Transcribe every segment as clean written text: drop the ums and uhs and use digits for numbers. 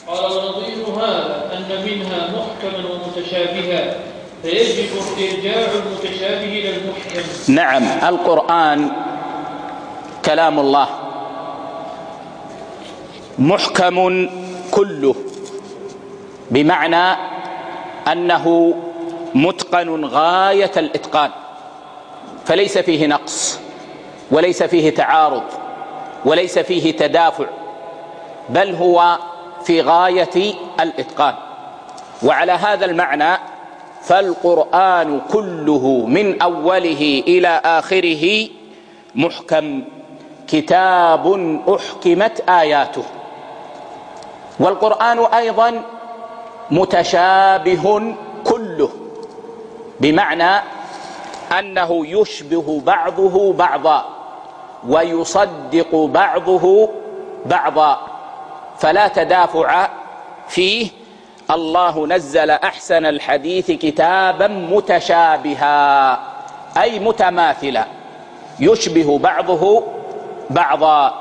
قال ونظير هذا أن منها محكما ومتشابها فيجب إرجاع المتشابه إلى المحكم. نعم، القرآن كلام الله محكم كله، بمعنى أنه متقن غاية الإتقان، فليس فيه نقص وليس فيه تعارض وليس فيه تدافع، بل هو في غاية الإتقان. وعلى هذا المعنى فالقرآن كله من أوله إلى آخره محكم، كتاب أحكمت آياته. والقرآن أيضا متشابه كله، بمعنى أنه يشبه بعضه بعضا ويصدق بعضه بعضا، فلا تدافع فيه. الله نزل أحسن الحديث كتابا متشابها، أي متماثلا يشبه بعضه بعضا،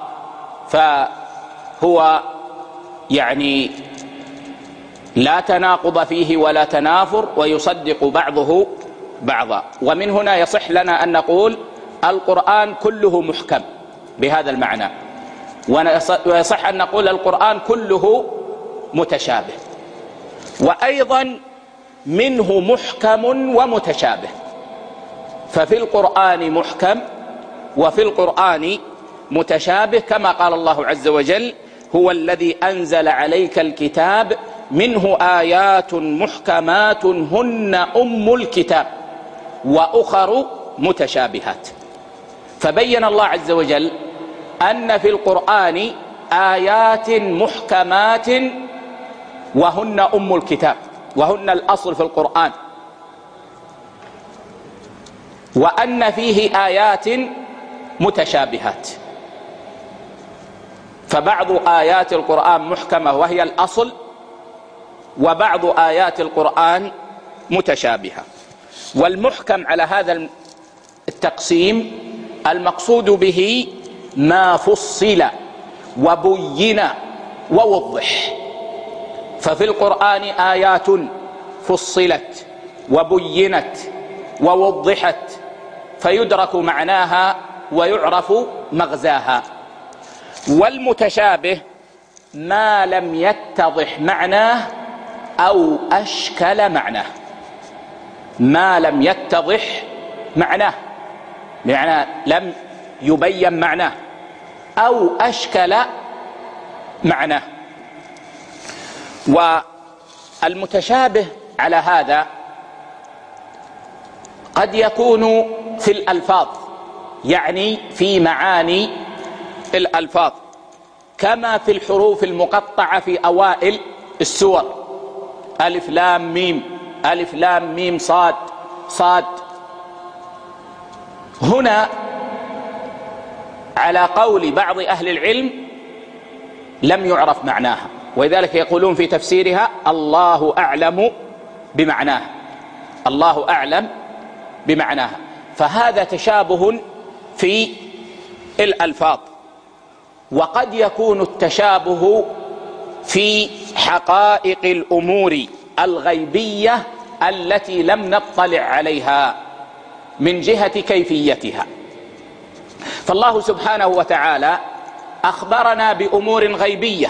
فهو يعني لا تناقض فيه ولا تنافر، ويصدق بعضه بعضا. ومن هنا يصح لنا أن نقول القرآن كله محكم بهذا المعنى، ويصح أن نقول القرآن كله متشابه. وأيضا منه محكم ومتشابه، ففي القرآن محكم وفي القرآن متشابه، كما قال الله عز وجل: هو الذي أنزل عليك الكتاب منه آيات محكمات هن أم الكتاب وأخر متشابهات. فبين الله عز وجل أن في القرآن آيات محكمات وهن أم الكتاب، وهن الأصل في القرآن، وأن فيه آيات متشابهات. فبعض آيات القرآن محكمة وهي الأصل، وبعض آيات القرآن متشابهة. والمحكم على هذا التقسيم المقصود به ما فصل وبين ووضح. ففي القرآن آيات فصلت وبينت ووضحت، فيدرك معناها ويعرف مغزاها. والمتشابه ما لم يتضح معناه أو أشكل معناه، ما لم يتضح معناه بمعنى لم يبين معناه أو أشكل معناه. والمتشابه على هذا قد يكون في الألفاظ، يعني في معاني الألفاظ، كما في الحروف المقطعة في أوائل السور: ألف لام ميم، ألف لام ميم صاد صاد. هنا على قول بعض أهل العلم لم يعرف معناها، ولذلك يقولون في تفسيرها: الله أعلم بمعناها، الله أعلم بمعناها. فهذا تشابه في الألفاظ. وقد يكون التشابه في حقائق الأمور الغيبية التي لم نطلع عليها من جهة كيفيتها. فالله سبحانه وتعالى أخبرنا بأمور غيبية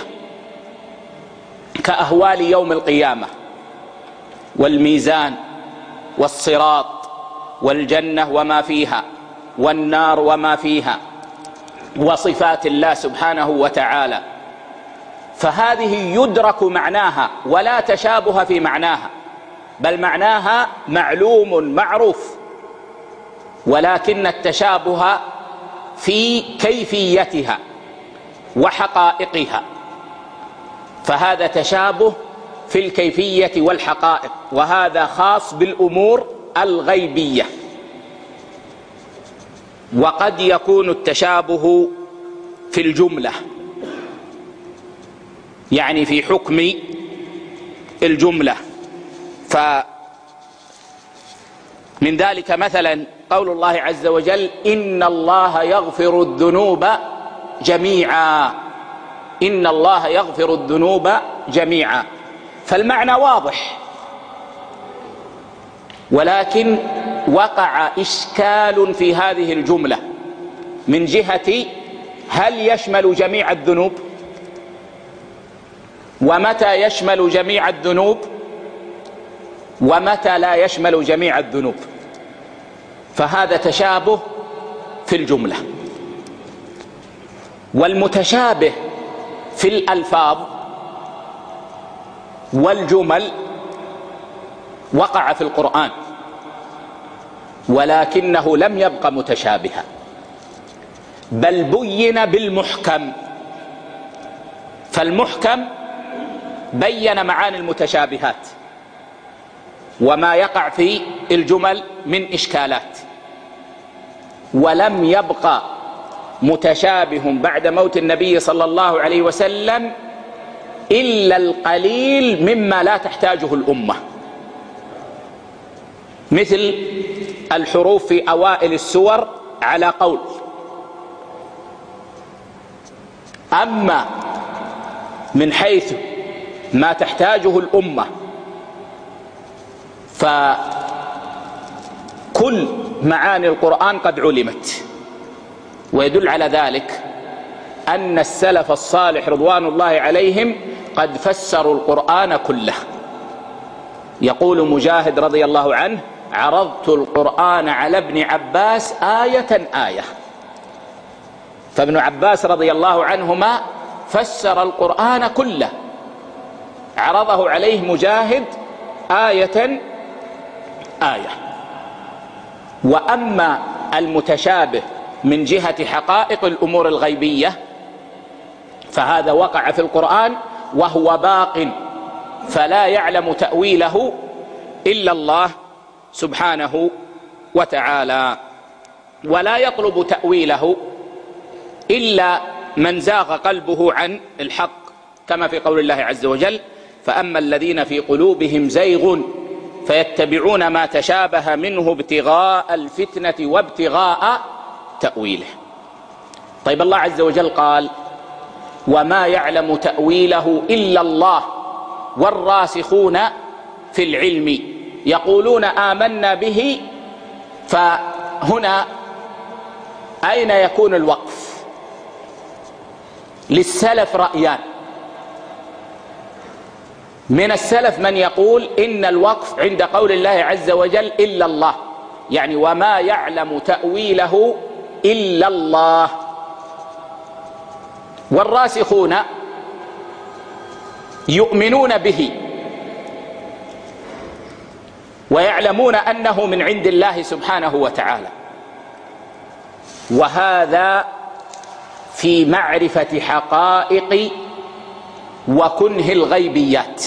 كأهوال يوم القيامة والميزان والصراط والجنة وما فيها والنار وما فيها وصفات الله سبحانه وتعالى، فهذه يدرك معناها ولا تشابه في معناها، بل معناها معلوم معروف، ولكن التشابه في كيفيتها وحقائقها. فهذا تشابه في الكيفية والحقائق، وهذا خاص بالأمور الغيبية. وقد يكون التشابه في الجملة، يعني في حكم الجملة. فمن ذلك مثلا قول الله عز وجل: إن الله يغفر الذنوب جميعا. إن الله يغفر الذنوب جميعا. فالمعنى واضح، ولكن وقع إشكال في هذه الجملة من جهة هل يشمل جميع الذنوب؟ ومتى يشمل جميع الذنوب؟ ومتى لا يشمل جميع الذنوب؟ فهذا تشابه في الجملة. والمتشابه في الألفاظ والجمل وقع في القرآن، ولكنه لم يبق متشابها، بل بين بالمحكم. فالمحكم بين معاني المتشابهات وما يقع في الجمل من إشكالات، ولم يبق متشابه بعد موت النبي صلى الله عليه وسلم إلا القليل مما لا تحتاجه الأمة، مثل الحروف في أوائل السور على قول. أما من حيث ما تحتاجه الأمة فكل معاني القرآن قد علمت. ويدل على ذلك أن السلف الصالح رضوان الله عليهم قد فسروا القرآن كله. يقول مجاهد رضي الله عنه: عرضت القرآن على ابن عباس آية آية. فابن عباس رضي الله عنهما فسر القرآن كله، عرضه عليه مجاهد آية آية. وأما المتشابه من جهة حقائق الأمور الغيبية فهذا وقع في القرآن وهو باق، فلا يعلم تأويله إلا الله سبحانه وتعالى، ولا يطلب تأويله إلا من زاغ قلبه عن الحق، كما في قول الله عز وجل: فأما الذين في قلوبهم زيغ فيتبعون ما تشابه منه ابتغاء الفتنة وابتغاء تأويله. طيب، الله عز وجل قال: وما يعلم تأويله إلا الله والراسخون في العلم يقولون آمنا به. فهنا أين يكون الوقف؟ للسلف رأيان. من السلف من يقول إن الوقف عند قول الله عز وجل إلا الله، يعني وما يعلم تأويله إلا الله. والراسخون يؤمنون به ويعلمون أنه من عند الله سبحانه وتعالى، وهذا في معرفة حقائق وكنه الغيبيات،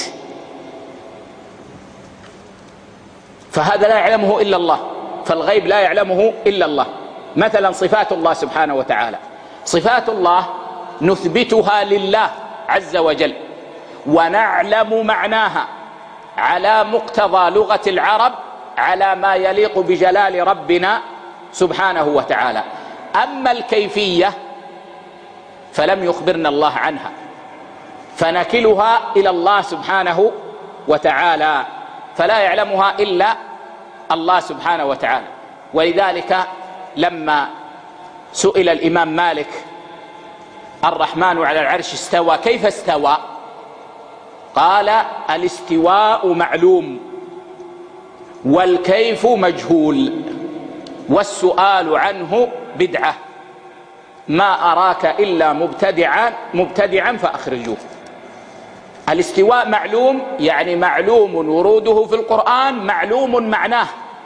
فهذا لا يعلمه إلا الله، فالغيب لا يعلمه إلا الله. مثلا صفات الله سبحانه وتعالى، صفات الله نثبتها لله عز وجل ونعلم معناها على مقتضى لغة العرب على ما يليق بجلال ربنا سبحانه وتعالى. أما الكيفية فلم يخبرنا الله عنها، فنكلها إلى الله سبحانه وتعالى، فلا يعلمها إلا الله سبحانه وتعالى. ولذلك لما سئل الإمام مالك: الرحمن على العرش استوى، كيف استوى؟ قال: الاستواء معلوم والكيف مجهول والسؤال عنه بدعة، ما أراك إلا مبتدعا فأخرجوه. الاستواء معلوم، يعني معلوم وروده في القرآن، معلوم معناه.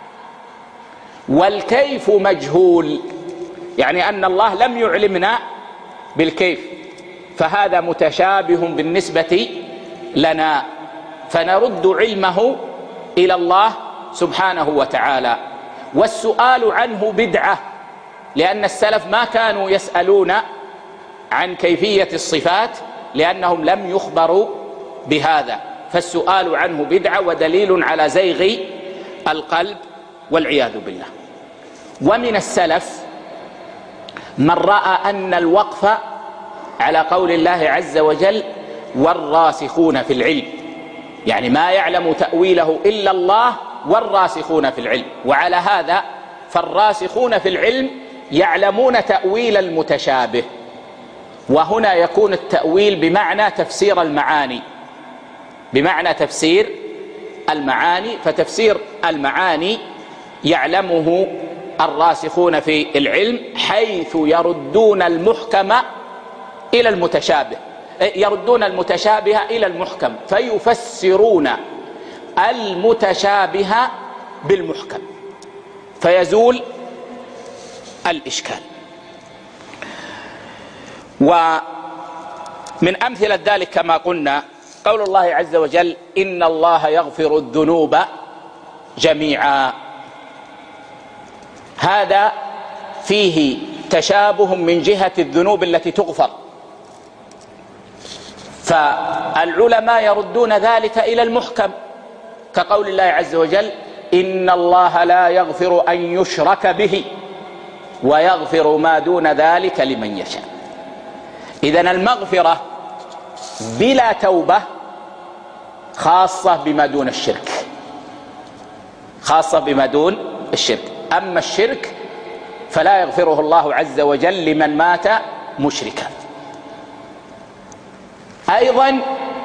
والكيف مجهول، يعني أن الله لم يعلمنا بالكيف، فهذا متشابه بالنسبة لنا، فنرد علمه إلى الله سبحانه وتعالى. والسؤال عنه بدعة، لأن السلف ما كانوا يسألون عن كيفية الصفات لأنهم لم يخبروا بهذا، فالسؤال عنه بدعة ودليل على زيغ القلب والعياذ بالله. ومن السلف من رأى أن الوقف على قول الله عز وجل والراسخون في العلم، يعني ما يعلم تأويله إلا الله والراسخون في العلم. وعلى هذا فالراسخون في العلم يعلمون تأويل المتشابه، وهنا يكون التأويل بمعنى تفسير المعاني، بمعنى تفسير المعاني. فتفسير المعاني يعلمه الراسخون في العلم، حيث يردون المحكم إلى المتشابه، يردون المتشابه إلى المحكم، فيفسرون المتشابه بالمحكم فيزول الإشكال. ومن أمثلة ذلك كما قلنا قول الله عز وجل إن الله يغفر الذنوب جميعا، هذا فيه تشابه من جهة الذنوب التي تغفر، فالعلماء يردون ذلك إلى المحكم كقول الله عز وجل إن الله لا يغفر أن يشرك به ويغفر ما دون ذلك لمن يشاء. إذن المغفرة بلا توبة خاصة بما دون الشرك، خاصة بما دون الشرك. أما الشرك فلا يغفره الله عز وجل لمن مات مشركا. أيضا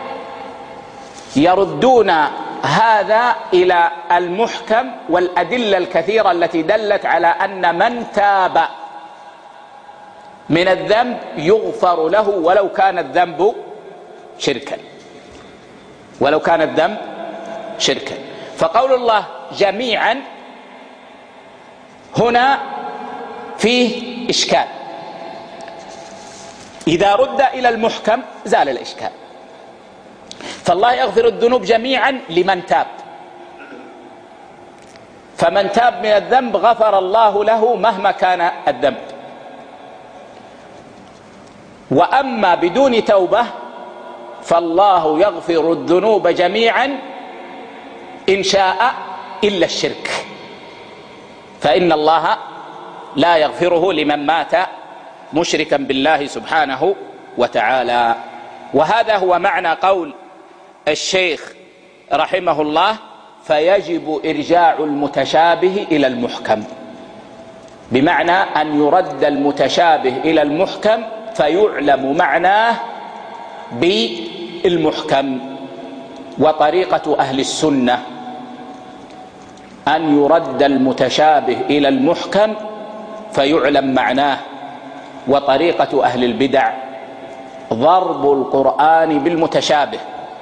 يردون هذا إلى المحكم والأدلة الكثيرة التي دلت على أن من تاب من الذنب يغفر له ولو كان الذنب شركا، ولو كان الذنب شركا. فقول الله جميعا هنا فيه إشكال، إذا رد إلى المحكم زال الإشكال. فالله يغفر الذنوب جميعا لمن تاب، فمن تاب من الذنب غفر الله له مهما كان الذنب. وأما بدون توبة فالله يغفر الذنوب جميعا إن شاء إلا الشرك، فإن الله لا يغفره لمن مات مشركا بالله سبحانه وتعالى. وهذا هو معنى قول الشيخ رحمه الله فيجب إرجاع المتشابه إلى المحكم، بمعنى أن يرد المتشابه إلى المحكم فيعلم معناه بالمحكم. وطريقة أهل السنة أن يرد المتشابه إلى المحكم فيعلم معناه، وطريقة أهل البدع ضرب القرآن بالمتشابه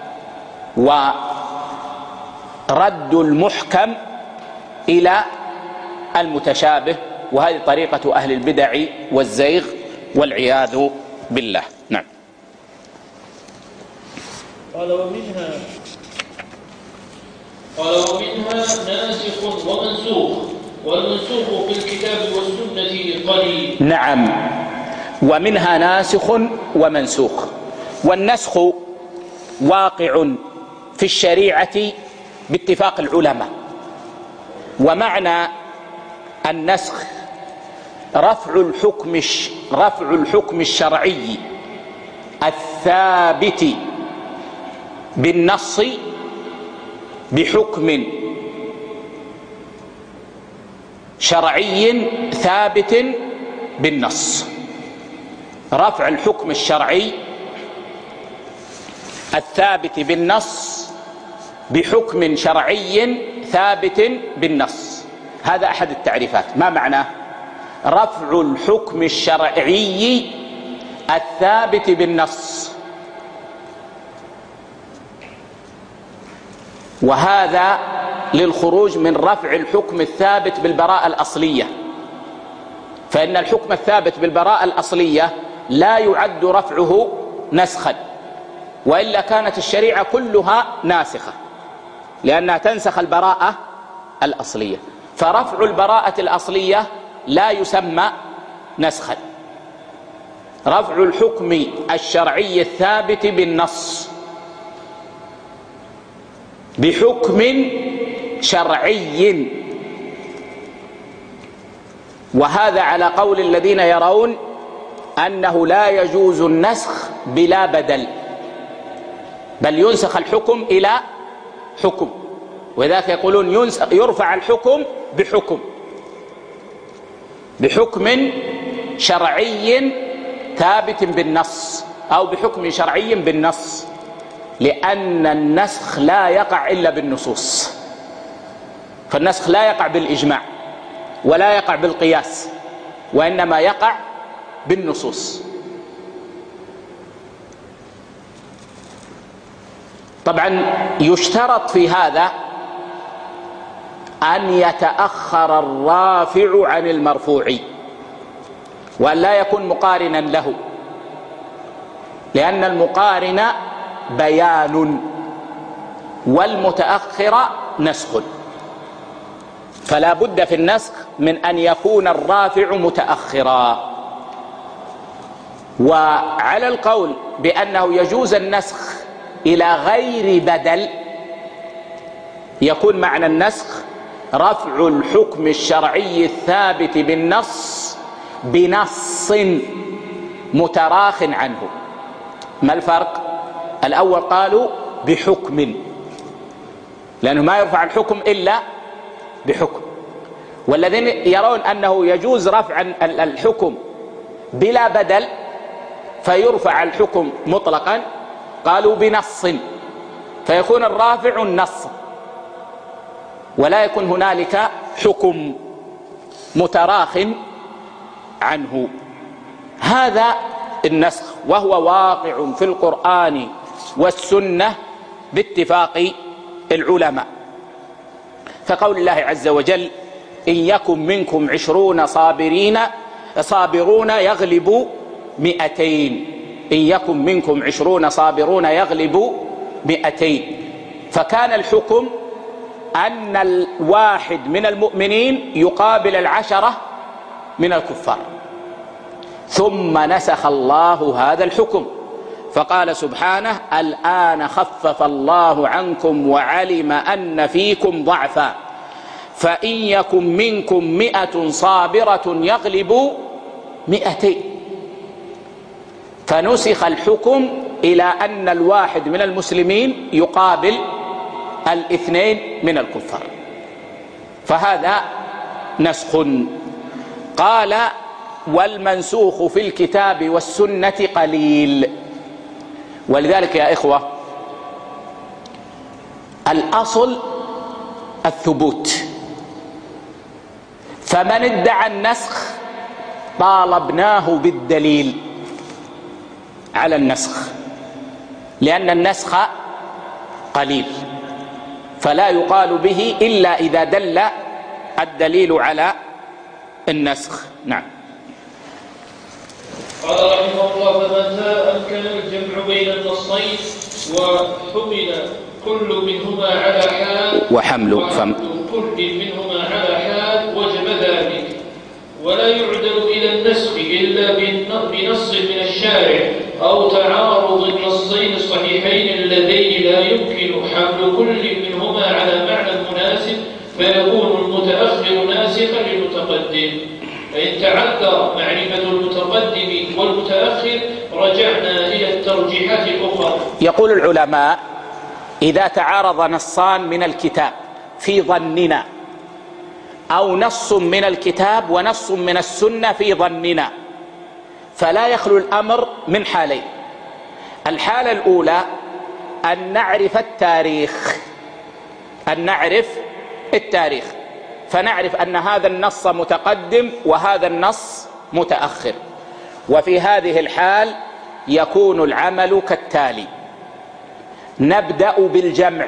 ورد المحكم إلى المتشابه، وهذه طريقة أهل البدع والزيغ والعياذ بالله. نعم. قال ومنها ناسخ ومنسوخ، والمنسوخ في الكتاب والسنة قليل. نعم، ومنها ناسخ ومنسوخ. والنسخ واقع في الشريعة باتفاق العلماء، ومعنى النسخ رفع الحكم الشرعي الثابت بالنص بحكم شرعي ثابت بالنص. رفع الحكم الشرعي الثابت بالنص بحكم شرعي ثابت بالنص، هذا أحد التعريفات. ما معناه؟ رفع الحكم الشرعي الثابت بالنص، وهذا للخروج من رفع الحكم الثابت بالبراءة الأصلية، فإن الحكم الثابت بالبراءة الأصلية لا يعد رفعه نسخا، وإلا كانت الشريعة كلها ناسخة لأنها تنسخ البراءة الأصلية. فرفع البراءة الأصلية لا يسمى نسخا. رفع الحكم الشرعي الثابت بالنص بحكم شرعي، وهذا على قول الذين يرون أنه لا يجوز النسخ بلا بدل، بل ينسخ الحكم إلى حكم، وذاك يقولون يرفع الحكم بحكم شرعي ثابت بالنص أو بحكم شرعي بالنص، لأن النسخ لا يقع إلا بالنصوص، فالنسخ لا يقع بالإجماع ولا يقع بالقياس، وإنما يقع بالنصوص. طبعا يشترط في هذا أن يتأخر الرافع عن المرفوع، وأن لا يكون مقارنا له، لأن المقارن بيان والمتأخر نسخ، فلا بد في النسخ من أن يكون الرافع متأخرا. وعلى القول بأنه يجوز النسخ إلى غير بدل، يكون معنى النسخ رفع الحكم الشرعي الثابت بالنص بنص متراخ عنه. ما الفرق؟ الأول قالوا بحكم، لأنه ما يرفع الحكم إلا بحكم، والذين يرون أنه يجوز رفع الحكم بلا بدل فيرفع الحكم مطلقا قالوا بنص، فيكون الرافع النص ولا يكون هنالك حكم متراخ عنه. هذا النسخ، وهو واقع في القرآن والسنة باتفاق العلماء، كقول الله عز وجل: إن يكن منكم 20 صابرون يغلبوا 200. إن يكن منكم 20 صابرون يغلبوا 200. فكان الحكم أن الواحد من المؤمنين يقابل 10 من الكفار، ثم نسخ الله هذا الحكم فقال سبحانه: الآن خفف الله عنكم وعلم أن فيكم ضعفا فإن يكن منكم 100 صابرة يغلبوا 200. فنسخ الحكم إلى أن الواحد من المسلمين يقابل 2 من الكفار، فهذا نسخ. قال: والمنسوخ في الكتاب والسنة قليل. ولذلك يا إخوة الأصل الثبوت، فمن ادعى النسخ طالبناه بالدليل على النسخ، لأن النسخ قليل فلا يقال به إلا إذا دل الدليل على النسخ. نعم. قال رحمه الله: فمتى أمكن الجمع بين النصين وحمل كل منهما على حال كل منهما على حال وجب ذلك، ولا يعدل إلى النسخ إلا بنص من الشارع أو تعارض النصين الصحيحين اللذين لا يمكن حمل كل منهما على معنى مناسب، فيكون المتأخر ناسخا للمتقدم. فإن تعذر معرفة المتقدم والمتأخر رجعنا إلى الترجيحات الأخرى. يقول العلماء: إذا تعارض نصان من الكتاب في ظننا، أو نص من الكتاب ونص من السنة في ظننا، فلا يخلو الأمر من حالين. الحالة الأولى أن نعرف التاريخ، فنعرف أن هذا النص متقدم وهذا النص متأخر، وفي هذه الحال يكون العمل كالتالي: نبدأ بالجمع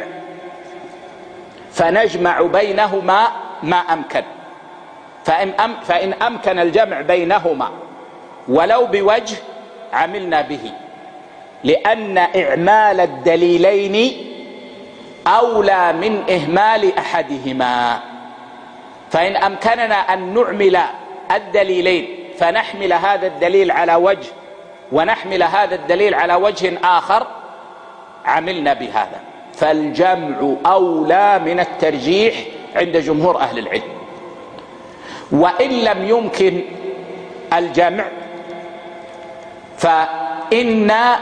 فنجمع بينهما ما أمكن، فإن أمكن الجمع بينهما ولو بوجه عملنا به، لأن إعمال الدليلين أولى من إهمال أحدهما. فإن أمكننا أن نعمل الدليلين فنحمل هذا الدليل على وجه ونحمل هذا الدليل على وجه آخر عملنا بهذا، فالجمع أولى من الترجيح عند جمهور أهل العلم. وإن لم يمكن الجمع فإنا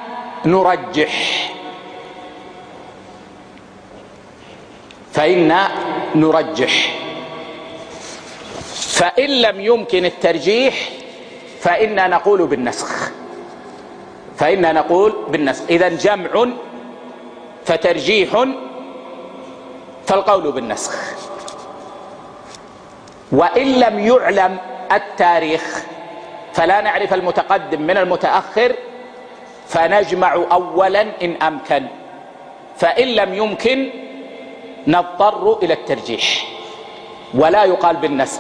نرجح. فإن لم يمكن الترجيح فإنا نقول بالنسخ. إذن جمع فترجيح فالقول بالنسخ. وإن لم يعلم التاريخ فلا نعرف المتقدم من المتأخر فنجمع أولا إن أمكن، فإن لم يمكن نضطر إلى الترجيح. ولا يقال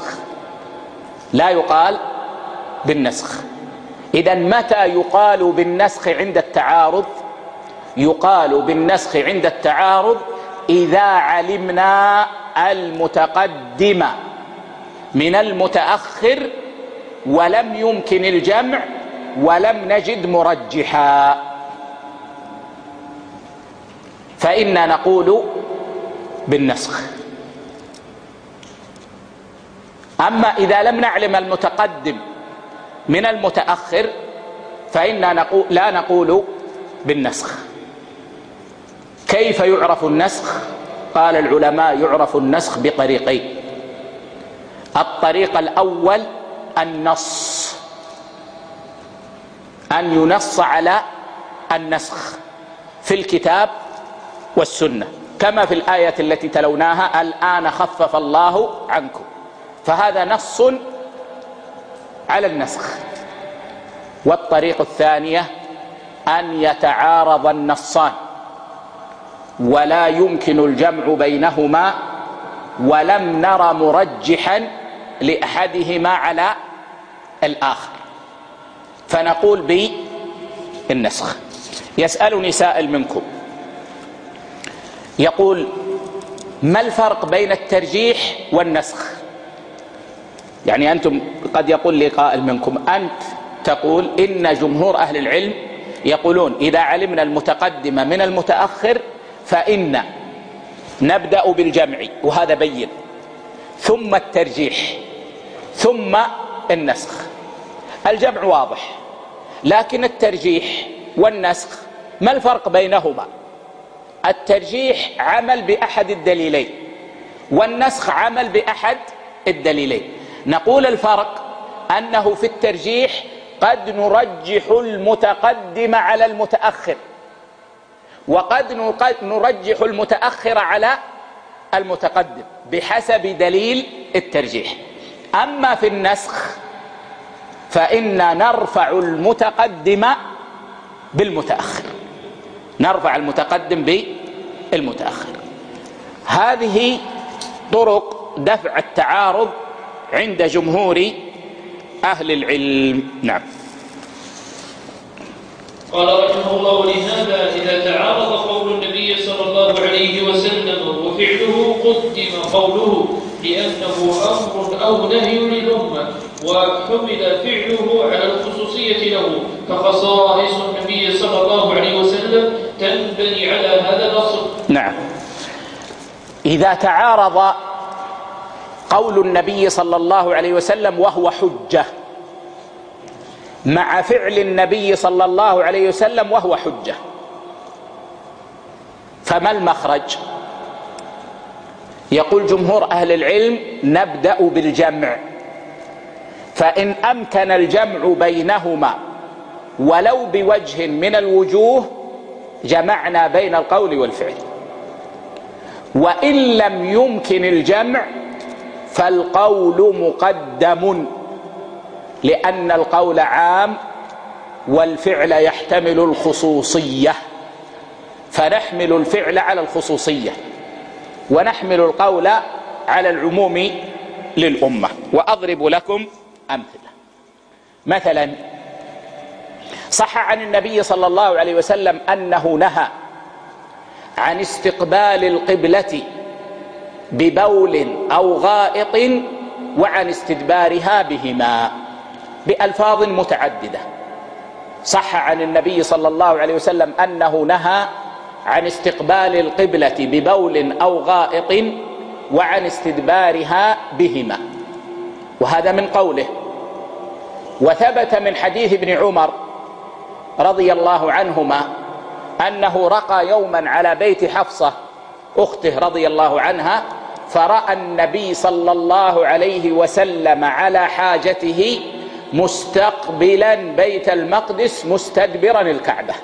بالنسخ. إذن متى يقال بالنسخ عند التعارض؟ يقال بالنسخ عند التعارض إذا علمنا المتقدم من المتأخر ولم يمكن الجمع ولم نجد مرجحا، فإنا نقول بالنسخ. أما إذا لم نعلم المتقدم من المتأخر فإنا لا نقول بالنسخ. كيف يعرف النسخ؟ قال العلماء يعرف النسخ بطريقين. الطريق الأول النص، أن ينص على النسخ في الكتاب والسنة، كما في الآية التي تلوناها الآن خفف الله عنكم، فهذا نص على النسخ. والطريق الثانية أن يتعارض النصان ولا يمكن الجمع بينهما ولم نر مرجحا لأحدهما على الآخر فنقول بالنسخ. يسألني سائل منكم يقول: ما الفرق بين الترجيح والنسخ؟ يعني أنتم قد يقول لي قائل منكم: أنت تقول إن جمهور أهل العلم يقولون إذا علمنا المتقدم من المتأخر فإن نبدأ بالجمع، وهذا بين، ثم الترجيح، ثم النسخ. الجمع واضح، لكن الترجيح والنسخ ما الفرق بينهما؟ الترجيح عمل بأحد الدليلين والنسخ عمل بأحد الدليلين. نقول الفرق أنه في الترجيح قد نرجح المتقدم على المتأخر، وقد نرجح المتأخر على المتقدم بحسب دليل الترجيح. أما في النسخ فإن نرفع المتقدم بالمتأخر، نرفع المتقدم بالمتأخر. هذه طرق دفع التعارض عند جمهور أهل العلم. نعم. قال رحمه الله: ولهذا إذا تعارض قول النبي صلى الله عليه وسلم وفعله قدم قوله لأنه أمر أو نهي للأمة، وحمل فعله على الخصوصية له، فخصائص النبي صلى الله عليه وسلم تنبني على هذا الأصل. نعم. إذا تعارض قول النبي صلى الله عليه وسلم وهو حجة مع فعل النبي صلى الله عليه وسلم وهو حجة، فما المخرج؟ يقول جمهور أهل العلم: نبدأ بالجمع، فإن أمكن الجمع بينهما ولو بوجه من الوجوه جمعنا بين القول والفعل، وإن لم يمكن الجمع فالقول مقدم، لأن القول عام والفعل يحتمل الخصوصية، فنحمل الفعل على الخصوصية ونحمل القول على العموم للأمة. وأضرب لكم أمثلة. مثلا صح عن النبي صلى الله عليه وسلم أنه نهى عن استقبال القبلة ببول أو غائط وعن استدبارها بهما بألفاظ متعددة. صح عن النبي صلى الله عليه وسلم أنه نهى عن استقبال القبلة ببول أو غائط وعن استدبارها بهما، وهذا من قوله. وثبت من حديث ابن عمر رضي الله عنهما أنه رقى يوما على بيت حفصة أخته رضي الله عنها، فرأى النبي صلى الله عليه وسلم على حاجته مستقبلا بيت المقدس مستدبرا الكعبة.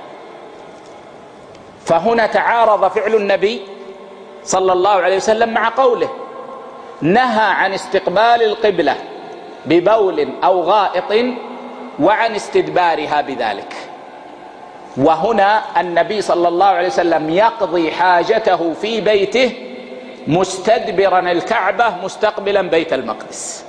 فهنا تعارض فعل النبي صلى الله عليه وسلم مع قوله، نهى عن استقبال القبلة ببول أو غائط وعن استدبارها بذلك، وهنا النبي صلى الله عليه وسلم يقضي حاجته في بيته مستدبرا الكعبة مستقبلا بيت المقدس.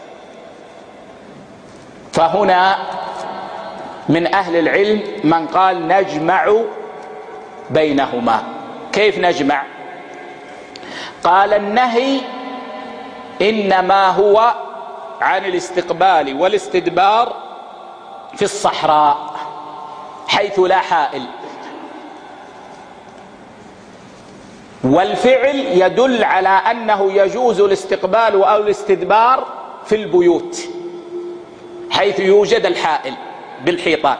فهنا من أهل العلم من قال نجمع بينهما. كيف نجمع؟ قال النهي إنما هو عن الاستقبال والاستدبار في الصحراء حيث لا حائل، والفعل يدل على أنه يجوز الاستقبال أو الاستدبار في البيوت حيث يوجد الحائل بالحيطان.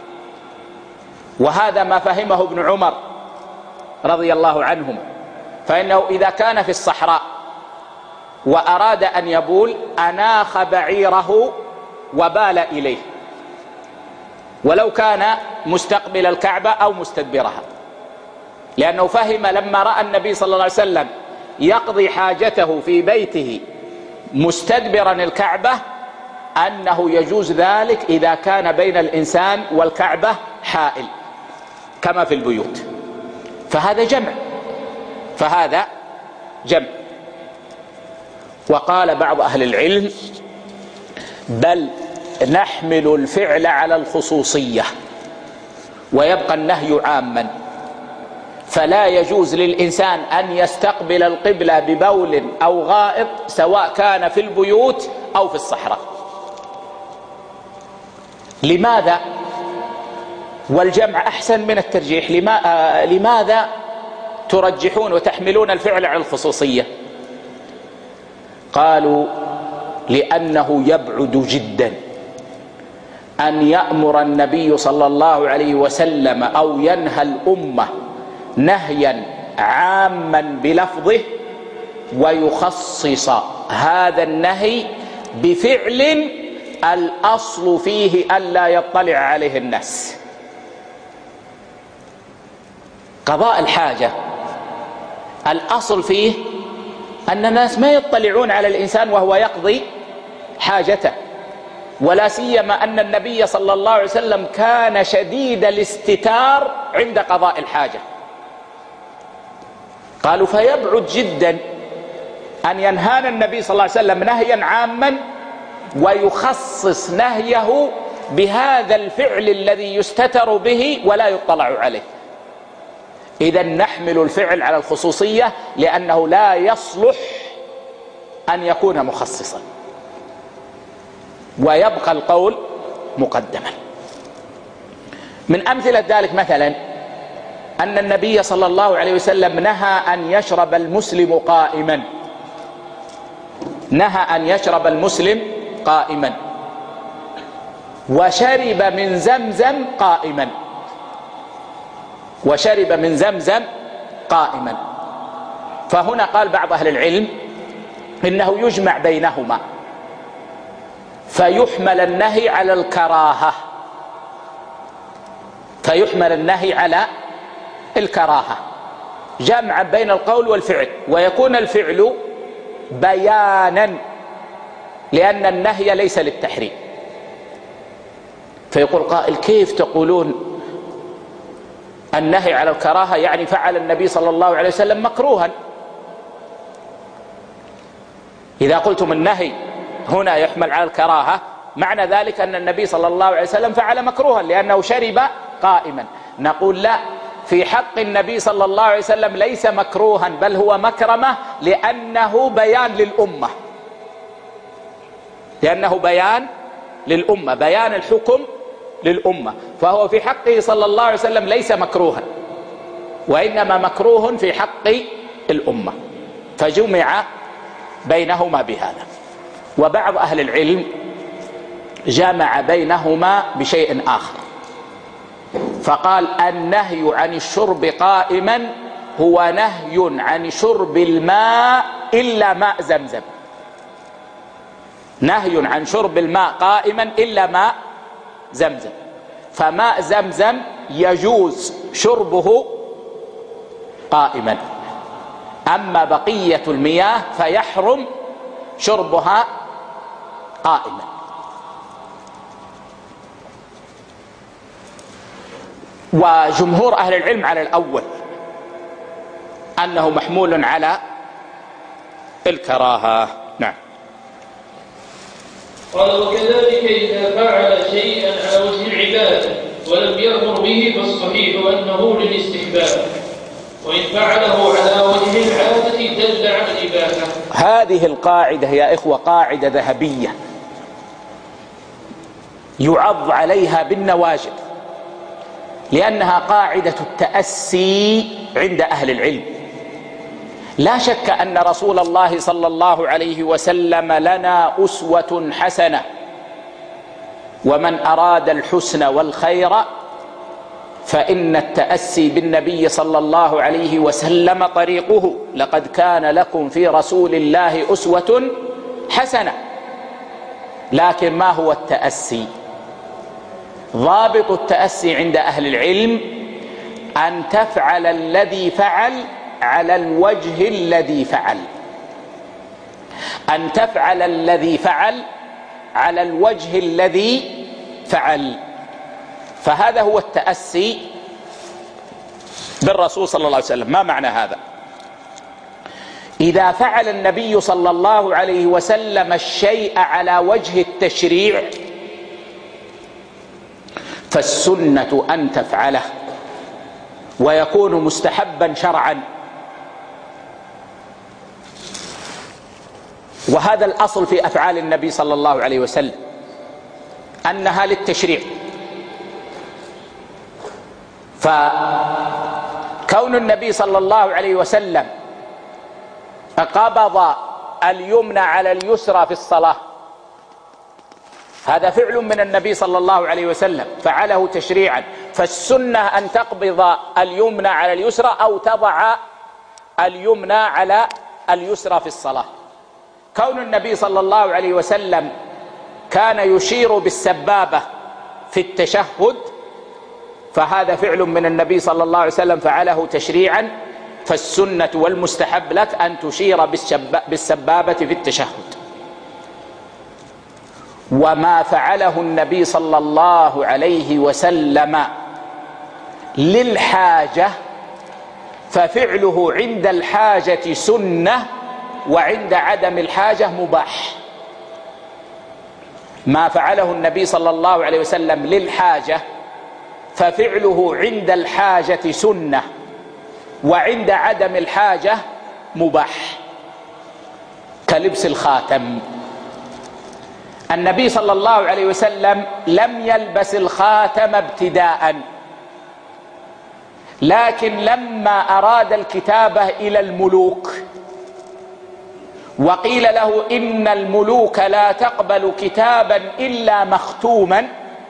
وهذا ما فهمه ابن عمر رضي الله عنهم، فإنه إذا كان في الصحراء وأراد أن يبول أناخ بعيره وبال إليه، ولو كان مستقبل الكعبة أو مستدبرها، لأنه فهم لما رأى النبي صلى الله عليه وسلم يقضي حاجته في بيته مستدبرا الكعبة أنه يجوز ذلك إذا كان بين الإنسان والكعبة حائل كما في البيوت. فهذا جمع. وقال بعض أهل العلم بل نحمل الفعل على الخصوصية ويبقى النهي عاما، فلا يجوز للإنسان أن يستقبل القبلة ببول أو غائط سواء كان في البيوت أو في الصحراء. لماذا؟ والجمع أحسن من الترجيح. لماذا ترجحون وتحملون الفعل على الخصوصية؟ قالوا لأنه يبعد جدا أن يأمر النبي صلى الله عليه وسلم أو ينهى الأمة نهيا عاما بلفظه ويخصص هذا النهي بفعل الأصل فيه ألا يطلع عليه الناس. قضاء الحاجة الأصل فيه أن الناس ما يطلعون على الإنسان وهو يقضي حاجته، ولا سيما أن النبي صلى الله عليه وسلم كان شديد الاستتار عند قضاء الحاجة. قالوا فيبعد جدا أن ينهانا النبي صلى الله عليه وسلم نهيا عاما ويخصص نهيه بهذا الفعل الذي يستتر به ولا يطلع عليه. إذن نحمل الفعل على الخصوصية لأنه لا يصلح أن يكون مخصصا، ويبقى القول مقدما. من أمثلة ذلك مثلا أن النبي صلى الله عليه وسلم نهى أن يشرب المسلم قائما، نهى أن يشرب المسلم قائما، وشرب من زمزم قائما، وشرب من زمزم قائما. فهنا قال بعض أهل العلم إنه يجمع بينهما فيحمل النهي على الكراهة، فيحمل النهي على الكراهة جمعا بين القول والفعل، ويكون الفعل بيانا لأن النهي ليس للتحريم. فيقول قائل كيف تقولون النهي على الكراهة يعني فعل النبي صلى الله عليه وسلم مكروها؟ إذا قلتم النهي هنا يحمل على الكراهة معنى ذلك أن النبي صلى الله عليه وسلم فعل مكروها لأنه شرب قائما. نقول لا، في حق النبي صلى الله عليه وسلم ليس مكروها بل هو مكرمة لأنه بيان للأمة، لأنه بيان للأمة، بيان الحكم للأمة. فهو في حقه صلى الله عليه وسلم ليس مكروها وإنما مكروه في حق الأمة، فجمع بينهما بهذا. وبعض أهل العلم جمع بينهما بشيء آخر، فقال النهي عن الشرب قائما هو نهي عن شرب الماء إلا ماء زمزم. نهي عن شرب الماء قائما إلا ماء زمزم. فماء زمزم يجوز شربه قائما، أما بقية المياه فيحرم شربها قائما. وجمهور أهل العلم على الأول أنه محمول على الكراهة. نعم. قال وكذلك إذا فعل شيئا على وجه العبادة ولم يأمر به فالصحيح أنه للاستحباب، وإن فعله على وجه العادة دل على الإباحة. هذه القاعدة يا إخوة قاعدة ذهبية يعض عليها بالنواجذ، لأنها قاعدة التأسي عند أهل العلم. لا شك أن رسول الله صلى الله عليه وسلم لنا أسوة حسنة، ومن أراد الحسن والخير فإن التأسي بالنبي صلى الله عليه وسلم طريقه. لقد كان لكم في رسول الله أسوة حسنة. لكن ما هو التأسي؟ ضابط التأسي عند أهل العلم أن تفعل الذي فعل على الوجه الذي فعل، أن تفعل الذي فعل على الوجه الذي فعل. فهذا هو التأسي بالرسول صلى الله عليه وسلم. ما معنى هذا؟ إذا فعل النبي صلى الله عليه وسلم الشيء على وجه التشريع فالسنة أن تفعله ويكون مستحبا شرعا. وهذا الأصل في أفعال النبي صلى الله عليه وسلم أنها للتشريع. فكون النبي صلى الله عليه وسلم قبض اليمنى على اليسرى في الصلاة هذا فعل من النبي صلى الله عليه وسلم فعله تشريعا. فالسنة أن تقبض اليمنى على اليسرى أو تضع اليمنى على اليسرى في الصلاة. كون النبي صلى الله عليه وسلم كان يشير بالسبابة في التشهد فهذا فعل من النبي صلى الله عليه وسلم فعله تشريعا. فالسنة والمستحب لك أن تشير بالسبابة في التشهد. وما فعله النبي صلى الله عليه وسلم للحاجة ففعله عند الحاجة سنة وعند عدم الحاجة مباح. ما فعله النبي صلى الله عليه وسلم للحاجة ففعله عند الحاجة سنة وعند عدم الحاجة مباح. كلبس الخاتم، النبي صلى الله عليه وسلم لم يلبس الخاتم ابتداء، لكن لما أراد الكتابة إلى الملوك وقيل له إن الملوك لا تقبل كتابا إلا مختوما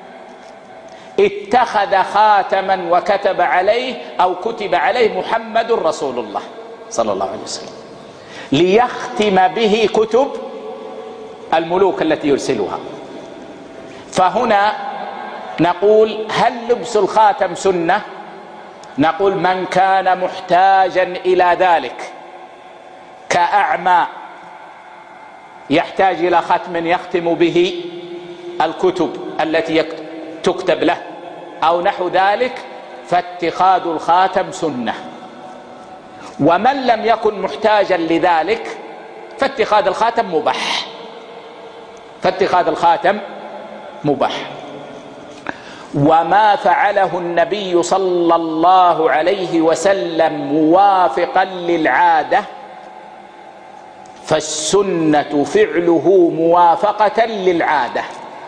اتخذ خاتما وكتب عليه أو كتب عليه محمد رسول الله صلى الله عليه وسلم ليختم به كتب الملوك التي يرسلها. فهنا نقول هل لبس الخاتم سنة؟ نقول من كان محتاجا إلى ذلك كأعمى يحتاج إلى ختم يختم به الكتب التي تكتب له أو نحو ذلك فاتخاذ الخاتم سنة. ومن لم يكن محتاجا لذلك فاتخاذ الخاتم مباح. فاتخاذ الخاتم مباح. وما فعله النبي صلى الله عليه وسلم موافقا للعادة فالسنة فعله موافقة للعادة.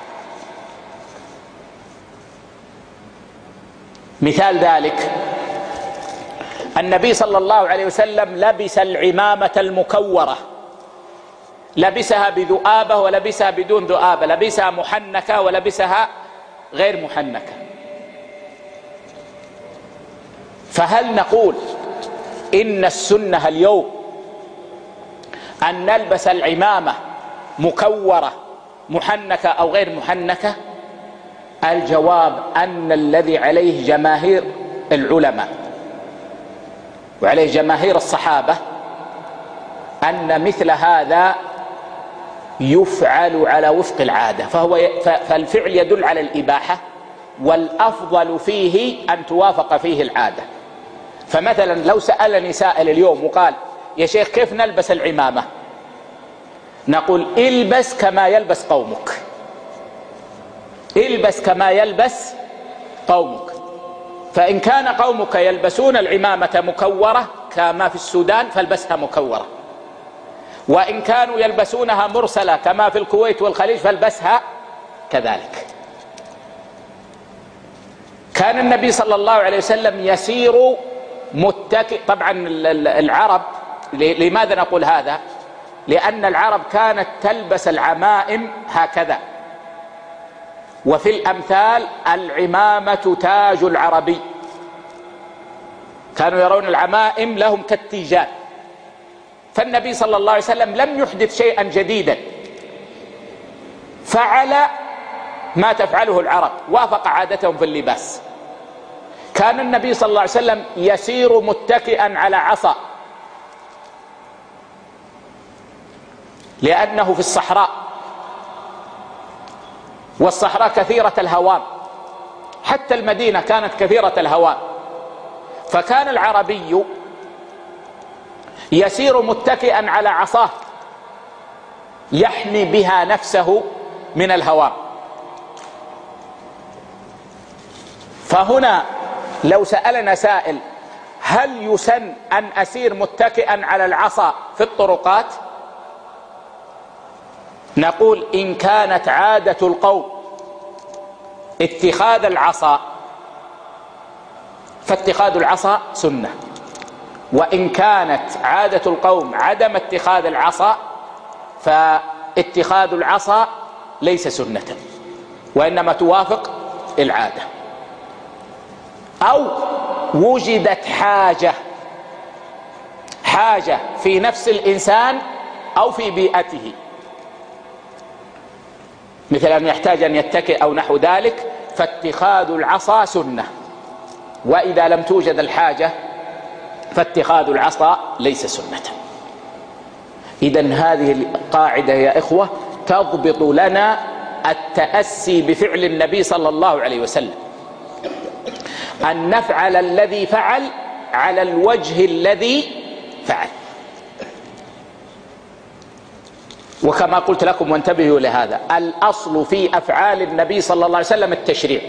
مثال ذلك النبي صلى الله عليه وسلم لبس العمامة المكورة، لبسها بذؤابة ولبسها بدون ذؤابة، لبسها محنكة ولبسها غير محنكة. فهل نقول إن السنة اليوم أن نلبس العمامة مكورة محنكة أو غير محنكة؟ الجواب أن الذي عليه جماهير العلماء وعليه جماهير الصحابة أن مثل هذا يفعل على وفق العادة، فالفعل يدل على الإباحة، والأفضل فيه أن توافق فيه العادة. فمثلا لو سألني سائل اليوم وقال يا شيخ كيف نلبس العمامة؟ نقول البس كما يلبس قومك، البس كما يلبس قومك. فإن كان قومك يلبسون العمامة مكورة كما في السودان فالبسها مكورة، وإن كانوا يلبسونها مرسلة كما في الكويت والخليج فالبسها كذلك. كان النبي صلى الله عليه وسلم يسير متكئ. طبعا العرب، لماذا نقول هذا؟ لأن العرب كانت تلبس العمائم هكذا، وفي الأمثال العمامة تاج العربي، كانوا يرون العمائم لهم كالتيجان. فالنبي صلى الله عليه وسلم لم يحدث شيئا جديدا، فعل ما تفعله العرب، وافق عادتهم في اللباس. كان النبي صلى الله عليه وسلم يسير متكئا على عصا، لأنه في الصحراء، والصحراء كثيرة الهوام، حتى المدينة كانت كثيرة الهوام، فكان العربي يسير متكئا على عصاه يحمي بها نفسه من الهوام. فهنا لو سألنا سائل هل يسن أن أسير متكئا على العصا في الطرقات؟ نقول إن كانت عادة القوم اتخاذ العصا فاتخاذ العصا سنة، وإن كانت عادة القوم عدم اتخاذ العصا فاتخاذ العصا ليس سنة، وإنما توافق العادة. أو وجدت حاجة في نفس الإنسان أو في بيئته، مثل أن يحتاج أن يتكئ أو نحو ذلك، فاتخاذ العصا سنة. وإذا لم توجد الحاجة فاتخاذ العصا ليس سنة. إذن هذه القاعدة يا إخوة تضبط لنا التأسي بفعل النبي صلى الله عليه وسلم، أن نفعل الذي فعل على الوجه الذي فعل. وكما قلت لكم وانتبهوا لهذا، الأصل في أفعال النبي صلى الله عليه وسلم التشريع،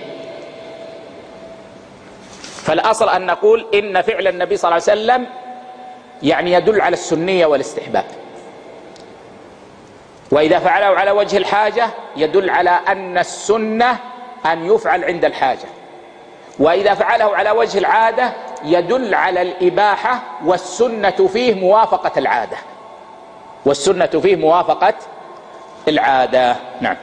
فالأصل أن نقول إن فعل النبي صلى الله عليه وسلم يعني يدل على السنية والاستحباب، وإذا فعله على وجه الحاجة يدل على أن السنة أن يفعل عند الحاجة، وإذا فعله على وجه العادة يدل على الإباحة، والسنة فيه موافقة العادة، والسنة فيه موافقة العادة. نعم.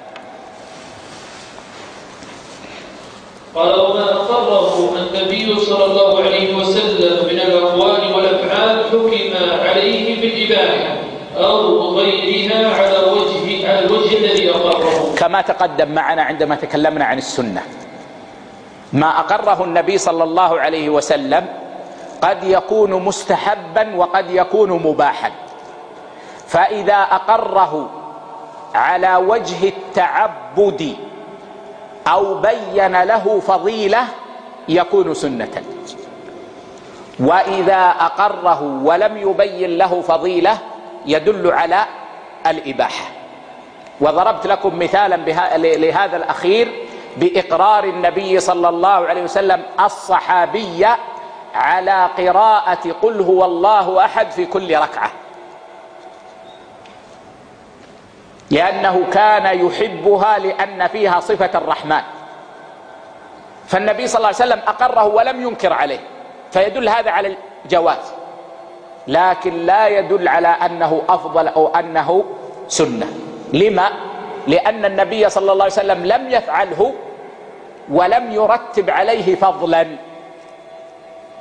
قال وما أقره النبي صلى الله عليه وسلم من الأقوال والأفعال حكم عليه بالإباحة أو غيرها على الوجه الذي أقره، كما تقدم معنا عندما تكلمنا عن السنة. ما أقره النبي صلى الله عليه وسلم قد يكون مستحبا وقد يكون مباحا، فإذا أقره على وجه التعبد أو بين له فضيلة يكون سنة، وإذا أقره ولم يبين له فضيلة يدل على الإباحة. وضربت لكم مثالا لهذا الأخير بإقرار النبي صلى الله عليه وسلم الصحابي على قراءة قل هو الله أحد في كل ركعة، لأنه كان يحبها لأن فيها صفة الرحمن، فالنبي صلى الله عليه وسلم أقره ولم ينكر عليه، فيدل هذا على الجواز، لكن لا يدل على أنه أفضل أو أنه سنة. لما؟ لأن النبي صلى الله عليه وسلم لم يفعله ولم يرتب عليه فضلا،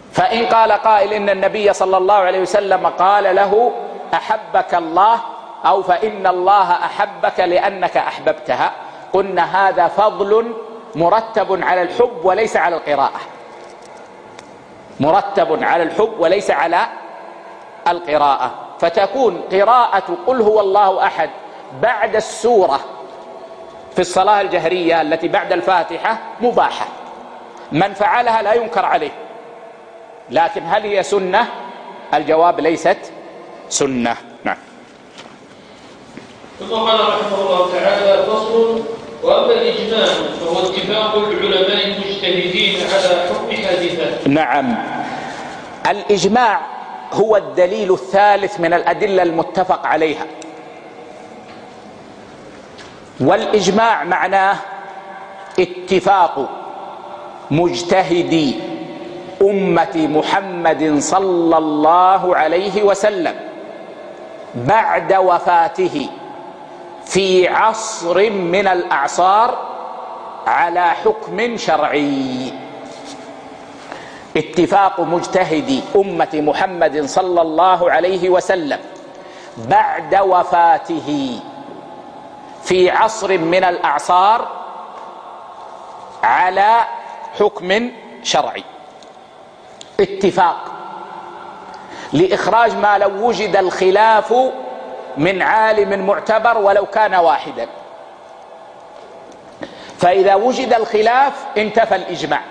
فإن قال قائل إن النبي صلى الله عليه وسلم قال له أحبك الله أو فإن الله أحبك لأنك أحببتها، قلنا هذا فضل مرتب على الحب وليس على القراءة، مرتب على الحب وليس على القراءة. فتكون قراءة قل هو الله أحد بعد السورة في الصلاة الجهرية التي بعد الفاتحة مباحة، من فعلها لا ينكر عليه، لكن هل هي سنة؟ الجواب ليست سنة. نعم. ثم قال رحمه الله تعالى: فصل: وأما الإجماع فهو اتفاق العلماء المجتهدين على حكم حادثة. نعم، الإجماع هو الدليل الثالث من الأدلة المتفق عليها، والإجماع معناه اتفاق مجتهدي أمة محمد صلى الله عليه وسلم بعد وفاته في عصر من الأعصار على حكم شرعي. اتفاق مجتهدي أمة محمد صلى الله عليه وسلم بعد وفاته في عصر من الأعصار على حكم شرعي. اتفاق لإخراج ما لو وجد الخلاف من عالم معتبر ولو كان واحدا، فإذا وجد الخلاف انتفى الإجماع.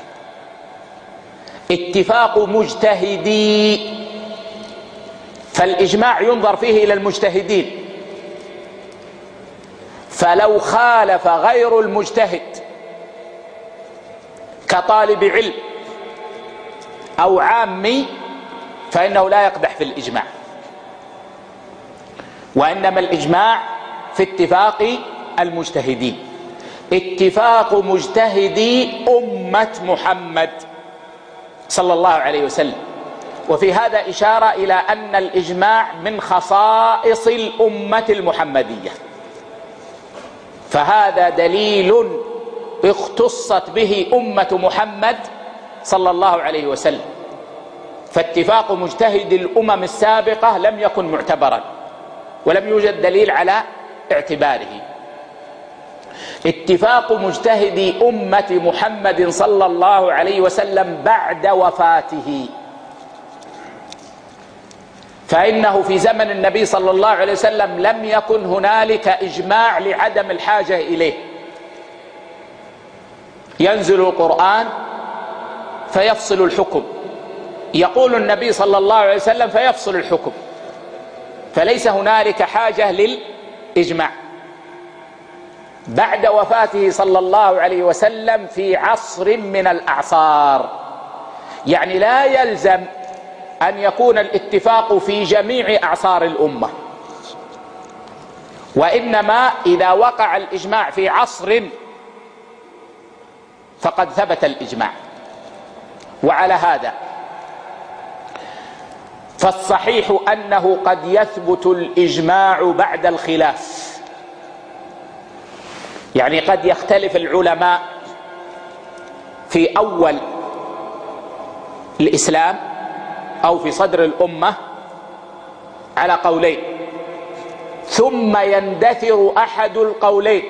اتفاق مجتهدي، فالإجماع ينظر فيه إلى المجتهدين، فلو خالف غير المجتهد كطالب علم أو عامي فإنه لا يقدح في الإجماع، وإنما الإجماع في اتفاق المجتهدين. اتفاق مجتهدي أمة محمد صلى الله عليه وسلم. وفي هذا إشارة إلى أن الإجماع من خصائص الأمة المحمدية، فهذا دليل اختصت به أمة محمد صلى الله عليه وسلم. فاتفاق مجتهد الأمم السابقة لم يكن معتبرا ولم يوجد دليل على اعتباره. اتفاق مجتهد أمة محمد صلى الله عليه وسلم بعد وفاته، فإنه في زمن النبي صلى الله عليه وسلم لم يكن هنالك إجماع لعدم الحاجة إليه. ينزل القرآن فيفصل الحكم، يقول النبي صلى الله عليه وسلم فيفصل الحكم، فليس هنالك حاجة للإجماع. بعد وفاته صلى الله عليه وسلم في عصر من الأعصار، يعني لا يلزم أن يكون الاتفاق في جميع أعصار الأمة، وإنما إذا وقع الإجماع في عصر فقد ثبت الإجماع. وعلى هذا فالصحيح أنه قد يثبت الإجماع بعد الخلاف، يعني قد يختلف العلماء في أول الإسلام أو في صدر الأمة على قولين، ثم يندثر أحد القولين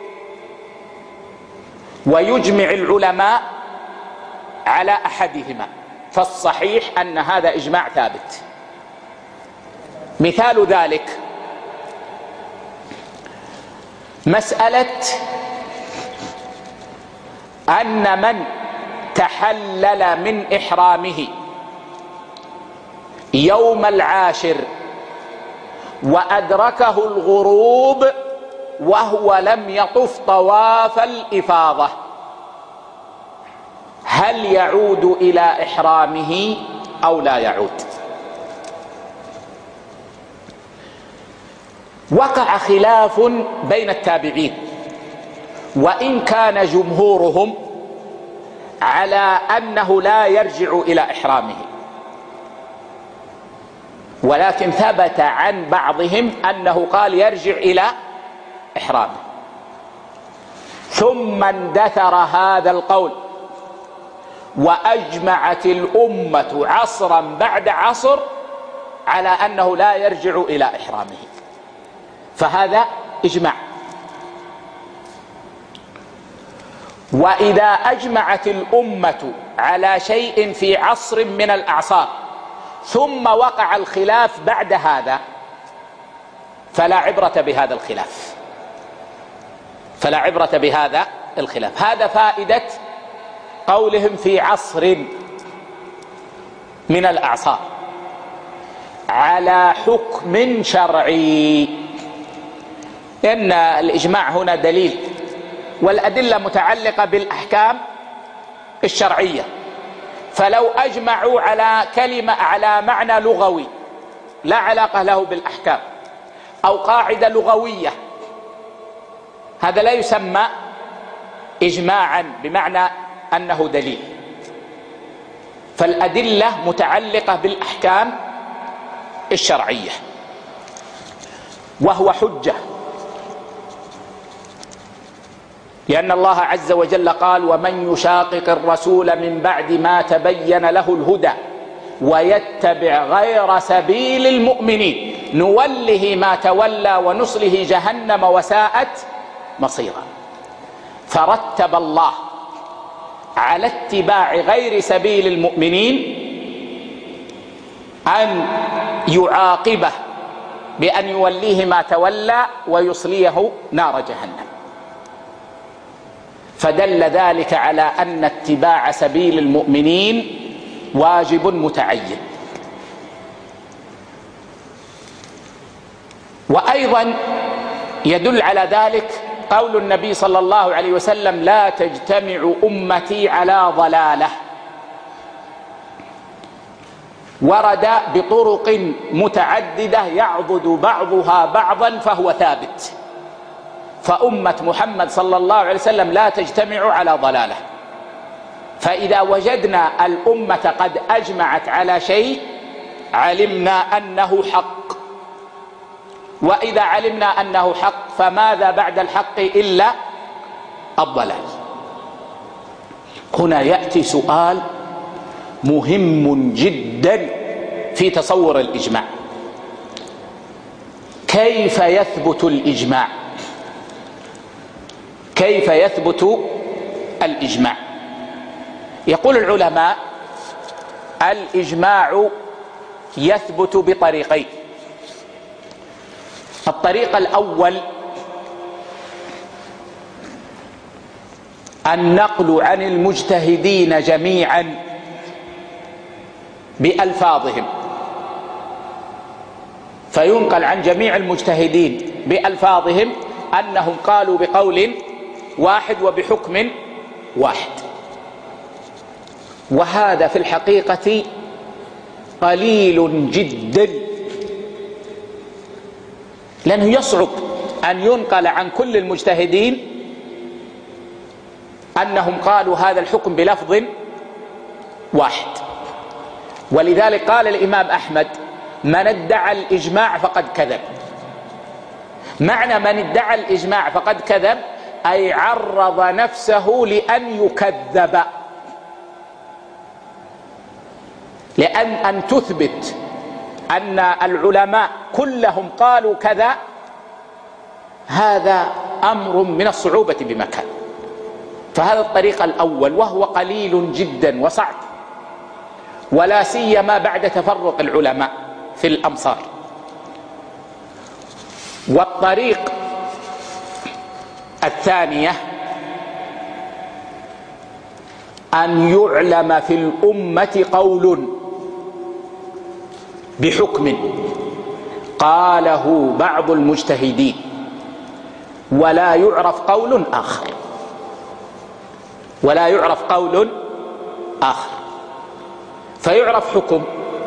ويجمع العلماء على أحدهما، فالصحيح أن هذا إجماع ثابت. مثال ذلك مسألة أن من تحلل من إحرامه يوم العاشر وأدركه الغروب وهو لم يطف طواف الإفاضة، هل يعود إلى إحرامه أو لا يعود؟ وقع خلاف بين التابعين، وإن كان جمهورهم على أنه لا يرجع إلى إحرامه، ولكن ثبت عن بعضهم أنه قال يرجع إلى إحرامه. ثم اندثر هذا القول وأجمعت الأمة عصرا بعد عصر على أنه لا يرجع إلى إحرامه، فهذا إجماع. وإذا أجمعت الأمة على شيء في عصر من الأعصار ثم وقع الخلاف بعد هذا فلا عبرة بهذا الخلاف، فلا عبرة بهذا الخلاف. هذا فائدة قولهم في عصر من الأعصار على حكم شرعي، لأن الإجماع هنا دليل، والأدلة متعلقة بالأحكام الشرعية. فلو أجمعوا على كلمة على معنى لغوي لا علاقة له بالأحكام أو قاعدة لغوية، هذا لا يسمى إجماعا بمعنى أنه دليل. فالأدلة متعلقة بالأحكام الشرعية، وهو حجة، لأن الله عز وجل قال: ومن يشاقق الرسول من بعد ما تبين له الهدى ويتبع غير سبيل المؤمنين نوله ما تولى ونصله جهنم وساءت مصيرا. فرتب الله على اتباع غير سبيل المؤمنين أن يعاقبه بأن يوليه ما تولى ويصليه نار جهنم، فدل ذلك على أن اتباع سبيل المؤمنين واجب متعين. وأيضا يدل على ذلك قول النبي صلى الله عليه وسلم: لا تجتمع أمتي على ضلالة. ورد بطرق متعددة يعضد بعضها بعضا فهو ثابت، فأمة محمد صلى الله عليه وسلم لا تجتمع على ضلالة. فإذا وجدنا الأمة قد أجمعت على شيء علمنا أنه حق، وإذا علمنا أنه حق فماذا بعد الحق إلا الضلال؟ هنا يأتي سؤال مهم جدا في تصور الإجماع: كيف يثبت الإجماع؟ كيف يثبت الإجماع؟ يقول العلماء: الإجماع يثبت بطريقين. الطريق الأول النقل عن المجتهدين جميعا بألفاظهم، فينقل عن جميع المجتهدين بألفاظهم أنهم قالوا بقول واحد وبحكم واحد. وهذا في الحقيقة قليل جدا، لأنه يصعب أن ينقل عن كل المجتهدين أنهم قالوا هذا الحكم بلفظ واحد. ولذلك قال الإمام أحمد: من ادعى الإجماع فقد كذب. معنى من ادعى الإجماع فقد كذب أي عرض نفسه لأن يكذب، لأن تثبت أن العلماء كلهم قالوا كذا، هذا أمر من الصعوبة بمكان. فهذا الطريق الأول، وهو قليل جدا وصعب، ولا سيما بعد تفرق العلماء في الأمصار. والطريق الثانية أن يعلم في الأمة قول بحكم قاله بعض المجتهدين ولا يعرف قول آخر، ولا يعرف قول آخر، فيعرف حكم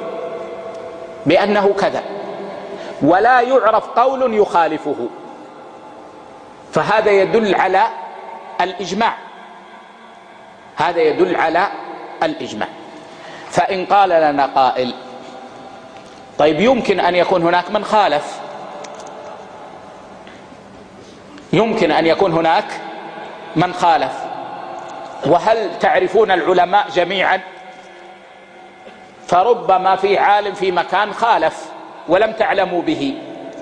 بأنه كذا ولا يعرف قول يخالفه، فهذا يدل على الإجماع، هذا يدل على الإجماع. فإن قال لنا قائل: طيب يمكن أن يكون هناك من خالف، يمكن أن يكون هناك من خالف، وهل تعرفون العلماء جميعا؟ فربما في عالم في مكان خالف ولم تعلموا به.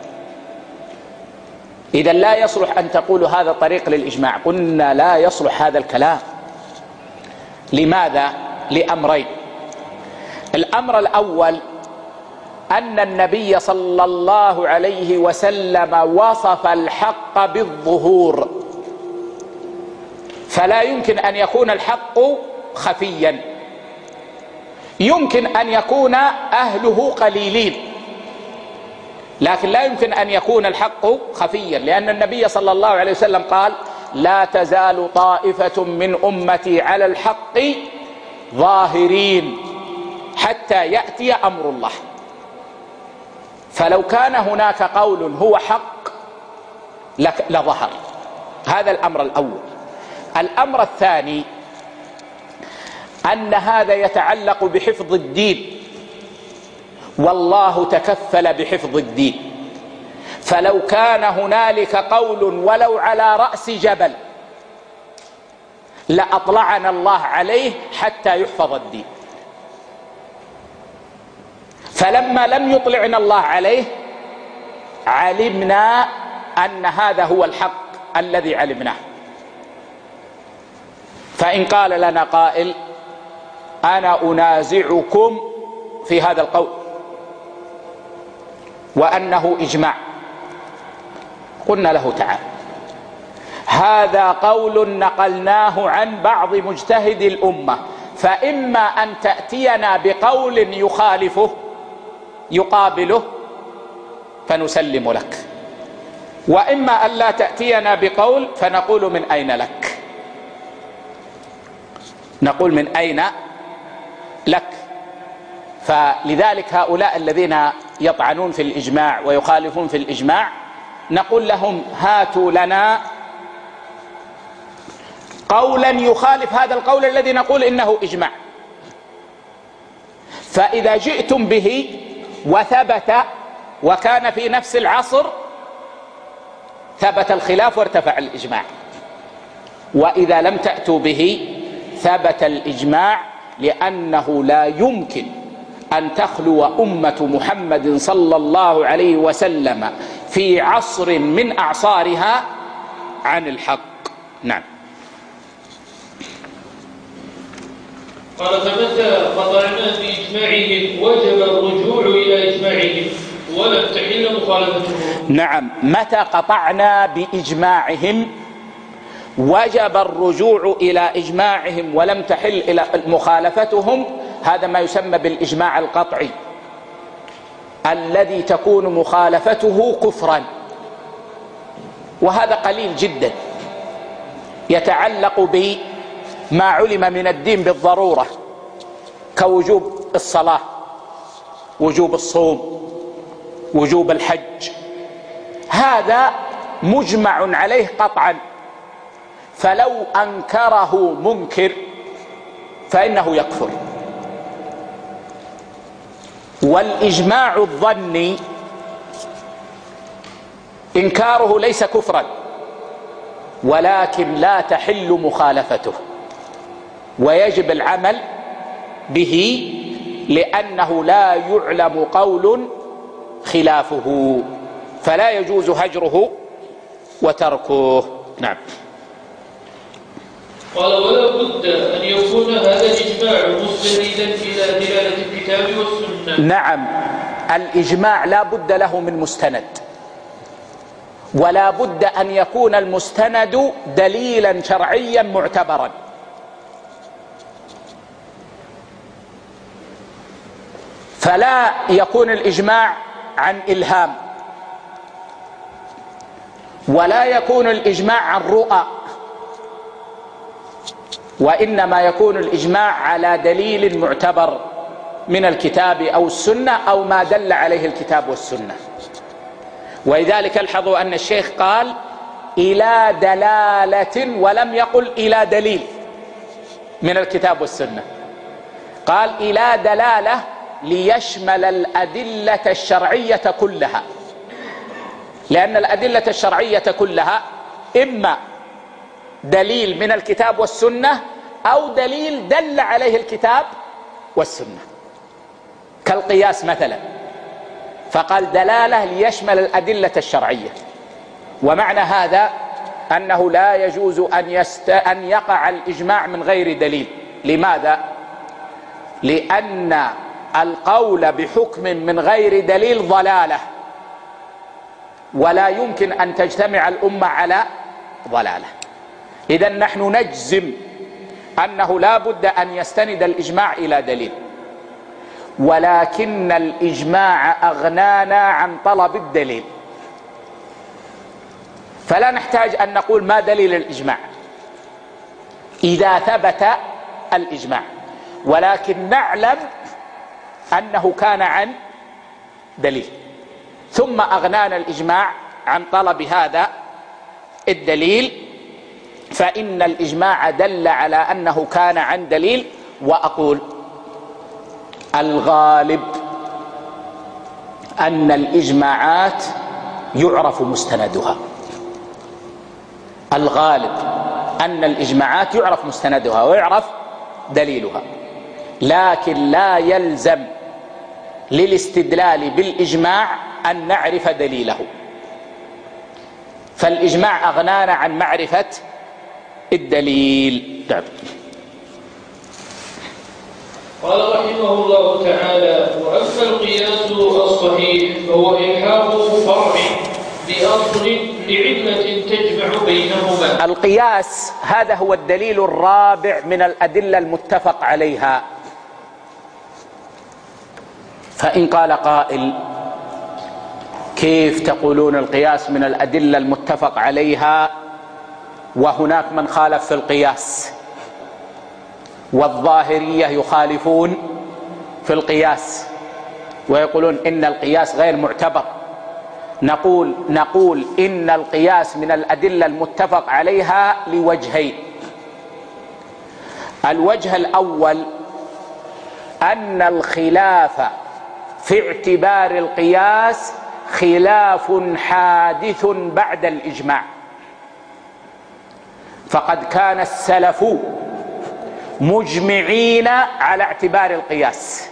إذا لا يصلح أن تقولوا هذا طريق للإجماع. قلنا لا يصلح هذا الكلام. لماذا؟ لأمرين. الأمر الأول أن النبي صلى الله عليه وسلم وصف الحق بالظهور، فلا يمكن أن يكون الحق خفيا. يمكن أن يكون أهله قليلين، لكن لا يمكن أن يكون الحق خفيا، لأن النبي صلى الله عليه وسلم قال: لا تزال طائفة من أمتي على الحق ظاهرين حتى يأتي أمر الله. فلو كان هناك قول هو حق لظهر. هذا الأمر الأول. الأمر الثاني أن هذا يتعلق بحفظ الدين، والله تكفل بحفظ الدين. فلو كان هنالك قول ولو على رأس جبل لأطلعنا الله عليه حتى يحفظ الدين. فلما لم يطلعنا الله عليه علمنا أن هذا هو الحق الذي علمناه. فإن قال لنا قائل: أنا أنازعكم في هذا القول وأنه إجماع، قلنا له: تعال، هذا قول نقلناه عن بعض مجتهد الأمة، فإما أن تأتينا بقول يخالفه يقابله فنسلم لك، وإما أن لا تأتينا بقول فنقول: من أين لك؟ نقول: من أين لك؟ فلذلك هؤلاء الذين يطعنون في الإجماع ويخالفون في الإجماع نقول لهم: هاتوا لنا قولا يخالف هذا القول الذي نقول إنه إجماع. فإذا جئتم به وثبت وكان في نفس العصر ثبت الخلاف وارتفع الإجماع، وإذا لم تأتوا به ثبت الإجماع، لأنه لا يمكن أن تخلو أمة محمد صلى الله عليه وسلم في عصر من أعصارها عن الحق. نعم. قال: فمتى قطعنا بإجماعهم وجب الرجوع إلى إجماعهم ولم تحل مخالفتهم. نعم، متى قطعنا بإجماعهم وجب الرجوع إلى إجماعهم ولم تحل إلى مخالفتهم. هذا ما يسمى بالإجماع القطعي، الذي تكون مخالفته كفرا، وهذا قليل جدا، يتعلق بما علم من الدين بالضرورة، كوجوب الصلاة، وجوب الصوم، وجوب الحج. هذا مجمع عليه قطعا، فلو أنكره منكر فإنه يكفر. والإجماع الظني إنكاره ليس كفرا، ولكن لا تحل مخالفته، ويجب العمل به، لأنه لا يعلم قول خلافه، فلا يجوز هجره وتركه. نعم. قال: ولا بد أن يكون هذا الإجماع مستندا إلى دلالة الكتاب والسنة. نعم، الإجماع لا بد له من مستند، ولا بد أن يكون المستند دليلا شرعيا معتبرا. فلا يكون الإجماع عن إلهام، ولا يكون الإجماع عن رؤى، وإنما يكون الإجماع على دليل معتبر من الكتاب أو السنة أو ما دل عليه الكتاب والسنة. ولذلك الحظوا أن الشيخ قال: إلى دلالة، ولم يقل إلى دليل من الكتاب والسنة، قال إلى دلالة ليشمل الأدلة الشرعية كلها، لأن الأدلة الشرعية كلها إما دليل من الكتاب والسنة أو دليل دل عليه الكتاب والسنة، كالقياس مثلا، فقال دلالة ليشمل الأدلة الشرعية. ومعنى هذا أنه لا يجوز أن يقع الإجماع من غير دليل. لماذا؟ لأن القول بحكم من غير دليل ضلالة، ولا يمكن أن تجتمع الأمة على ضلالة. إذن نحن نجزم أنه لا بد أن يستند الإجماع إلى دليل، ولكن الإجماع أغنانا عن طلب الدليل، فلا نحتاج أن نقول ما دليل الإجماع إذا ثبت الإجماع، ولكن نعلم أنه كان عن دليل، ثم أغنانا الإجماع عن طلب هذا الدليل، فإن الإجماع دل على أنه كان عن دليل. وأقول الغالب أن الإجماعات يعرف مستندها، الغالب أن الإجماعات يعرف مستندها ويعرف دليلها، لكن لا يلزم للاستدلال بالإجماع أن نعرف دليله، فالإجماع أغنانا عن معرفة الدليل. قال رحمه الله تعالى: وأما القياس الصحيح فهو إلحاق فرع بأصل لعلة تجمع بينهما. القياس هذا هو الدليل الرابع من الأدلة المتفق عليها. فإن قال قائل: كيف تقولون القياس من الأدلة المتفق عليها وهناك من خالف في القياس، والظاهرية يخالفون في القياس ويقولون إن القياس غير معتبر؟ نقول إن القياس من الأدلة المتفق عليها لوجهين. الوجه الأول أن الخلاف في اعتبار القياس خلاف حادث بعد الإجماع، فقد كان السلف مجمعين على اعتبار القياس،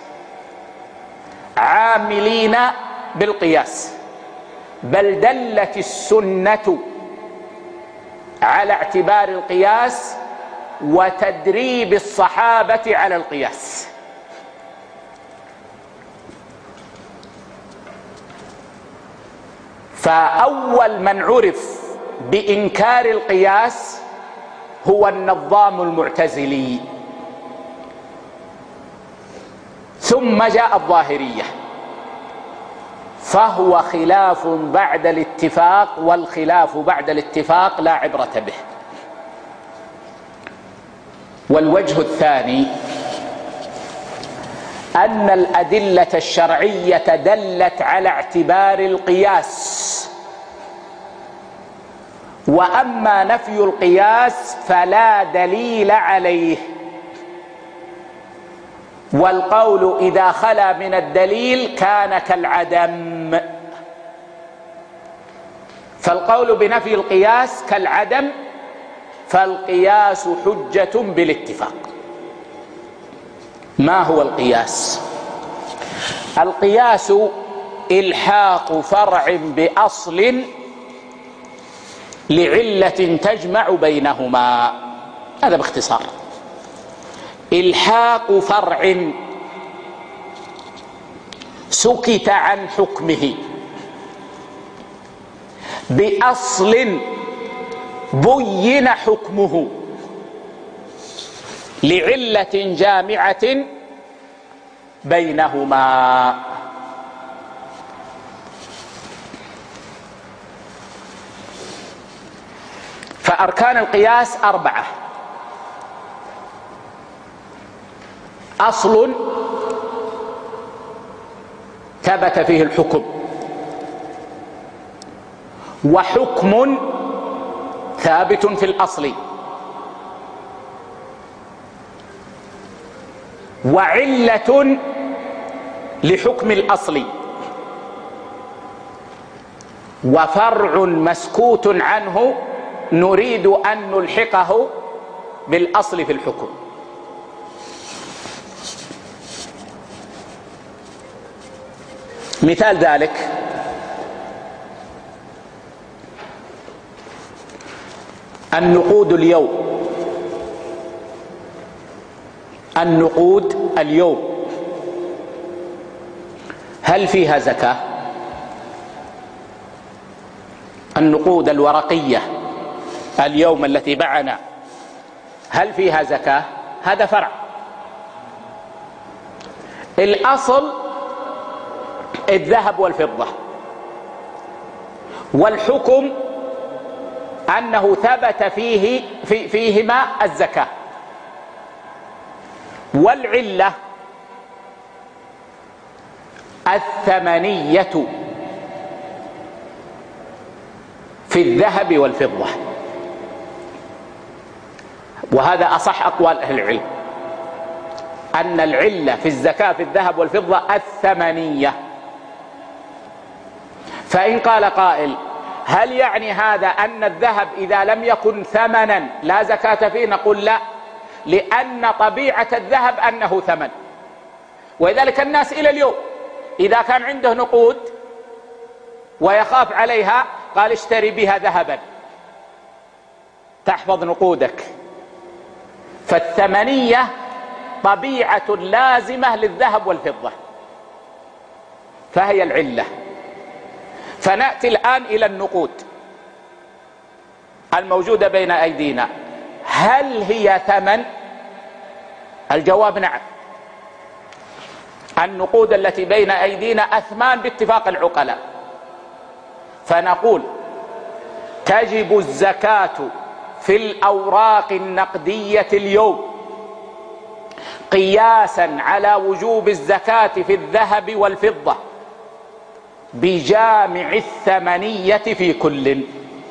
عاملين بالقياس، بل دلت السنة على اعتبار القياس وتدريب الصحابة على القياس. فأول من عرف بإنكار القياس هو النظام المعتزلي، ثم جاء الظاهرية، فهو خلاف بعد الاتفاق، والخلاف بعد الاتفاق لا عبرة به. والوجه الثاني أن الأدلة الشرعية دلت على اعتبار القياس، وأما نفي القياس فلا دليل عليه، والقول إذا خلا من الدليل كان كالعدم، فالقول بنفي القياس كالعدم، فالقياس حجة بالاتفاق. ما هو القياس؟ القياس إلحاق فرع بأصل لعلة تجمع بينهما، هذا باختصار. إلحاق فرع سكت عن حكمه بأصل بين حكمه لعلة جامعة بينهما. فأركان القياس 4: أصل ثبت فيه الحكم، وحكم ثابت في الأصل، وعلة لحكم الأصل، وفرع مسكوت عنه نريد أن نلحقه بالأصل في الحكم. مثال ذلك النقود اليوم. النقود اليوم هل فيها زكاة؟ النقود الورقية اليوم التي معنا هل فيها زكاة؟ هذا فرع. الأصل الذهب والفضة، والحكم أنه ثبت فيهما الزكاة، والعلة الثمنية في الذهب والفضة، وهذا أصح أقوال أهل العلم، أن العلة في الزكاة في الذهب والفضة الثمنية. فإن قال قائل هل يعني هذا أن الذهب إذا لم يكن ثمنا لا زكاة فيه؟ نقول لا، لأن طبيعة الذهب أنه ثمن، ولذلك الناس إلى اليوم إذا كان عنده نقود ويخاف عليها قال اشتري بها ذهبا تحفظ نقودك. فالثمنية طبيعة لازمة للذهب والفضة، فهي العلة. فنأتي الآن إلى النقود الموجودة بين أيدينا، هل هي ثمن؟ الجواب نعم. النقود التي بين أيدينا أثمان باتفاق العقلاء، فنقول تجب الزكاة في الأوراق النقدية اليوم قياسا على وجوب الزكاة في الذهب والفضة بجامع الثمنية في كل.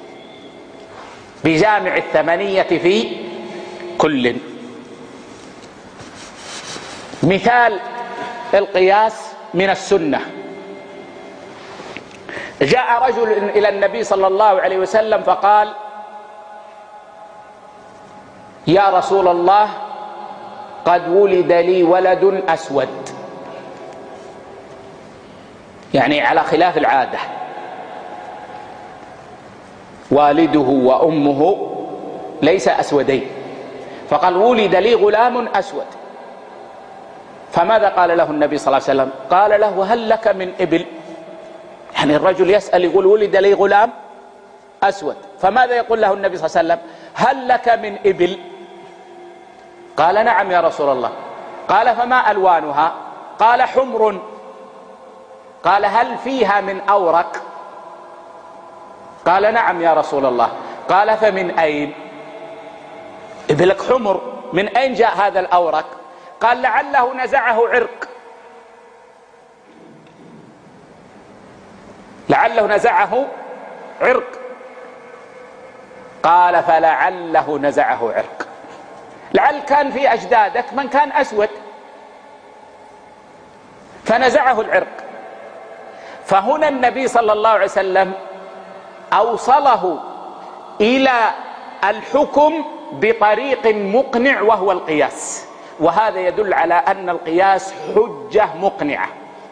بجامع الثمنية في كل. مثال القياس من السنة. جاء رجل إلى النبي صلى الله عليه وسلم فقال يا رسول الله قد ولد لي ولد أسود، يعني على خلاف العادة، والده وأمه ليس أسودين، فقال ولد لي غلام أسود. فماذا قال له النبي صلى الله عليه وسلم؟ قال له هل لك من إبل؟ يعني الرجل يسأل يقول ولد لي غلام أسود، فماذا يقول له النبي صلى الله عليه وسلم؟ هل لك من إبل؟ قال نعم يا رسول الله. قال فما ألوانها؟ قال حمر. قال هل فيها من أورق؟ قال نعم يا رسول الله. قال فمن أين؟ إبلك حمر، من أين جاء هذا الأورق؟ قال لعله نزعه عرق. لعله نزعه عرق. قال فلعله نزعه عرق، لعل كان في أجدادك من كان أسود فنزعه العرق. فهنا النبي صلى الله عليه وسلم أوصله إلى الحكم بطريق مقنع وهو القياس، وهذا يدل على أن القياس حجة مقنعة.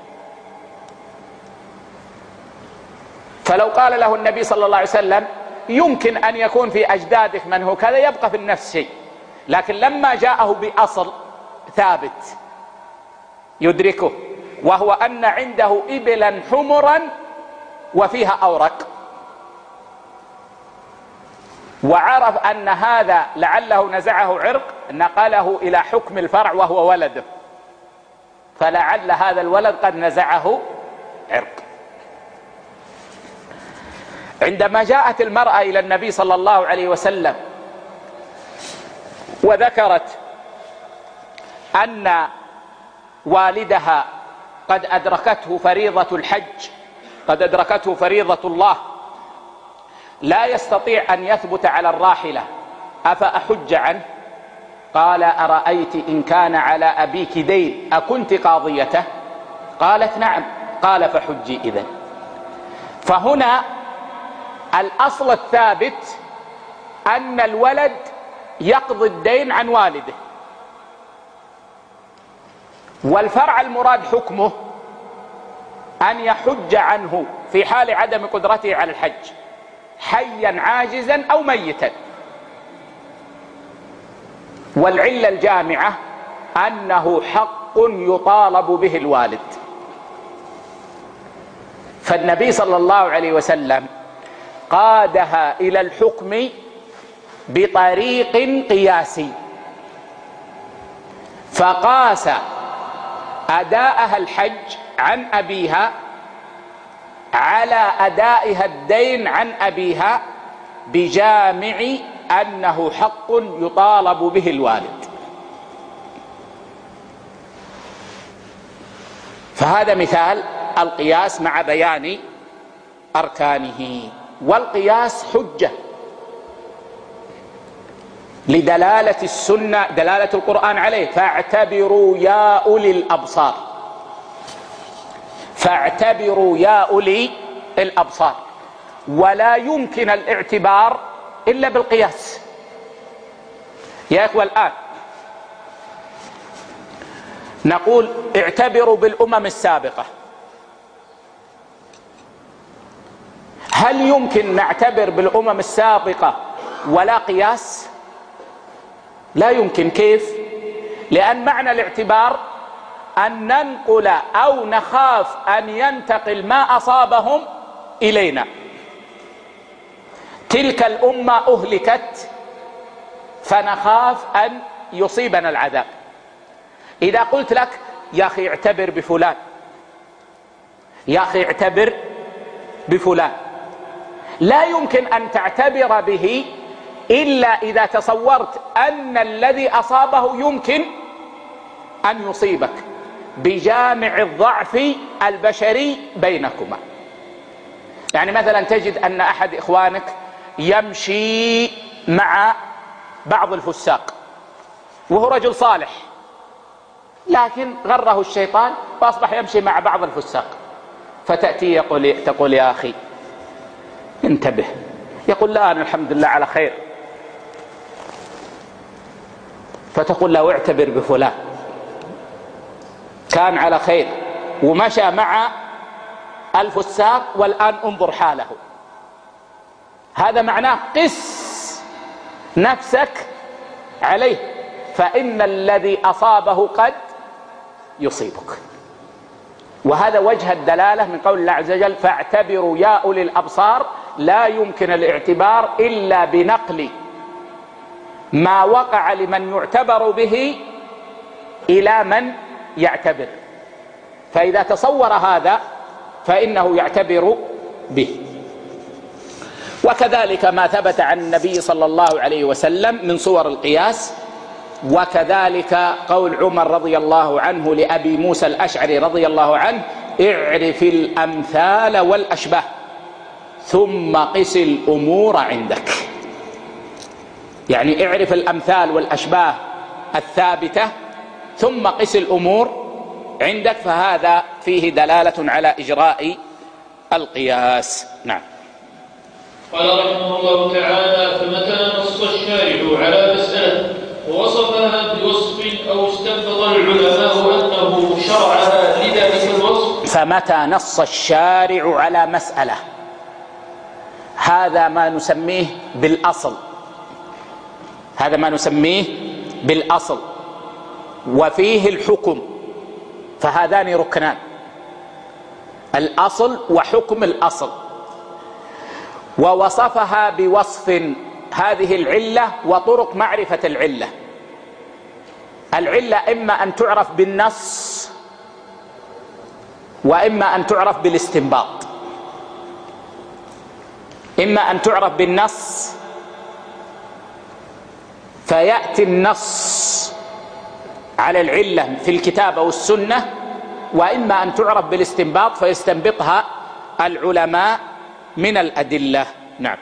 فلو قال له النبي صلى الله عليه وسلم يمكن أن يكون في أجدادك من هو كذا يبقى في النفس شيء، لكن لما جاءه بأصل ثابت يدركه، وهو أن عنده إبلا حمرا وفيها أورق، وعرف أن هذا لعله نزعه عرق، نقله إلى حكم الفرع وهو ولده، فلعل هذا الولد قد نزعه عرق. عندما جاءت المرأة إلى النبي صلى الله عليه وسلم وذكرت أن والدها قد أدركته فريضة الحج، قد أدركته فريضة الله، لا يستطيع أن يثبت على الراحلة، أفأحج عنه؟ قال أرأيت إن كان على أبيك دين أكنت قاضيته؟ قالت نعم. قال فحجي إذن. فهنا الأصل الثابت أن الولد يقضي الدين عن والده، والفرع المراد حكمه أن يحج عنه في حال عدم قدرته على الحج حيا عاجزا أو ميتا. والعلة الجامعة أنه حق يطالب به الوالد. فالنبي صلى الله عليه وسلم قادها إلى الحكم بطريق قياسي، فقاس أداءها الحج عن أبيها على أدائها الدين عن أبيها بجامع أنه حق يطالب به الوالد. فهذا مثال القياس مع بيان أركانه. والقياس حجة لدلالة السنة، دلالة القرآن عليه: فاعتبروا يا أولي الأبصار. فاعتبروا يا أولي الأبصار. ولا يمكن الاعتبار إلا بالقياس. يا إخوة، الآن نقول اعتبروا بالأمم السابقة. هل يمكن نعتبر بالأمم السابقة ولا قياس؟ لا يمكن. كيف؟ لأن معنى الاعتبار أن ننقل أو نخاف أن ينتقل ما أصابهم إلينا. تلك الأمة أهلكت فنخاف أن يصيبنا العذاب. إذا قلت لك يا أخي اعتبر بفلان، يا أخي اعتبر بفلان، لا يمكن أن تعتبر به إلا إذا تصورت أن الذي أصابه يمكن أن يصيبك بجامع الضعف البشري بينكما. يعني مثلا تجد أن أحد إخوانك يمشي مع بعض الفساق وهو رجل صالح، لكن غره الشيطان فأصبح يمشي مع بعض الفساق، فتأتي تقول يا أخي انتبه. يقول لا أنا الحمد لله على خير. فتقول له اعتبر بفلان، كان على خير ومشى مع الفساق والآن انظر حاله. هذا معناه قس نفسك عليه، فإن الذي أصابه قد يصيبك. وهذا وجه الدلالة من قول الله عز وجل: فاعتبروا يا أولي الأبصار. لا يمكن الاعتبار إلا بنقل ما وقع لمن يعتبر به إلى من يعتبر. فإذا تصور هذا فإنه يعتبر به. وكذلك ما ثبت عن النبي صلى الله عليه وسلم من صور القياس. وكذلك قول عمر رضي الله عنه لأبي موسى الأشعري رضي الله عنه: اعرف الأمثال والأشباه ثم قس الأمور عندك. يعني اعرف الأمثال والأشباه الثابتة ثم قس الأمور عندك. فهذا فيه دلالة على إجراء القياس. نعم. قال رحمه الله تعالى: فمتى نص الشارع على مسألة ووصفها بوصف أو استنبط العلماء أنه شرعها لذلك الوصف. فمتى نص الشارع على مسألة، هذا ما نسميه بالأصل. هذا ما نسميه بالأصل. وفيه الحكم، فهذان ركنان: الأصل وحكم الأصل. ووصفها بوصف، هذه العلة وطرق معرفة العلة. العلة إما أن تعرف بالنص وإما أن تعرف بالاستنباط. إما أن تعرف بالنص فيأتي النص على العلة في الكتاب أو السنة، وإما أن تعرف بالاستنباط فيستنبطها العلماء من الأدلة. نعم.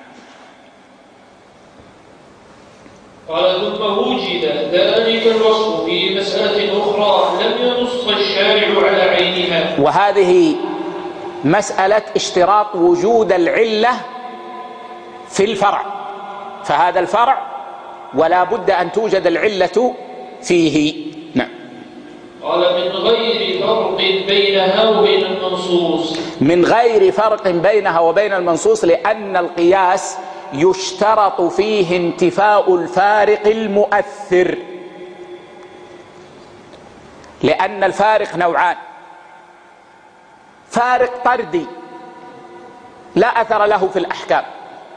قال: ثم وجد ذلك الوصف في مسألة أخرى لم ينص الشارع على عينها. وهذه مسألة اشتراط وجود العلة في الفرع. فهذا الفرع ولا بد أن توجد العلة فيه. نعم. قال: من غير فرق بينها وبين المنصوص المنصوص من غير فرق بينها وبين المنصوص، لأن القياس يشترط فيه انتفاء الفارق المؤثر، لأن الفارق نوعان: فارق طردي لا أثر له في الأحكام،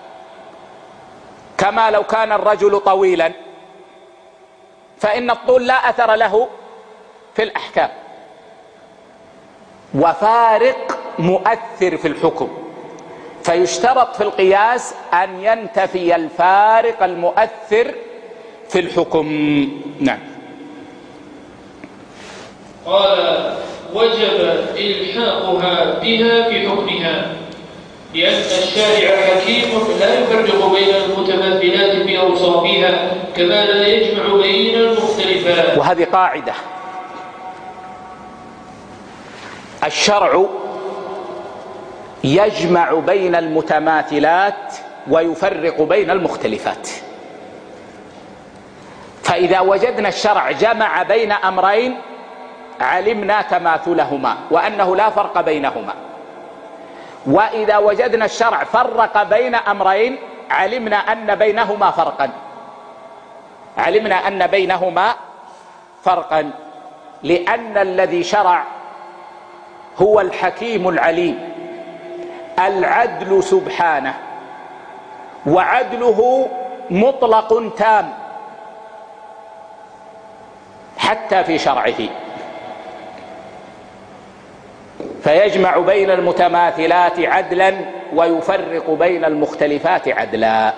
كما لو كان الرجل طويلا فإن الطول لا أثر له في الأحكام، وفارق مؤثر في الحكم، فيشترط في القياس أن ينتفي الفارق المؤثر في الحكم. نعم. قال: وجب إلحاقها بها في حكمها، لأن الشارع حكيم لا يفرق بين المتماثلات بأوصافها كما لا يجمع بين المختلفات. وهذه قاعدة: الشرع يجمع بين المتماثلات ويفرق بين المختلفات، فإذا وجدنا الشرع جمع بين أمرين علمنا تماثلهما وأنه لا فرق بينهما، وإذا وجدنا الشرع فرق بين أمرين علمنا أن بينهما فرقا، لأن الذي شرع هو الحكيم العليم العدل سبحانه، وعدله مطلق تام حتى في شرعه، فيجمع بين المتماثلات عدلا ويفرق بين المختلفات عدلا.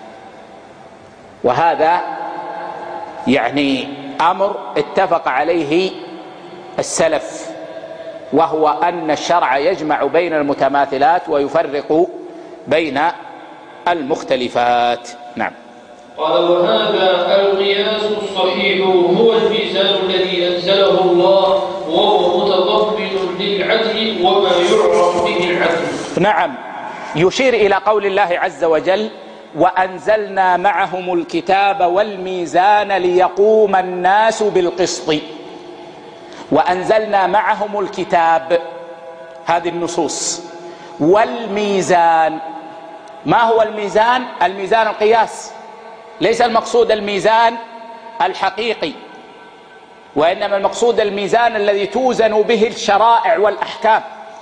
وهذا يعني أمر اتفق عليه السلف، وهو أن الشرع يجمع بين المتماثلات ويفرق بين المختلفات. نعم. قال: وهذا القياس الصحيح هو الميزان الذي أنزله الله، وهو متضمن للعدل وما يعرف به العدل. نعم، يشير إلى قول الله عز وجل: وأنزلنا معهم الكتاب والميزان ليقوم الناس بالقسط. وأنزلنا معهم الكتاب، هذه النصوص، والميزان. ما هو الميزان؟ الميزان القياس، ليس المقصود الميزان الحقيقي، وإنما المقصود الميزان الذي توزن به الشرائع والأحكام،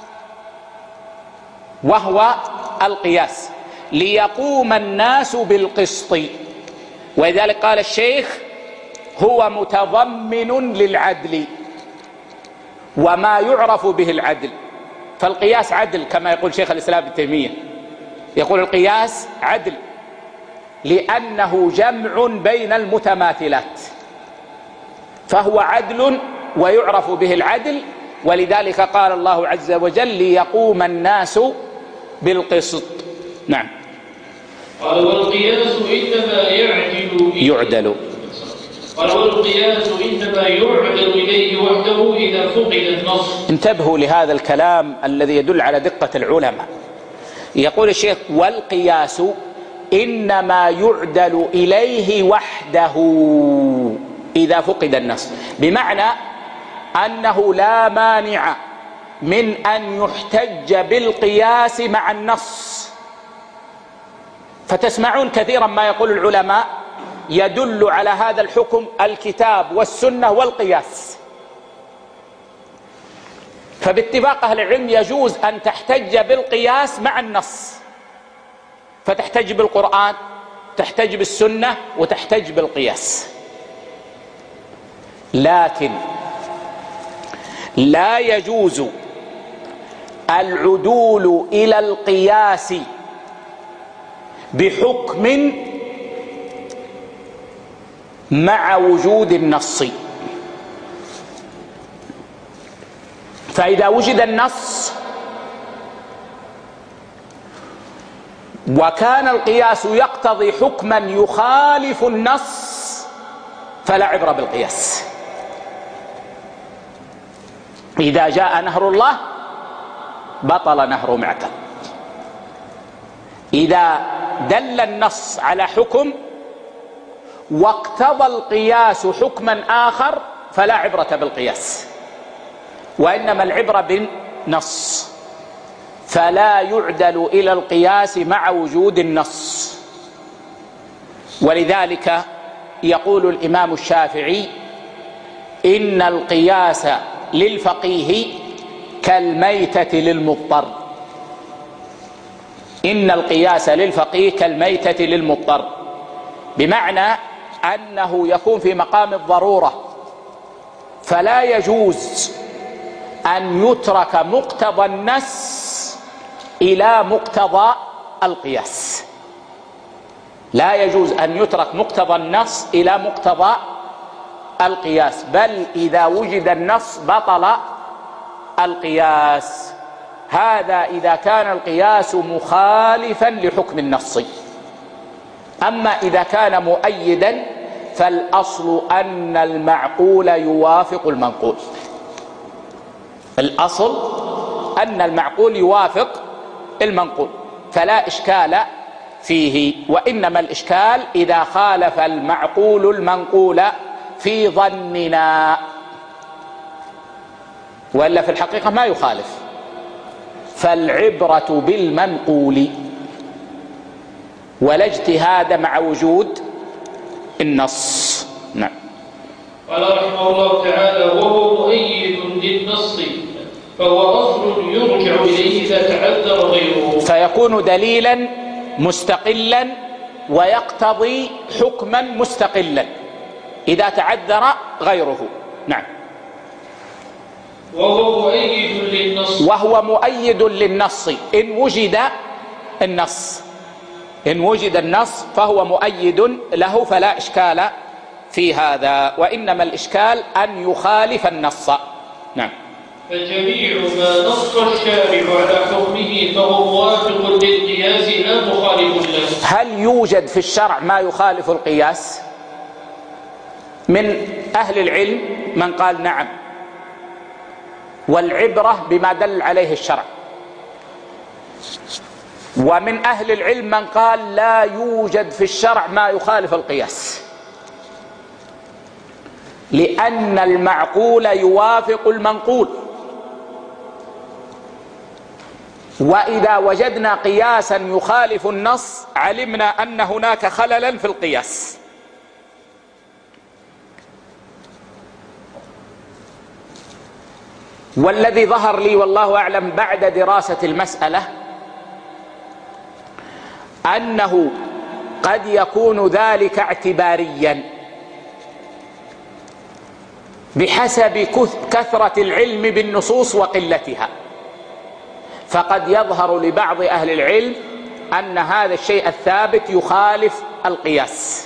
وهو القياس، ليقوم الناس بالقسط. ولذلك قال الشيخ: هو متضمن للعدل وما يعرف به العدل. فالقياس عدل كما يقول شيخ الإسلام ابن تيمية، يقول القياس عدل لأنه جمع بين المتماثلات، فهو عدل ويعرف به العدل. ولذلك قال الله عز وجل: ليقوم الناس بالقسط. نعم. قال: والقياس إنما يعدل. قال: والقياس إنما يعدل إليه وحده إذا فقد النص. انتبهوا لهذا الكلام الذي يدل على دقة العلماء. يقول الشيخ: والقياس إنما يعدل إليه وحده إذا فقد النص، بمعنى أنه لا مانع من أن يحتج بالقياس مع النص. فتسمعون كثيرا ما يقول العلماء: يدل على هذا الحكم الكتاب والسنة والقياس. فباتفاق أهل العلم يجوز أن تحتج بالقياس مع النص، فتحتج بالقرآن، تحتج بالسنة، وتحتج بالقياس. لكن لا يجوز العدول إلى القياس بحكم مع وجود النص. فإذا وجد النص وكان القياس يقتضي حكما يخالف النص فلا عبرة بالقياس. إذا جاء نهر الله بطل نهر معتد. إذا دل النص على حكم واقتضى القياس حكما آخر فلا عبرة بالقياس، وإنما العبرة بالنص. فلا يعدل إلى القياس مع وجود النص. ولذلك يقول الإمام الشافعي: إن القياس للفقيه كالميتة للمضطر. إن القياس للفقيه كالميتة للمضطر، بمعنى أنه يكون في مقام الضرورة، فلا يجوز أن يترك مقتضى النص إلى مقتضى القياس. لا يجوز أن يترك مقتضى النص إلى مقتضى القياس، بل إذا وجد النص بطل القياس. هذا إذا كان القياس مخالفا لحكم النص. أما إذا كان مؤيدا فالأصل أن المعقول يوافق المنقول. الأصل أن المعقول يوافق المنقول، فلا إشكال فيه. وإنما الإشكال إذا خالف المعقول المنقول في ظننا، وإلا في الحقيقة ما يخالف. فالعبرة بالمنقول ولا اجتهاد مع وجود النص. نعم. قال رحمه الله تعالى: وهو مؤيد للنص فهو أصل يرجع إليه إذا تعذر غيره، فيكون دليلا مستقلا ويقتضي حكما مستقلا إذا تعذر غيره. نعم. وهو مؤيد للنص، وهو مؤيد للنص إن وجد النص. إن وجد النص فهو مؤيد له، فلا إشكال في هذا. وإنما الإشكال أن يخالف النص. نعم. فجميع ما نص الشارع على حكمه فهو موافق للقياس لا مخالف له. هل يوجد في الشرع ما يخالف القياس؟ من أهل العلم من قال نعم، والعبرة بما دل عليه الشرع. ومن أهل العلم من قال لا يوجد في الشرع ما يخالف القياس، لأن المعقول يوافق المنقول. وإذا وجدنا قياسا يخالف النص علمنا أن هناك خللا في القياس. والذي ظهر لي والله أعلم بعد دراسة المسألة أنه قد يكون ذلك اعتباريا بحسب كثرة العلم بالنصوص وقلتها. فقد يظهر لبعض أهل العلم أن هذا الشيء الثابت يخالف القياس،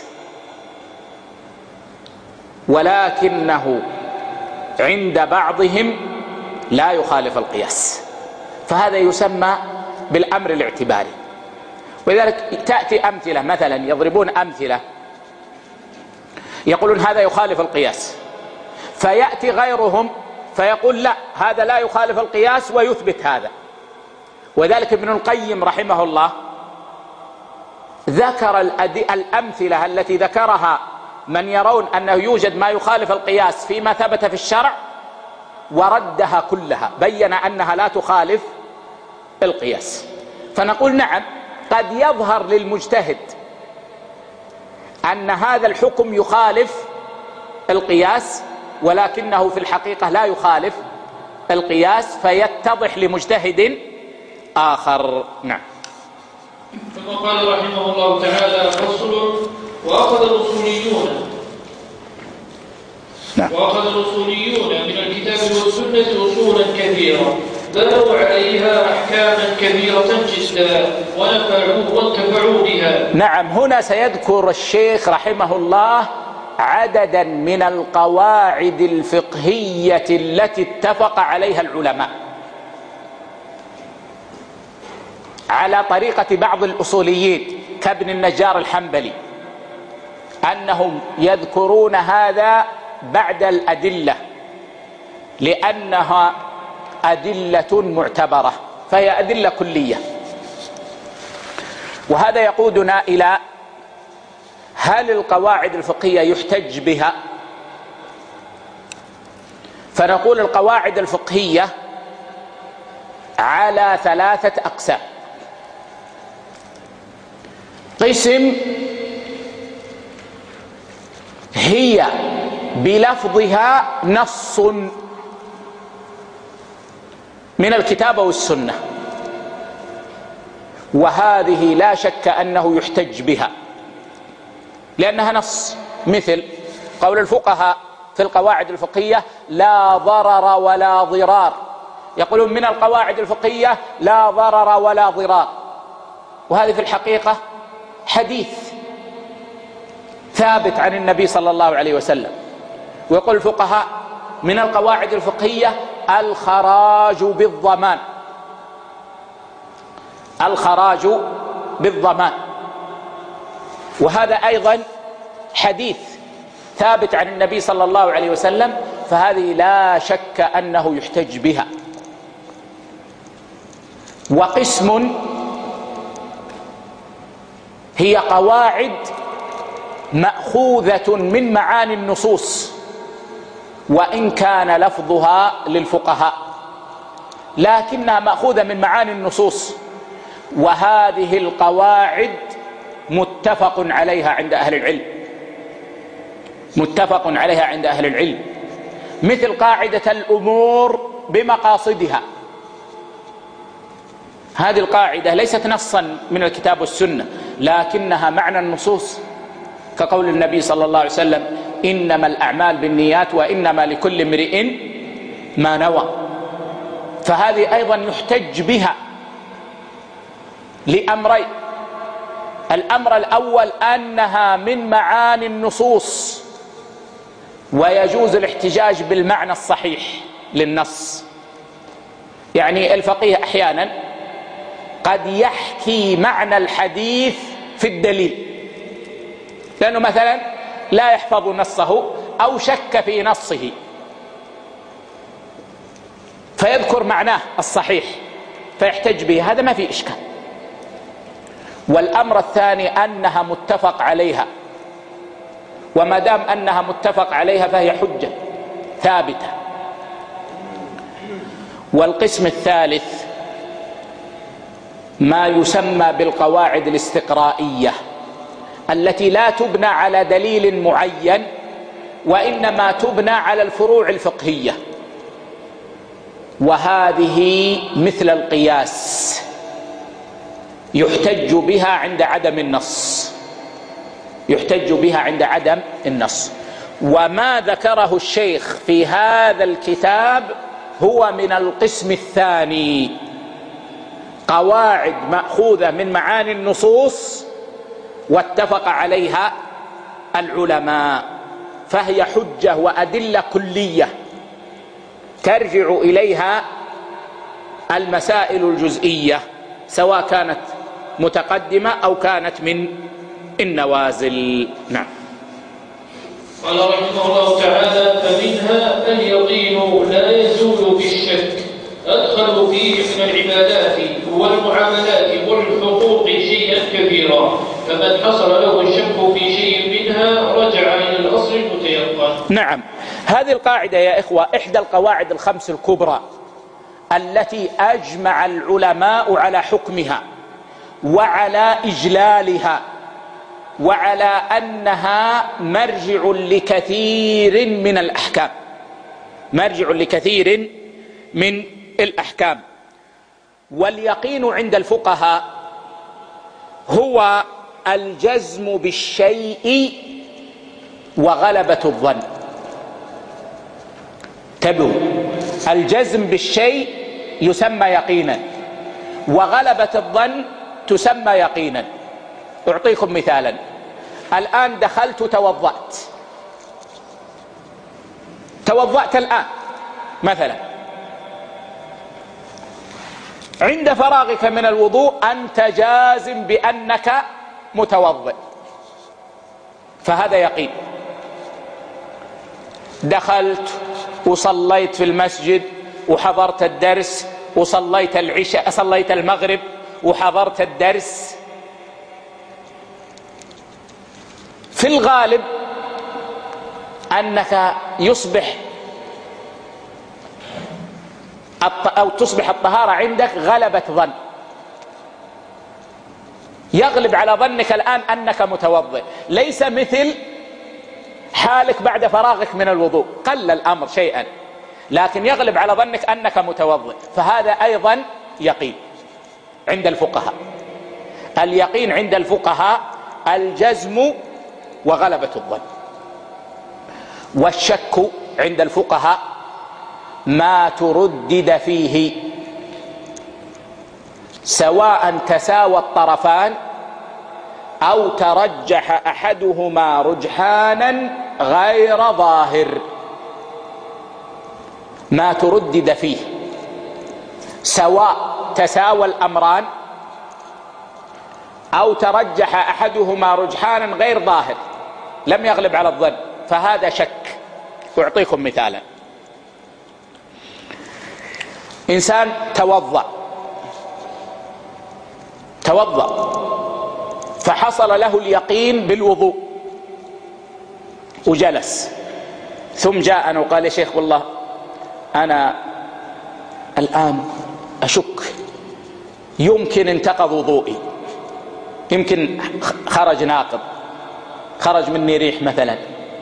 ولكنه عند بعضهم لا يخالف القياس، فهذا يسمى بالأمر الاعتباري. ولذلك تأتي أمثلة، مثلا يضربون أمثلة يقولون هذا يخالف القياس، فيأتي غيرهم فيقول لا هذا لا يخالف القياس ويثبت هذا. وذلك ابن القيم رحمه الله ذكر الأمثلة التي ذكرها من يرون أنه يوجد ما يخالف القياس فيما ثبت في الشرع، وردها كلها، بين أنها لا تخالف القياس. فنقول نعم، قد يظهر للمجتهد أن هذا الحكم يخالف القياس، ولكنه في الحقيقة لا يخالف القياس، فيتضح لمجتهد آخر. نعم. ثم قال رحمه الله تعالى: فصل. وأخذ الأصوليون من الكتاب والسنة أصولا كثيرة بنوا عليها أحكاما كبيرة جدا وانتفعوا بها. نعم. هنا سيذكر الشيخ رحمه الله عددا من القواعد الفقهية التي اتفق عليها العلماء على طريقة بعض الأصوليين كابن النجار الحنبلي، أنهم يذكرون هذا بعد الأدلة لأنها أدلة معتبرة، فهي أدلة كلية. وهذا يقودنا إلى هل القواعد الفقهية يحتج بها؟ فنقول القواعد الفقهية على 3 أقسام. قسم هي بلفظها نص من الكتاب والسنة، وهذه لا شك أنه يحتج بها لأنها نص، مثل قول الفقهاء في القواعد الفقهية: لا ضرر ولا ضرار. يقولون من القواعد الفقهية لا ضرر ولا ضرار، وهذه في الحقيقة حديث ثابت عن النبي صلى الله عليه وسلم. ويقول الفقهاء من القواعد الفقهية الخراج بالضمان، الخراج بالضمان، وهذا أيضا حديث ثابت عن النبي صلى الله عليه وسلم، فهذه لا شك أنه يحتج بها. وقسم هي قواعد مأخوذة من معاني النصوص، وإن كان لفظها للفقهاء لكنها مأخوذة من معاني النصوص، وهذه القواعد متفق عليها عند أهل العلم، متفق عليها عند أهل العلم، مثل قاعدة الأمور بمقاصدها. هذه القاعدة ليست نصا من الكتاب والسنة لكنها معنى النصوص، كقول النبي صلى الله عليه وسلم: إنما الأعمال بالنيات وإنما لكل امرئ ما نوى. فهذه أيضا يحتج بها لأمرين: الأمر الأول أنها من معاني النصوص ويجوز الاحتجاج بالمعنى الصحيح للنص. يعني الفقيه أحيانا قد يحكي معنى الحديث في الدليل، لأنه مثلا لا يحفظ نصه أو شك في نصه فيذكر معناه الصحيح فيحتج به، هذا ما في إشكال. والأمر الثاني أنها متفق عليها، وما دام أنها متفق عليها فهي حجة ثابتة. والقسم الثالث ما يسمى بالقواعد الاستقرائية، التي لا تبنى على دليل معين وإنما تبنى على الفروع الفقهية، وهذه مثل القياس يحتج بها عند عدم النص، يحتج بها عند عدم النص. وما ذكره الشيخ في هذا الكتاب هو من القسم الثاني، قواعد مأخوذة من معاني النصوص واتفق عليها العلماء، فهي حجة وأدلة كلية ترجع إليها المسائل الجزئية، سواء كانت متقدمة أو كانت من النوازل. نعم. قال رحمه الله تعالى: فمنها اليقين لا يزول بالشك، أدخل فيه من العبادات والمعاملات والحقوق شيئا كثيرا، فمن حصل له الشك في شيء منها رجع إلى الأصل المتيقن. نعم، هذه القاعدة يا إخوة إحدى القواعد الخمس الكبرى التي أجمع العلماء على حكمها وعلى إجلالها وعلى أنها مرجع لكثير من الأحكام، مرجع لكثير من الأحكام. واليقين عند الفقهاء هو الجزم بالشيء وغلبة الظن. تبوا، الجزم بالشيء يسمى يقينا، وغلبة الظن تسمى يقينا. أعطيكم مثالا: الآن دخلت توضأت الآن مثلا، عند فراغك من الوضوء أنت جازم بأنك متوضئ، فهذا يقين. دخلت وصليت في المسجد وحضرت الدرس وصليت العشاء، صليت المغرب وحضرت الدرس، في الغالب أنك يصبح أو تصبح الطهارة عندك غلبة ظن، يغلب على ظنك الآن أنك متوضئ، ليس مثل حالك بعد فراغك من الوضوء، قل الأمر شيئا، لكن يغلب على ظنك أنك متوضئ، فهذا أيضا يقين عند الفقهاء. اليقين عند الفقهاء الجزم وغلبة الظن. والشك عند الفقهاء ما تردد فيه، سواء تساوى الطرفان أو ترجح أحدهما رجحانا غير ظاهر. ما تردد فيه سواء تساوى الأمران أو ترجح أحدهما رجحانا غير ظاهر لم يغلب على الظن، فهذا شك. أعطيكم مثالا: إنسان توضأ فحصل له اليقين بالوضوء وجلس، ثم جاءنا وقال: يا شيخ والله أنا الآن أشك، يمكن انتقض وضوئي، يمكن خرج ناقض، خرج مني ريح مثلا.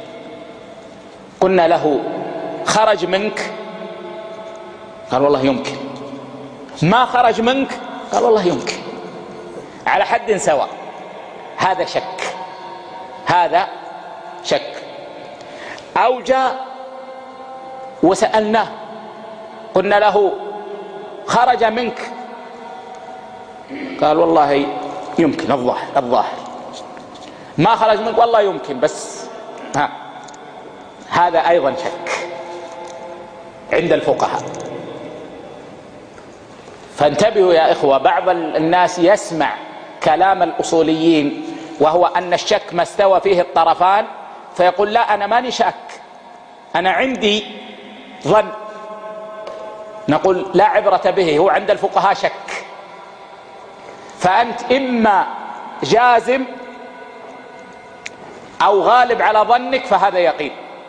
قلنا له: خرج منك؟ قال: والله يمكن. ما خرج منك؟ قال: والله يمكن. على حد سواء. هذا شك، هذا شك. أو جاء وسألناه قلنا له: خرج منك؟ قال: والله يمكن، الظاهر. ما خرج منك؟ والله يمكن، بس هذا أيضا شك عند الفقهاء. فانتبهوا يا إخوة، بعض الناس يسمع كلام الأصوليين وهو أن الشك ما استوى فيه الطرفان، فيقول: لا، أنا ماني شاك، أنا عندي ظن. نقول: لا عبرة به، هو عند الفقهاء شك. فأنت إما جازم أو غالب على ظنك فهذا يقين،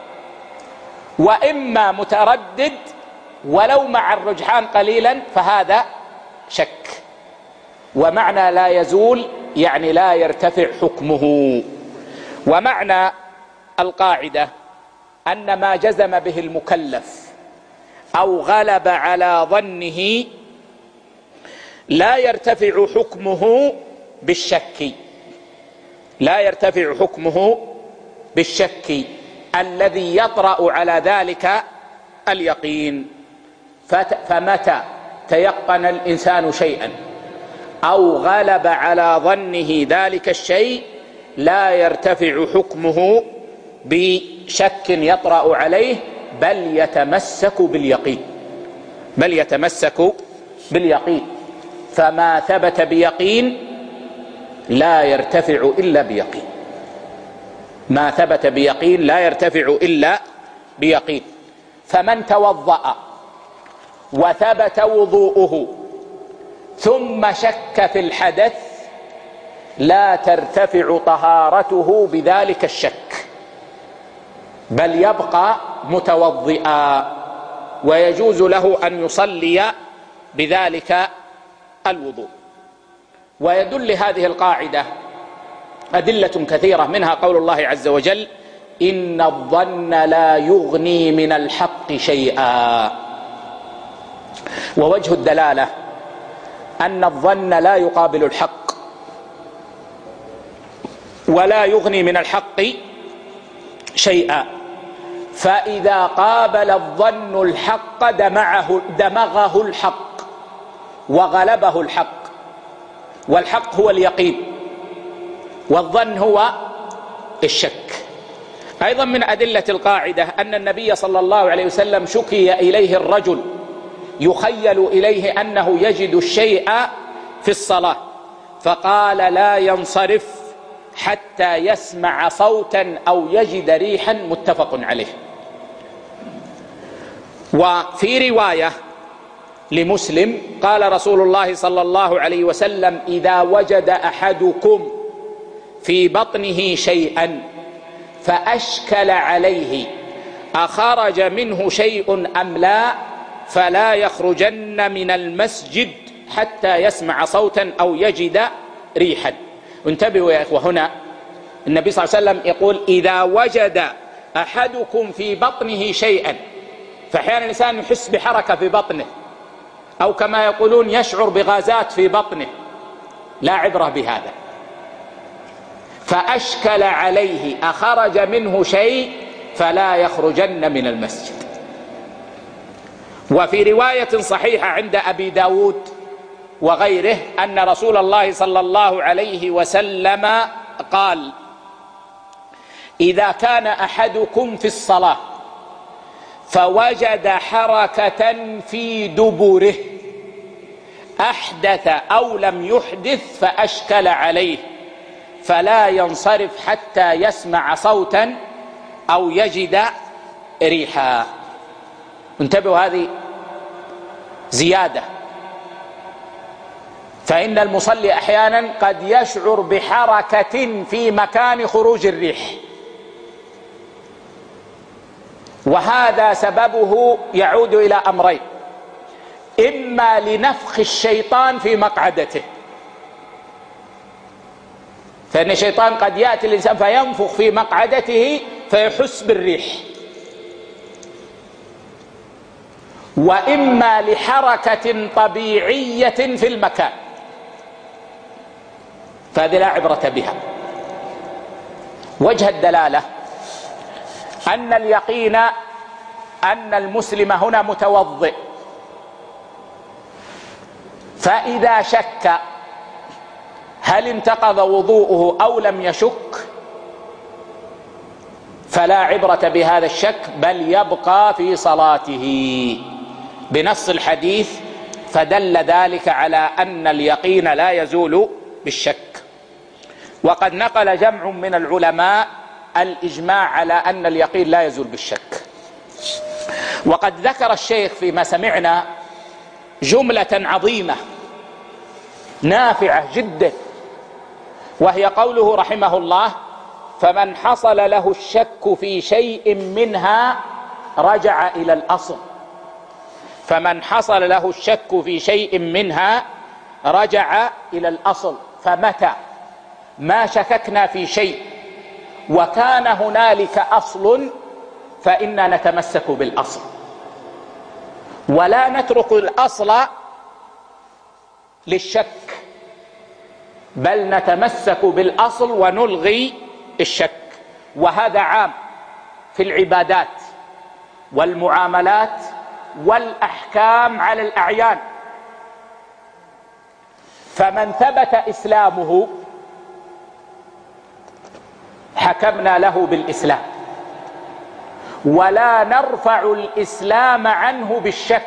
وإما متردد ولو مع الرجحان قليلا فهذا شك. ومعنى لا يزول يعني لا يرتفع حكمه. ومعنى القاعدة أن ما جزم به المكلف أو غلب على ظنه لا يرتفع حكمه بالشك، لا يرتفع حكمه بالشك الذي يطرأ على ذلك اليقين. فمتى تيقن الإنسان شيئا أو غلب على ظنه ذلك الشيء لا يرتفع حكمه بشك يطرأ عليه، بل يتمسك باليقين. فما ثبت بيقين لا يرتفع إلا بيقين، ما ثبت بيقين لا يرتفع إلا بيقين. فمن توضأ وثبت وضوءه ثم شك في الحدث لا ترتفع طهارته بذلك الشك، بل يبقى متوضئا ويجوز له أن يصلي بذلك الوضوء. ويدل هذه القاعدة أدلة كثيرة، منها قول الله عز وجل: إن الظن لا يغني من الحق شيئا. ووجه الدلالة أن الظن لا يقابل الحق ولا يغني من الحق شيئا، فإذا قابل الظن الحق دمغه الحق وغلبه الحق، والحق هو اليقين والظن هو الشك. أيضا من أدلة القاعدة أن النبي صلى الله عليه وسلم شكي إليه الرجل يخيل إليه أنه يجد الشيء في الصلاة، فقال: لا ينصرف حتى يسمع صوتا أو يجد ريحا، متفق عليه. وفي رواية لمسلم قال رسول الله صلى الله عليه وسلم: إذا وجد أحدكم في بطنه شيئا فأشكل عليه أخرج منه شيء أم لا، فلا يخرجن من المسجد حتى يسمع صوتا أو يجد ريحا. انتبهوا يا إخوة، هنا النبي صلى الله عليه وسلم يقول إذا وجد أحدكم في بطنه شيئا، فأحيانا الإنسان يحس بحركة في بطنه، أو كما يقولون يشعر بغازات في بطنه، لا عبرة بهذا. فأشكل عليه أخرج منه شيء فلا يخرجن من المسجد. وفي رواية صحيحة عند أبي داود وغيره أن رسول الله صلى الله عليه وسلم قال إذا كان أحدكم في الصلاة فوجد حركة في دبره أحدث أو لم يحدث فأشكل عليه فلا ينصرف حتى يسمع صوتا أو يجد ريحا. انتبهوا، هذه زيادة، فإن المصلي أحيانا قد يشعر بحركة في مكان خروج الريح، وهذا سببه يعود إلى أمرين: إما لنفخ الشيطان في مقعدته، فإن الشيطان قد يأتي الإنسان فينفخ في مقعدته فيحس بالريح، وإما لحركة طبيعية في المكان، فهذه لا عبرة بها. وجه الدلالة أن اليقين أن المسلم هنا متوضئ، فإذا شك هل انتقض وضوءه أو لم يشك فلا عبرة بهذا الشك، بل يبقى في صلاته بنص الحديث، فدل ذلك على أن اليقين لا يزول بالشك. وقد نقل جمع من العلماء الإجماع على أن اليقين لا يزول بالشك. وقد ذكر الشيخ فيما سمعنا جملة عظيمة نافعة جدا، وهي قوله رحمه الله: فمن حصل له الشك في شيء منها رجع إلى الأصل. فمن حصل له الشك في شيء منها رجع إلى الأصل. فمتى ما شككنا في شيء وكان هنالك أصل فإنا نتمسك بالأصل، ولا نترك الأصل للشك، بل نتمسك بالأصل ونلغي الشك. وهذا عام في العبادات والمعاملات والأحكام على الأعيان. فمن ثبت إسلامه حكمنا له بالإسلام، ولا نرفع الإسلام عنه بالشك،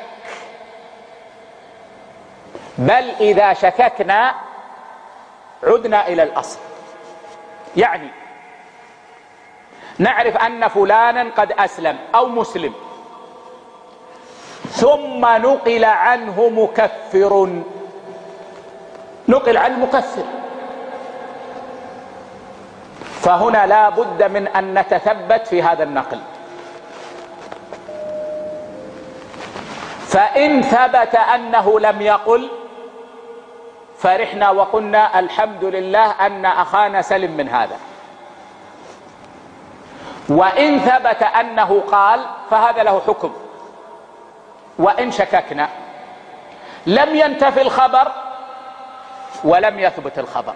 بل إذا شككنا عدنا إلى الأصل. يعني نعرف أن فلانا قد أسلم أو مسلم، ثم نقل عنه مكفر، نقل عن مكفر، فهنا لا بد من أن نتثبت في هذا النقل. فإن ثبت أنه لم يقل فرحنا وقلنا الحمد لله أن أخانا سلم من هذا. وإن ثبت أنه قال فهذا له حكم. وإن شككنا لم ينتفي الخبر ولم يثبت الخبر،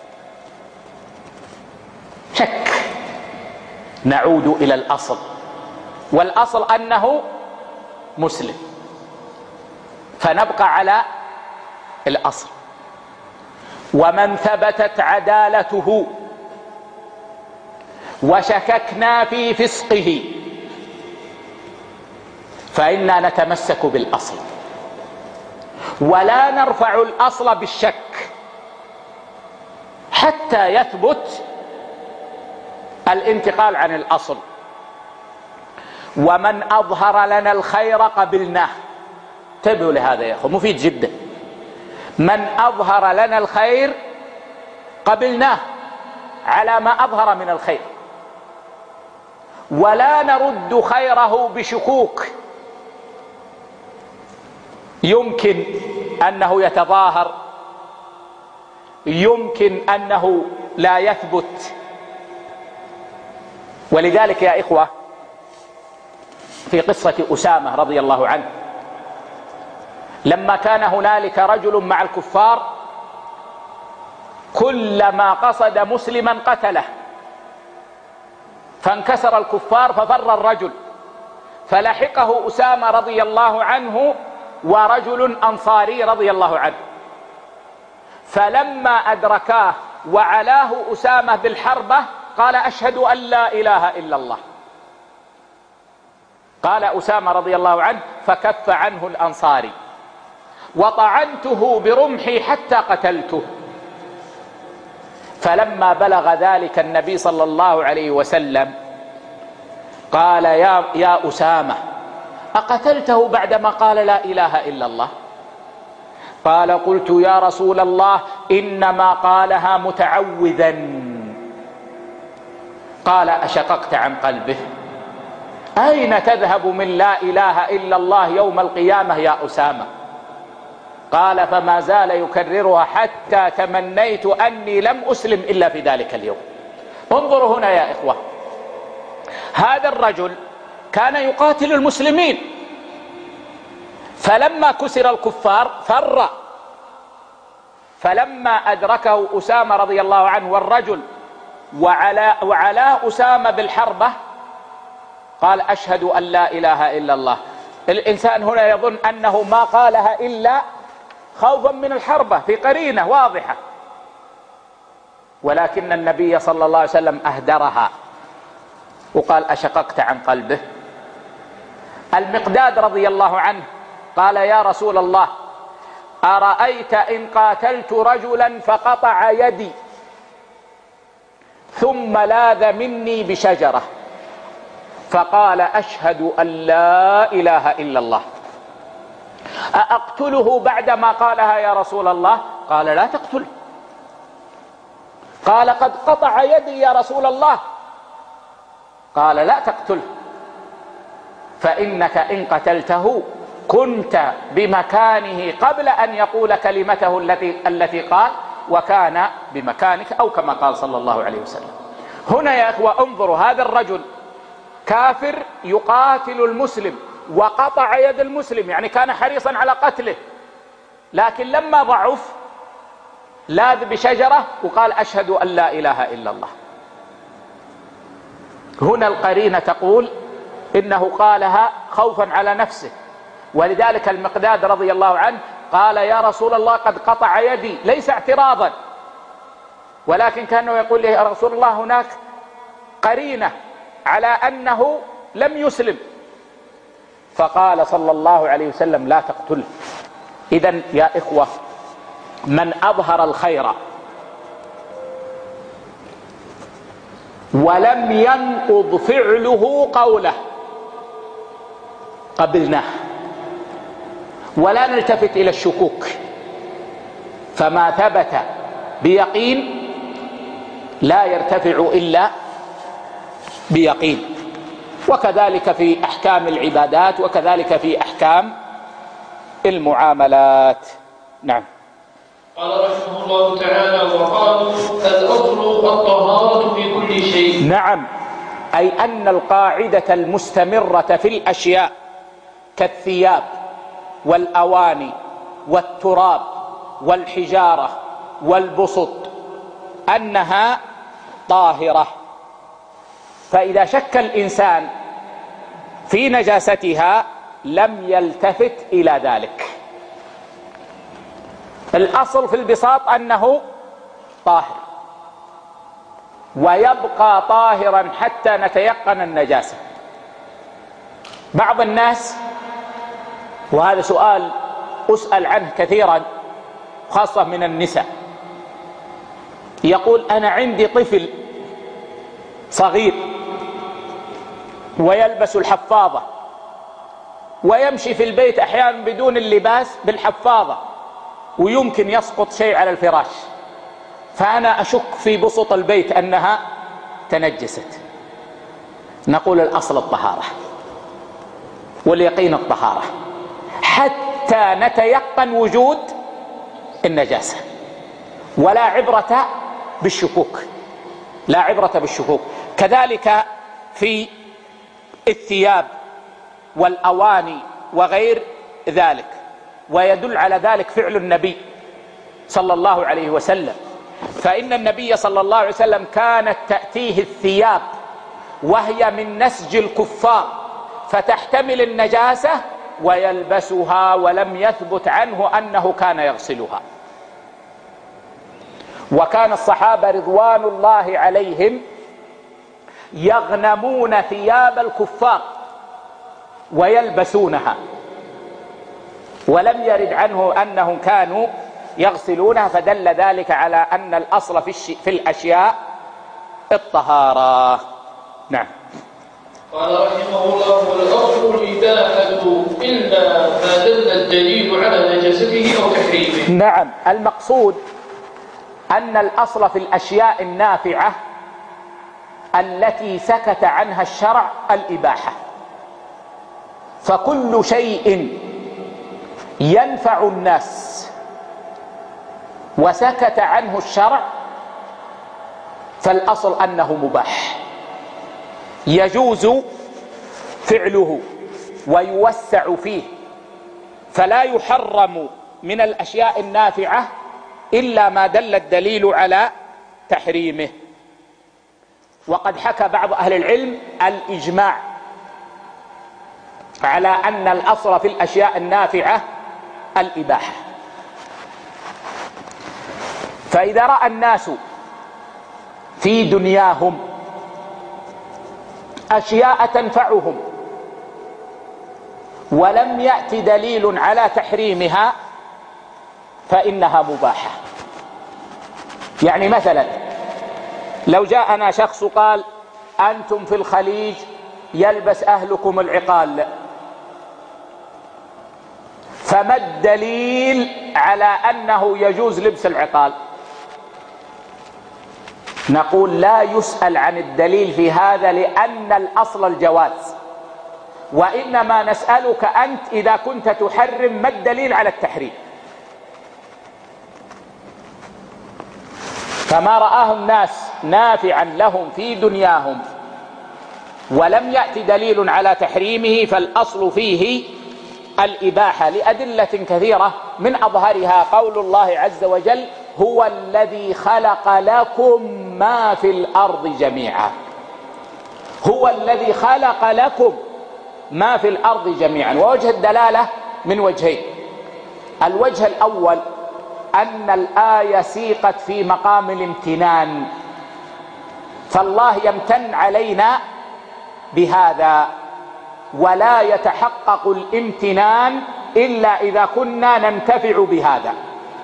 شك، نعود إلى الأصل، والأصل أنه مسلم، فنبقى على الأصل. ومن ثبتت عدالته وشككنا في فسقه فإنا نتمسك بالأصل، ولا نرفع الأصل بالشك حتى يثبت الانتقال عن الأصل. ومن أظهر لنا الخير قبلناه. انتبهوا لهذا يا أخو، مفيد جدا. من أظهر لنا الخير قبلناه على ما أظهر من الخير، ولا نرد خيره بشكوك، يمكن أنه يتظاهر، يمكن أنه لا يثبت. ولذلك يا إخوة في قصة أسامة رضي الله عنه، لما كان هنالك رجل مع الكفار كلما قصد مسلما قتله، فانكسر الكفار ففر الرجل، فلحقه أسامة رضي الله عنه ورجل أنصاري رضي الله عنه، فلما أدركاه وعلاه أسامة بالحربة قال أشهد أن لا إله إلا الله. قال أسامة رضي الله عنه فكف عنه الأنصاري وطعنته برمحي حتى قتلته. فلما بلغ ذلك النبي صلى الله عليه وسلم قال يا أسامة أقتلته بعدما قال لا إله إلا الله؟ قال قلت يا رسول الله إنما قالها متعوذا. قال أشققت عن قلبه؟ أين تذهب من لا إله إلا الله يوم القيامة يا أسامة؟ قال فما زال يكررها حتى تمنيت أني لم أسلم إلا في ذلك اليوم. انظروا هنا يا إخوة، هذا الرجل كان يقاتل المسلمين، فلما كسر الكفار فر، فلما أدركه أسامة رضي الله عنه والرجل وعلى أسامة بالحربة قال أشهد أن لا إله إلا الله. الإنسان هنا يظن أنه ما قالها إلا خوفا من الحربة في قرينة واضحة، ولكن النبي صلى الله عليه وسلم أهدرها وقال أشققت عن قلبه. المقداد رضي الله عنه قال يا رسول الله أرأيت إن قاتلت رجلا فقطع يدي ثم لاذ مني بشجرة فقال أشهد أن لا إله إلا الله، أأقتله بعدما قالها يا رسول الله؟ قال لا تقتله. قال قد قطع يدي يا رسول الله. قال لا تقتله، فإنك إن قتلته كنت بمكانه قبل أن يقول كلمته التي قال وكان بمكانك، أو كما قال صلى الله عليه وسلم. هنا يا إخوة انظروا، هذا الرجل كافر يقاتل المسلم وقطع يد المسلم، يعني كان حريصا على قتله، لكن لما ضعف لاذ بشجرة وقال أشهد أن لا إله إلا الله. هنا القرينة تقول إنه قالها خوفا على نفسه، ولذلك المقداد رضي الله عنه قال يا رسول الله قد قطع يدي، ليس اعتراضا، ولكن كانه يقول يا رسول الله هناك قرينة على أنه لم يسلم، فقال صلى الله عليه وسلم لا تقتله. إذن يا إخوة من أظهر الخير ولم ينقض فعله قوله قبلناه، ولا نلتفت إلى الشكوك، فما ثبت بيقين لا يرتفع إلا بيقين. وكذلك في أحكام العبادات، وكذلك في أحكام المعاملات. نعم. قال رحمه الله تعالى وقالوا الأصل الطهارة في كل شيء. نعم، أي أن القاعدة المستمرة في الأشياء كالثياب والأواني والتراب والحجارة والبسط أنها طاهرة، فإذا شك الإنسان في نجاستها لم يلتفت إلى ذلك. الأصل في البساط أنه طاهر، ويبقى طاهرا حتى نتيقن النجاسة. بعض الناس، وهذا سؤال أسأل عنه كثيرا خاصة من النساء، يقول أنا عندي طفل صغير ويلبس الحفاضة ويمشي في البيت أحيانا بدون اللباس بالحفاضة، ويمكن يسقط شيء على الفراش، فأنا أشك في بسط البيت أنها تنجست. نقول الأصل الطهارة واليقين الطهارة، حتى حتى نتيقن وجود النجاسة. ولا عبرة بالشكوك، لا عبرة بالشكوك. كذلك في الثياب والأواني وغير ذلك. ويدل على ذلك فعل النبي صلى الله عليه وسلم، فإن النبي صلى الله عليه وسلم كانت تأتيه الثياب وهي من نسج الكفار فتحتمل النجاسة ويلبسها، ولم يثبت عنه أنه كان يغسلها. وكان الصحابة رضوان الله عليهم يغنمون ثياب الكفار ويلبسونها، ولم يرد عنه أنهم كانوا يغسلونها، فدل ذلك على أن الأصل في الأشياء الطهارة. نعم. قال رحمه الله: والأصل الإباحة إلا ما دل الدليل على نجاسته أو تحريمه. نعم، المقصود أن الأصل في الأشياء النافعة التي سكت عنها الشرع الإباحة، فكل شيء ينفع الناس وسكت عنه الشرع فالأصل أنه مباح، يجوز فعله ويوسع فيه، فلا يحرم من الأشياء النافعة إلا ما دل الدليل على تحريمه. وقد حكى بعض أهل العلم الإجماع على أن الأصل في الأشياء النافعة الإباحة. فإذا رأى الناس في دنياهم أشياء تنفعهم ولم يأت دليل على تحريمها فإنها مباحة. يعني مثلا لو جاءنا شخص قال: أنتم في الخليج يلبس أهلكم العقال، فما الدليل على أنه يجوز لبس العقال؟ نقول: لا يسأل عن الدليل في هذا، لأن الأصل الجواز، وإنما نسألك أنت إذا كنت تحرم ما الدليل على التحريم. فما رآه الناس نافعا لهم في دنياهم ولم يأت دليل على تحريمه فالأصل فيه الإباحة، لأدلة كثيرة، من أظهرها قول الله عز وجل: هو الذي خلق لكم ما في الأرض جميعا. هو الذي خلق لكم ما في الأرض جميعا. ووجه الدلالة من وجهين: الوجه الأول أن الآية سيقت في مقام الامتنان، فالله يمتن علينا بهذا، ولا يتحقق الامتنان إلا إذا كنا ننتفع بهذا،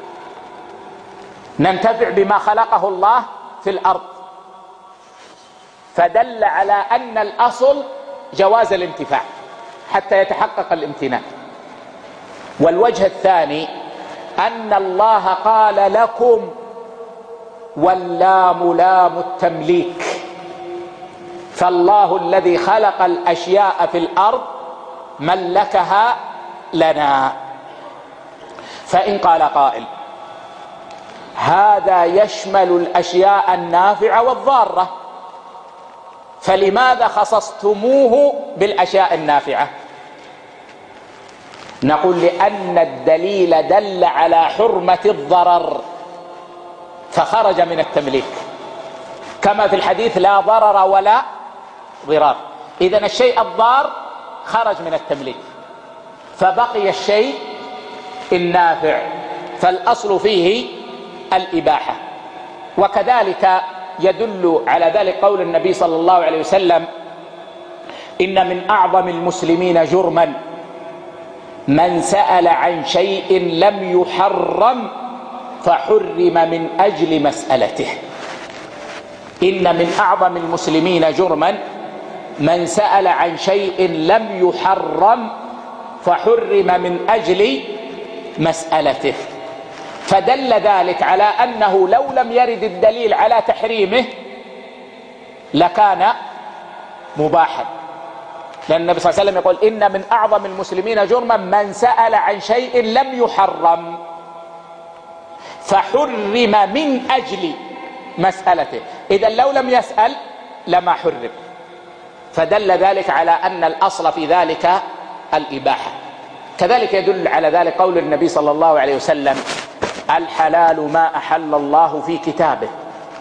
ننتفع بما خلقه الله في الأرض، فدل على أن الأصل جواز الانتفاع حتى يتحقق الامتنان. والوجه الثاني أن الله قال لكم، واللام لام التمليك، فالله الذي خلق الأشياء في الأرض ملكها لنا. فإن قال قائل: هذا يشمل الأشياء النافعة والضارة، فلماذا خصصتموه بالأشياء النافعة؟ نقول: لأن الدليل دل على حرمة الضرر فخرج من التمليك، كما في الحديث: لا ضرر ولا ضرار. إذن الشيء الضار خرج من التمليك، فبقي الشيء النافع، فالأصل فيه الإباحة. وكذلك يدل على ذلك قول النبي صلى الله عليه وسلم: إن من أعظم المسلمين جرما من سأل عن شيء لم يحرم فحرم من أجل مسألته. إن من أعظم المسلمين جرما من سأل عن شيء لم يحرم فحرم من أجل مسألته، فدل ذلك على أنه لو لم يرد الدليل على تحريمه لكان مباحا. لأن النبي صلى الله عليه وسلم يقول إن من أعظم المسلمين جرما من سأل عن شيء لم يحرم فحرم من أجل مسألته، إذا لو لم يسأل لما حرم، فدل ذلك على أن الأصل في ذلك الإباحة. كذلك يدل على ذلك قول النبي صلى الله عليه وسلم الحلال ما أحل الله في كتابه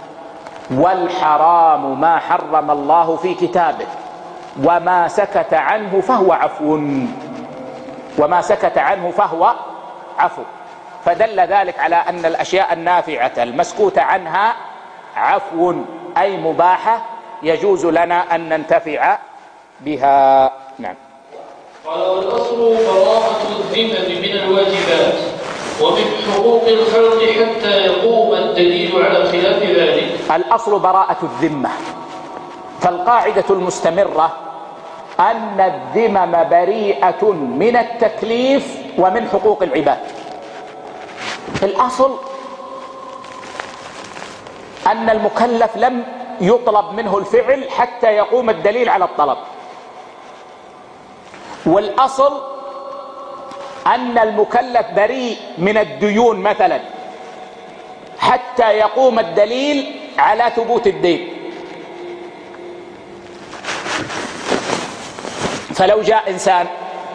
والحرام ما حرم الله في كتابه وما سكت عنه فهو عفو، وما سكت عنه فهو عفو، فدل ذلك على أن الأشياء النافعة المسكوت عنها عفو أي مباحة يجوز لنا أن ننتفع بها. نعم. قال والأصل براءة الذمم من الواجبات ومن حقوق الخلق حتى يقوم الدليل على خلاف ذلك. الأصل براءة الذمة، فالقاعدة المستمرة أن الذمم بريئة من التكليف ومن حقوق العباد. الأصل أن المكلف لم يطلب منه الفعل حتى يقوم الدليل على الطلب، والأصل أن المكلف بريء من الديون مثلا حتى يقوم الدليل على ثبوت الدين. فلو جاء إنسان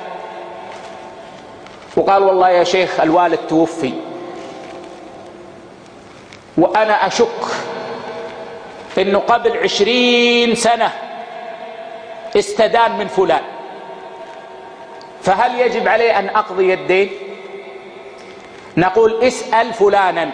وقال والله يا شيخ الوالد توفي وأنا أشك إنه قبل 20 سنة استدان من فلان، فهل يجب عليه أن أقضي الدين؟ نقول اسأل فلانا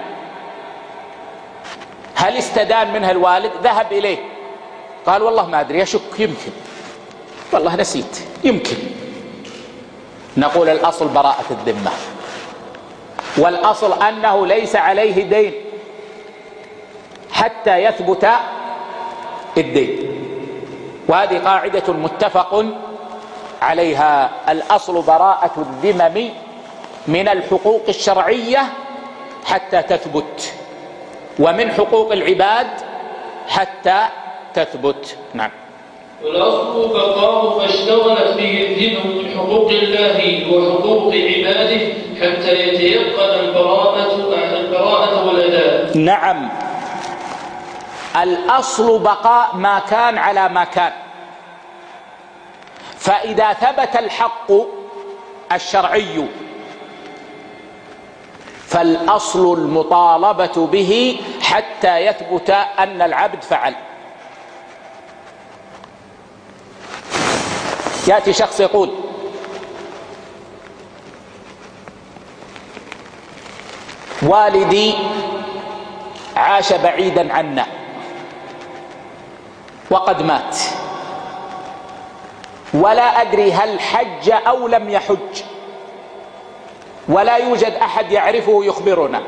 هل استدان منها الوالد؟ ذهب إليه قال والله ما أدري أشك يمكن والله نسيت يمكن. نقول الأصل براءة الذمة، والأصل أنه ليس عليه دين حتى يثبت الدين، وهذه قاعدة متفق عليها. الأصل براءة الذمم من الحقوق الشرعية حتى تثبت، ومن حقوق العباد حتى تثبت. نعم. والأصل بقاء ما اشتغلت به الذمم من حقوق الله وحقوق عباده حتى يتيقن البراءة والأداء. نعم، الأصل بقاء ما كان على ما كان، فإذا ثبت الحق الشرعي فالأصل المطالبة به حتى يثبت أن العبد فعل. يأتي شخص يقول والدي عاش بعيدا عنا وقد مات ولا أدري هل حج أو لم يحج، ولا يوجد أحد يعرفه يخبرنا،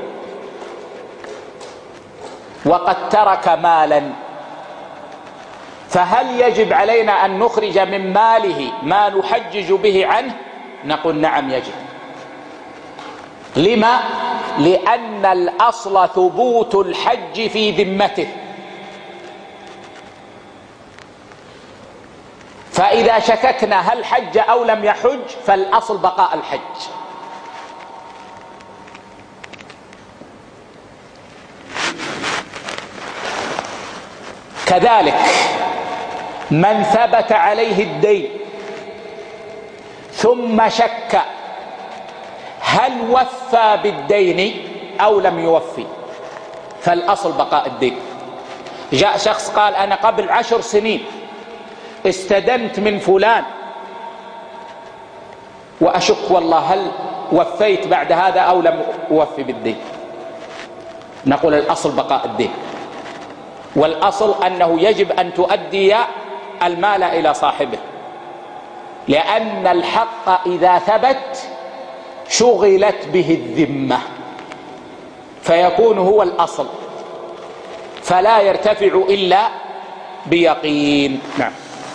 وقد ترك مالا، فهل يجب علينا أن نخرج من ماله ما نحجج به عنه؟ نقول نعم يجب. لما؟ لأن الأصل ثبوت الحج في ذمته، فإذا شككنا هل حج أو لم يحج فالأصل بقاء الحج. كذلك من ثبت عليه الدين ثم شك هل وفى بالدين أو لم يوفي فالأصل بقاء الدين. جاء شخص قال أنا قبل 10 سنين استدنت من فلان وأشك والله هل وفيت بعد هذا أو لم أوفي بالدين. نقول الأصل بقاء الدين، والأصل أنه يجب أن تؤدي المال إلى صاحبه، لأن الحق إذا ثبت شغلت به الذمة فيكون هو الأصل، فلا يرتفع إلا بيقين. نعم.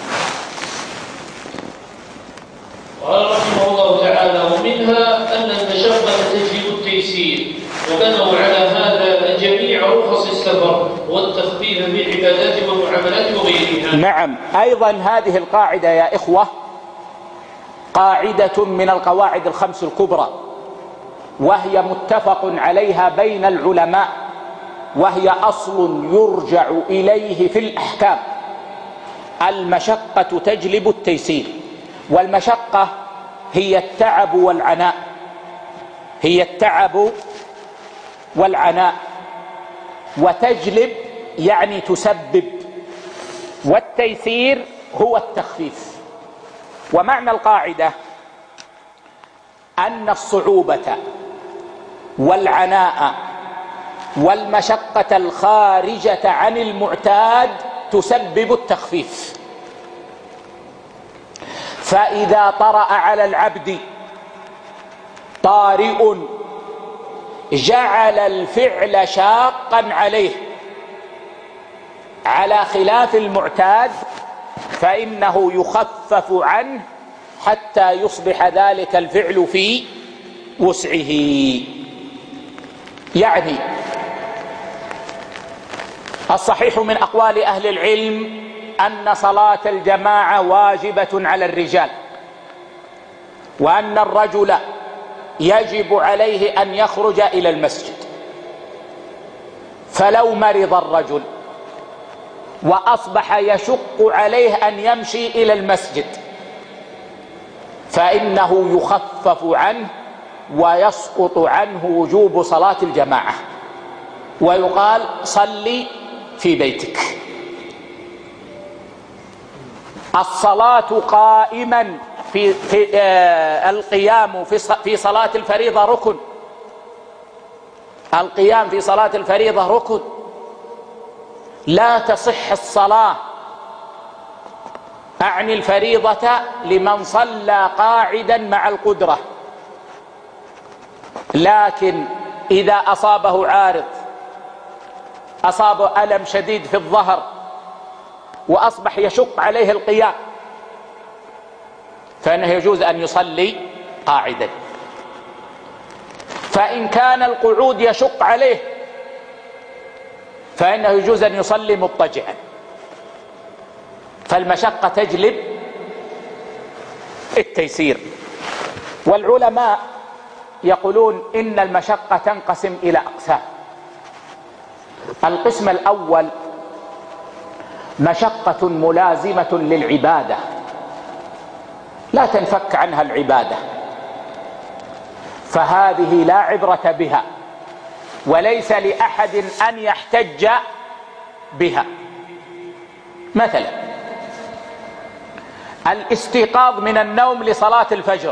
قال رحمه الله تعالى ومنها أن المشقة تجلب التيسير، وبنوا على هذا جميع رخص السفر والتخفيف بالعبادات والمعاملات وغيرها. نعم، أيضا هذه القاعدة يا إخوة قاعدة من القواعد الخمس الكبرى، وهي متفق عليها بين العلماء، وهي أصل يرجع إليه في الأحكام: المشقة تجلب التيسير. والمشقة هي التعب والعناء، هي التعب والعناء، وتجلب يعني تسبب، والتيسير هو التخفيف. ومعنى القاعدة أن الصعوبة والعناء والمشقة الخارجة عن المعتاد تسبب التخفيف. فإذا طرأ على العبد طارئ جعل الفعل شاقا عليه على خلاف المعتاد، فإنه يخفف عنه حتى يصبح ذلك الفعل في وسعه. يعني الصحيح من أقوال أهل العلم أن صلاة الجماعة واجبة على الرجال، وأن الرجل يجب عليه أن يخرج إلى المسجد. فلو مرض الرجل وأصبح يشق عليه أن يمشي إلى المسجد فإنه يخفف عنه ويسقط عنه وجوب صلاة الجماعة، ويقال صلي في بيتك. الصلاة قائما القيام في صلاة الفريضة ركن، القيام في صلاة الفريضة ركن. لا تصح الصلاة أعني الفريضة لمن صلى قاعدا مع القدرة، لكن إذا أصابه عارض، أصابه ألم شديد في الظهر وأصبح يشق عليه القيام، فإنه يجوز أن يصلي قاعدا. فإن كان القعود يشق عليه فإنه يجوز أن يصلي مضطجعا. فالمشقة تجلب التيسير. والعلماء يقولون إن المشقة تنقسم إلى أقسام. القسم الأول مشقة ملازمة للعبادة لا تنفك عنها العبادة، فهذه لا عبرة بها وليس لأحد أن يحتج بها. مثلا الاستيقاظ من النوم لصلاة الفجر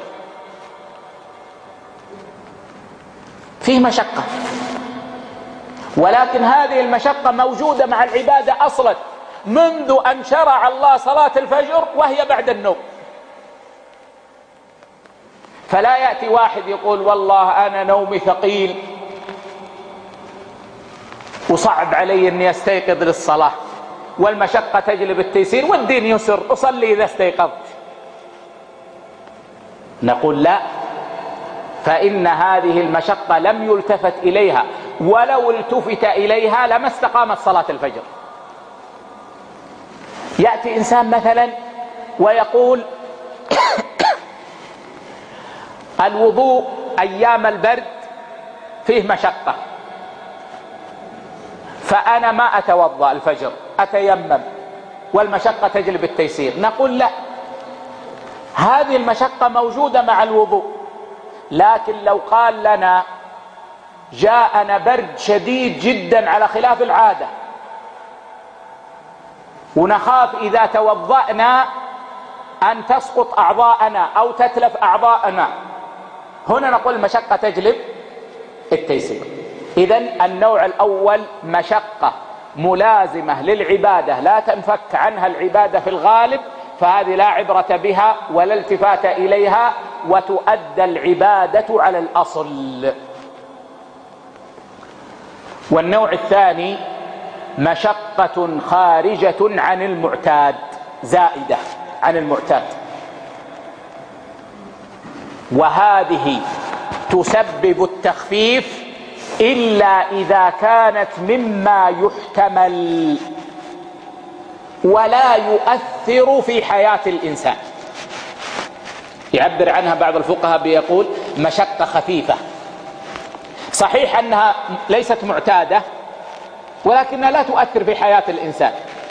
فيه مشقة، ولكن هذه المشقة موجودة مع العبادة أصلا منذ أن شرع الله صلاة الفجر وهي بعد النوم. فلا يأتي واحد يقول والله أنا نومي ثقيل وصعب علي أني أستيقظ للصلاة والمشقة تجلب التيسير والدين يسر، أصلي إذا استيقظت. نقول لا، فإن هذه المشقة لم يلتفت إليها، ولو التفت إليها لما استقامت صلاة الفجر. يأتي إنسان مثلا ويقول الوضوء أيام البرد فيه مشقة، فأنا ما أتوضأ الفجر، أتيمم والمشقة تجلب التيسير. نقول لا، هذه المشقة موجودة مع الوضوء، لكن لو قال لنا جاءنا برد شديد جدا على خلاف العادة ونخاف إذا توضأنا أن تسقط أعضاءنا أو تتلف أعضاءنا، هنا نقول المشقة تجلب التيسير. إذن النوع الأول مشقة ملازمة للعبادة لا تنفك عنها العبادة في الغالب، فهذه لا عبرة بها ولا التفات إليها وتؤدى العبادة على الأصل. والنوع الثاني مشقة خارجة عن المعتاد، زائدة عن المعتاد، وهذه تسبب التخفيف إلا إذا كانت مما يحتمل ولا يؤثر في حياة الإنسان. يعبر عنها بعض الفقهاء بيقول مشقة خفيفة. صحيح أنها ليست معتادة ولكنها لا تؤثر في حياة الإنسان.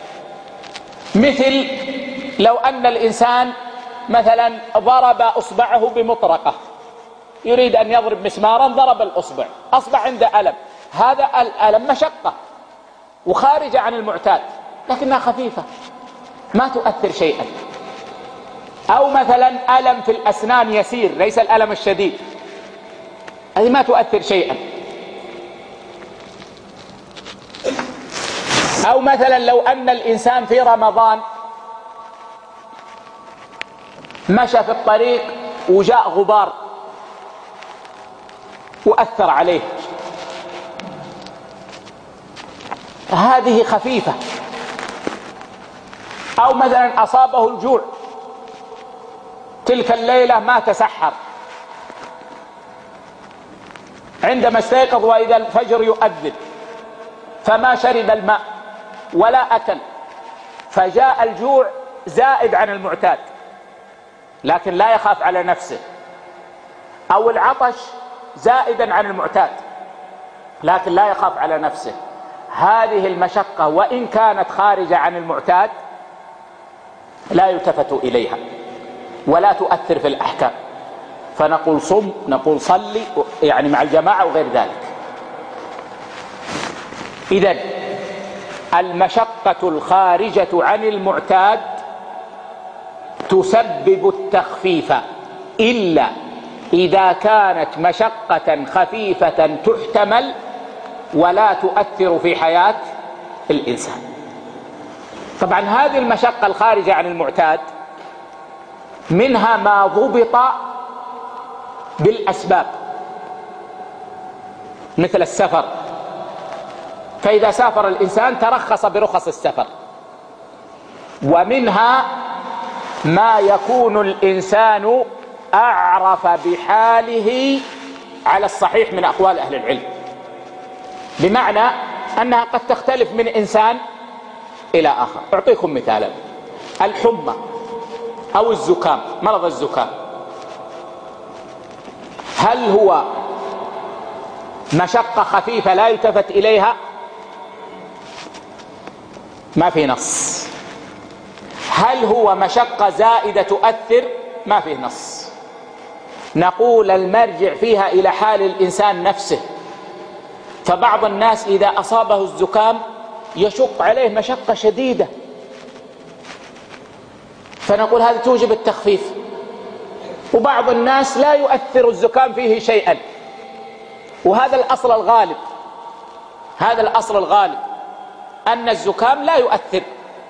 مثل لو أن الإنسان مثلا ضرب أصبعه بمطرقة، يريد أن يضرب مسمارا، ضرب الأصبع، أصبح عنده ألم. هذا الألم مشقة وخارجة عن المعتاد، لكنها خفيفة ما تؤثر شيئا. أو مثلا ألم في الأسنان يسير، ليس الألم الشديد، هذه ما تؤثر شيئا. أو مثلا لو أن الإنسان في رمضان مشى في الطريق وجاء غبار وأثر عليه، هذه خفيفة. أو مثلا أصابه الجوع، تلك الليلة ما تسحر، عندما استيقظ وإذا الفجر يؤذن فما شرب الماء ولا أكل، فجاء الجوع زائد عن المعتاد لكن لا يخاف على نفسه. أو العطش زائدا عن المعتاد لكن لا يخاف على نفسه. هذه المشقة وإن كانت خارجة عن المعتاد لا يلتفت إليها ولا تؤثر في الأحكام، فنقول صم، نقول صلي، يعني مع الجماعة وغير ذلك. إذن المشقة الخارجة عن المعتاد تسبب التخفيف إلا إذا كانت مشقة خفيفة تحتمل ولا تؤثر في حياة الإنسان. طبعا هذه المشقة الخارجة عن المعتاد منها ما ضبط بالأسباب مثل السفر، فإذا سافر الإنسان ترخص برخص السفر. ومنها ما يكون الإنسان أعرف بحاله على الصحيح من أقوال أهل العلم، بمعنى أنها قد تختلف من إنسان إلى آخر. أعطيكم مثالا: الحمى أو الزكام، مرض الزكام، هل هو مشقة خفيفة لا يلتفت إليها؟ ما في نص. هل هو مشقة زائدة تؤثر؟ ما فيه نص. نقول المرجع فيها إلى حال الإنسان نفسه. فبعض الناس إذا أصابه الزكام يشق عليه مشقة شديدة، فنقول هذا توجب التخفيف. وبعض الناس لا يؤثر الزكام فيه شيئا، وهذا الأصل الغالب. هذا الأصل الغالب أن الزكام لا يؤثر.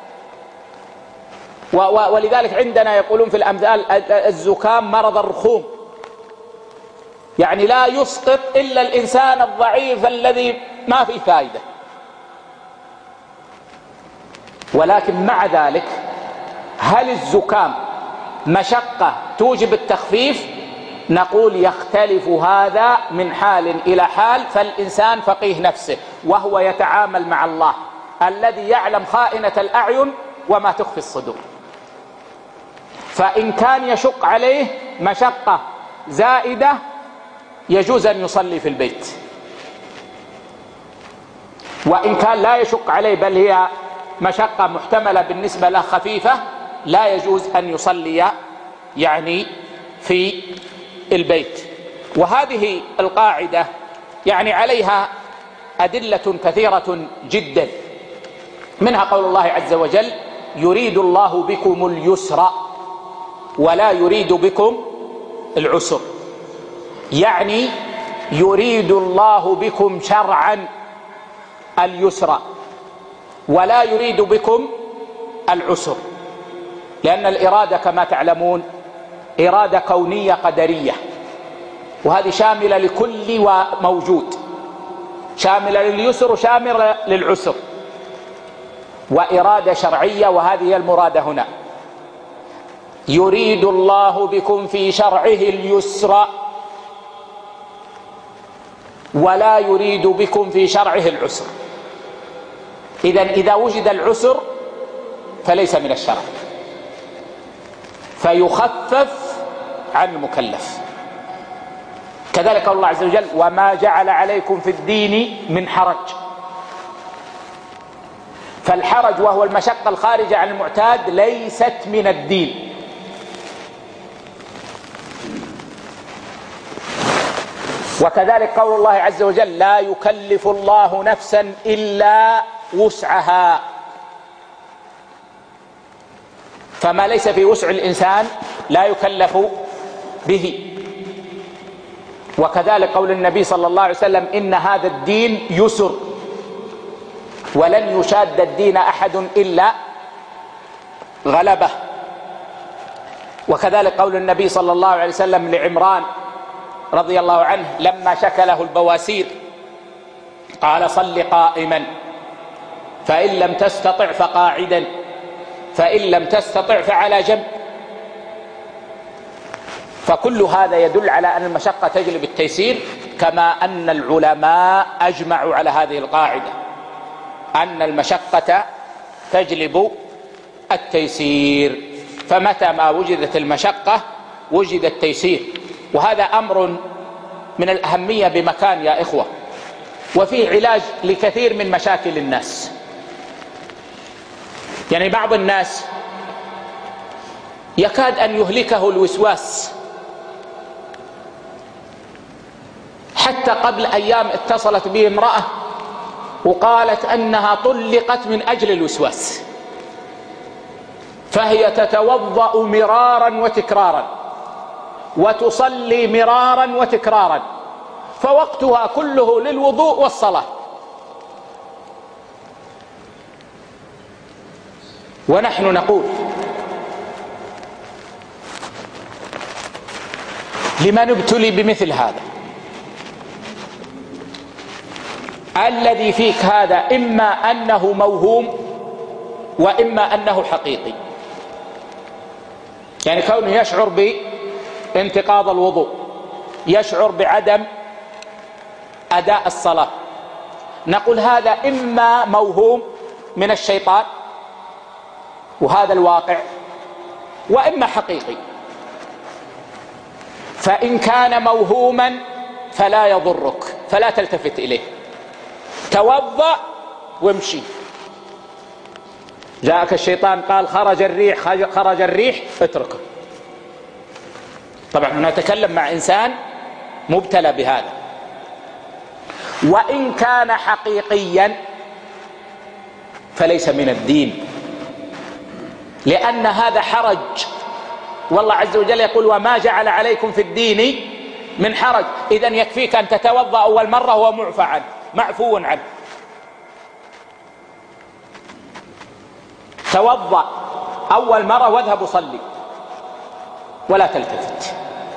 ولذلك عندنا يقولون في الأمثال الزكام مرض الرخوم، يعني لا يسقط إلا الإنسان الضعيف الذي ما فيه فائدة. ولكن مع ذلك هل الزكام مشقة توجب التخفيف؟ نقول يختلف هذا من حال إلى حال، فالإنسان فقيه نفسه وهو يتعامل مع الله الذي يعلم خائنة الأعين وما تخفي الصدور. فإن كان يشق عليه مشقة زائدة يجوز أن يصلي في البيت، وإن كان لا يشق عليه بل هي مشقة محتملة بالنسبة له خفيفة لا يجوز أن يصلي يعني في البيت. وهذه القاعدة يعني عليها أدلة كثيرة جدا، منها قول الله عز وجل: يريد الله بكم اليسر ولا يريد بكم العسر، يعني يريد الله بكم شرعا اليسر ولا يريد بكم العسر، لأن الإرادة كما تعلمون إرادة كونية قدرية، وهذه شاملة لكل موجود، شاملة لليسر وشاملة للعسر، وإرادة شرعية، وهذه هي المرادة هنا. يريد الله بكم في شرعه اليسر ولا يريد بكم في شرعه العسر. إذن إذا وجد العسر فليس من الشرع، فيخفف عن المكلف. كذلك قال الله عز وجل: وما جعل عليكم في الدين من حرج. فالحرج وهو المشقة الخارجة عن المعتاد ليست من الدين. وكذلك قول الله عز وجل: لا يكلف الله نفسا إلا وسعها. فما ليس في وسع الإنسان لا يكلف به. وكذلك قول النبي صلى الله عليه وسلم: إن هذا الدين يسر ولن يشاد الدين أحد إلا غلبه. وكذلك قول النبي صلى الله عليه وسلم لعمران رضي الله عنه لما شكى له البواسير قال: صل قائما، فإن لم تستطع فقاعدا، فإن لم تستطع فعلى جنب. فكل هذا يدل على أن المشقة تجلب التيسير، كما أن العلماء أجمعوا على هذه القاعدة، أن المشقة تجلب التيسير. فمتى ما وجدت المشقة وجد التيسير. وهذا أمر من الأهمية بمكان يا إخوة، وفيه علاج لكثير من مشاكل الناس. يعني بعض الناس يكاد أن يهلكه الوسواس. حتى قبل أيام اتصلت به امرأة وقالت أنها طلقت من أجل الوسواس، فهي تتوضأ مرارا وتكرارا وتصلي مرارا وتكرارا، فوقتها كله للوضوء والصلاة. ونحن نقول: لمن ابتلي بمثل هذا؟ الذي فيك هذا إما أنه موهوم وإما أنه حقيقي. يعني كونه يشعر بانتقاض الوضوء، يشعر بعدم أداء الصلاة، نقول هذا إما موهوم من الشيطان وهذا الواقع، وإما حقيقي. فإن كان موهوما فلا يضرك، فلا تلتفت إليه، توضأ وامشي. جاءك الشيطان قال: خرج الريح، خرج الريح، اتركه. طبعا نتكلم مع إنسان مبتلى بهذا. وإن كان حقيقيا فليس من الدين، لأن هذا حرج. والله عز وجل يقول: وما جعل عليكم في الدين من حرج. إذن يكفيك أن تتوضأ أول مرة وهو معفى عنه، معفو عنه. توضأ أول مرة واذهب وصلي ولا تلتفت،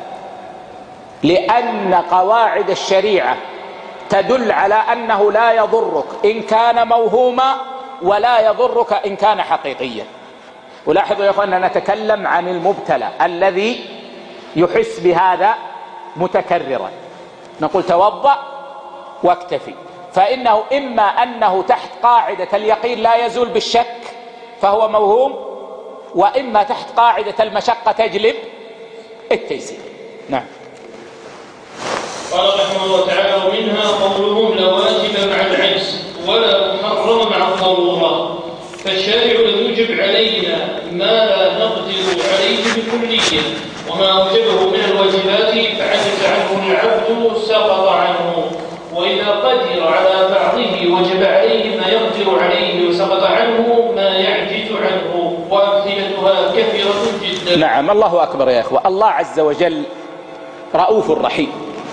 لأن قواعد الشريعة تدل على أنه لا يضرك إن كان موهوما ولا يضرك إن كان حقيقيا. ولاحظوا يا أخواننا نتكلم عن المبتلى الذي يحس بهذا متكررا، نقول توضأ واكتفي. فإنه إما أنه تحت قاعدة اليقين لا يزول بالشك فهو موهوم، وإما تحت قاعدة المشقة تجلب التيسير. نعم. قال رحمه الله تعالى: ومنها قولهم لا واجب مع العجز ولا محرم مع الضرورة. فالشارع لم يجب علينا ما لا نقدر عليه بكلية، وما أوجبه من الواجبات فعجز عنه العبد سقط عنه، وإذا قدر على بعضه وجب عليه ما يقدر عليه وسقط عنه ما يعجز عنه، وأمثلتها كثيرة جدا. نعم، الله أكبر يا إخوة. الله عز وجل رؤوف رحيم،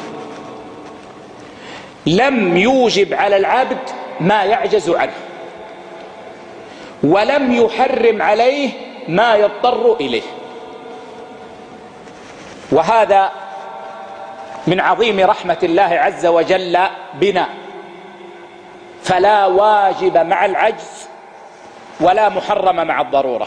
لم يوجب على العبد ما يعجز عنه، ولم يحرم عليه ما يضطر إليه. وهذا من عظيم رحمة الله عز وجل بنا. فلا واجب مع العجز ولا محرم مع الضرورة.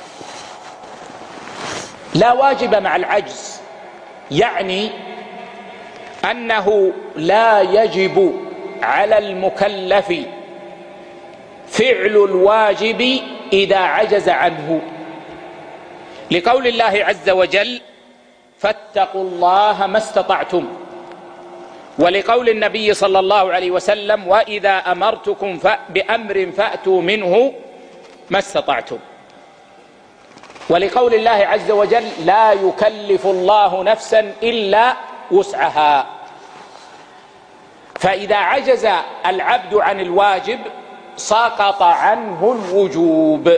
لا واجب مع العجز يعني أنه لا يجب على المكلف فعل الواجب إذا عجز عنه، لقول الله عز وجل: فاتقوا الله ما استطعتم. ولقول النبي صلى الله عليه وسلم: وإذا أمرتكم بأمر فأتوا منه ما استطعتم. ولقول الله عز وجل: لا يكلف الله نفسا إلا وسعها. فإذا عجز العبد عن الواجب سقط عنه الوجوب.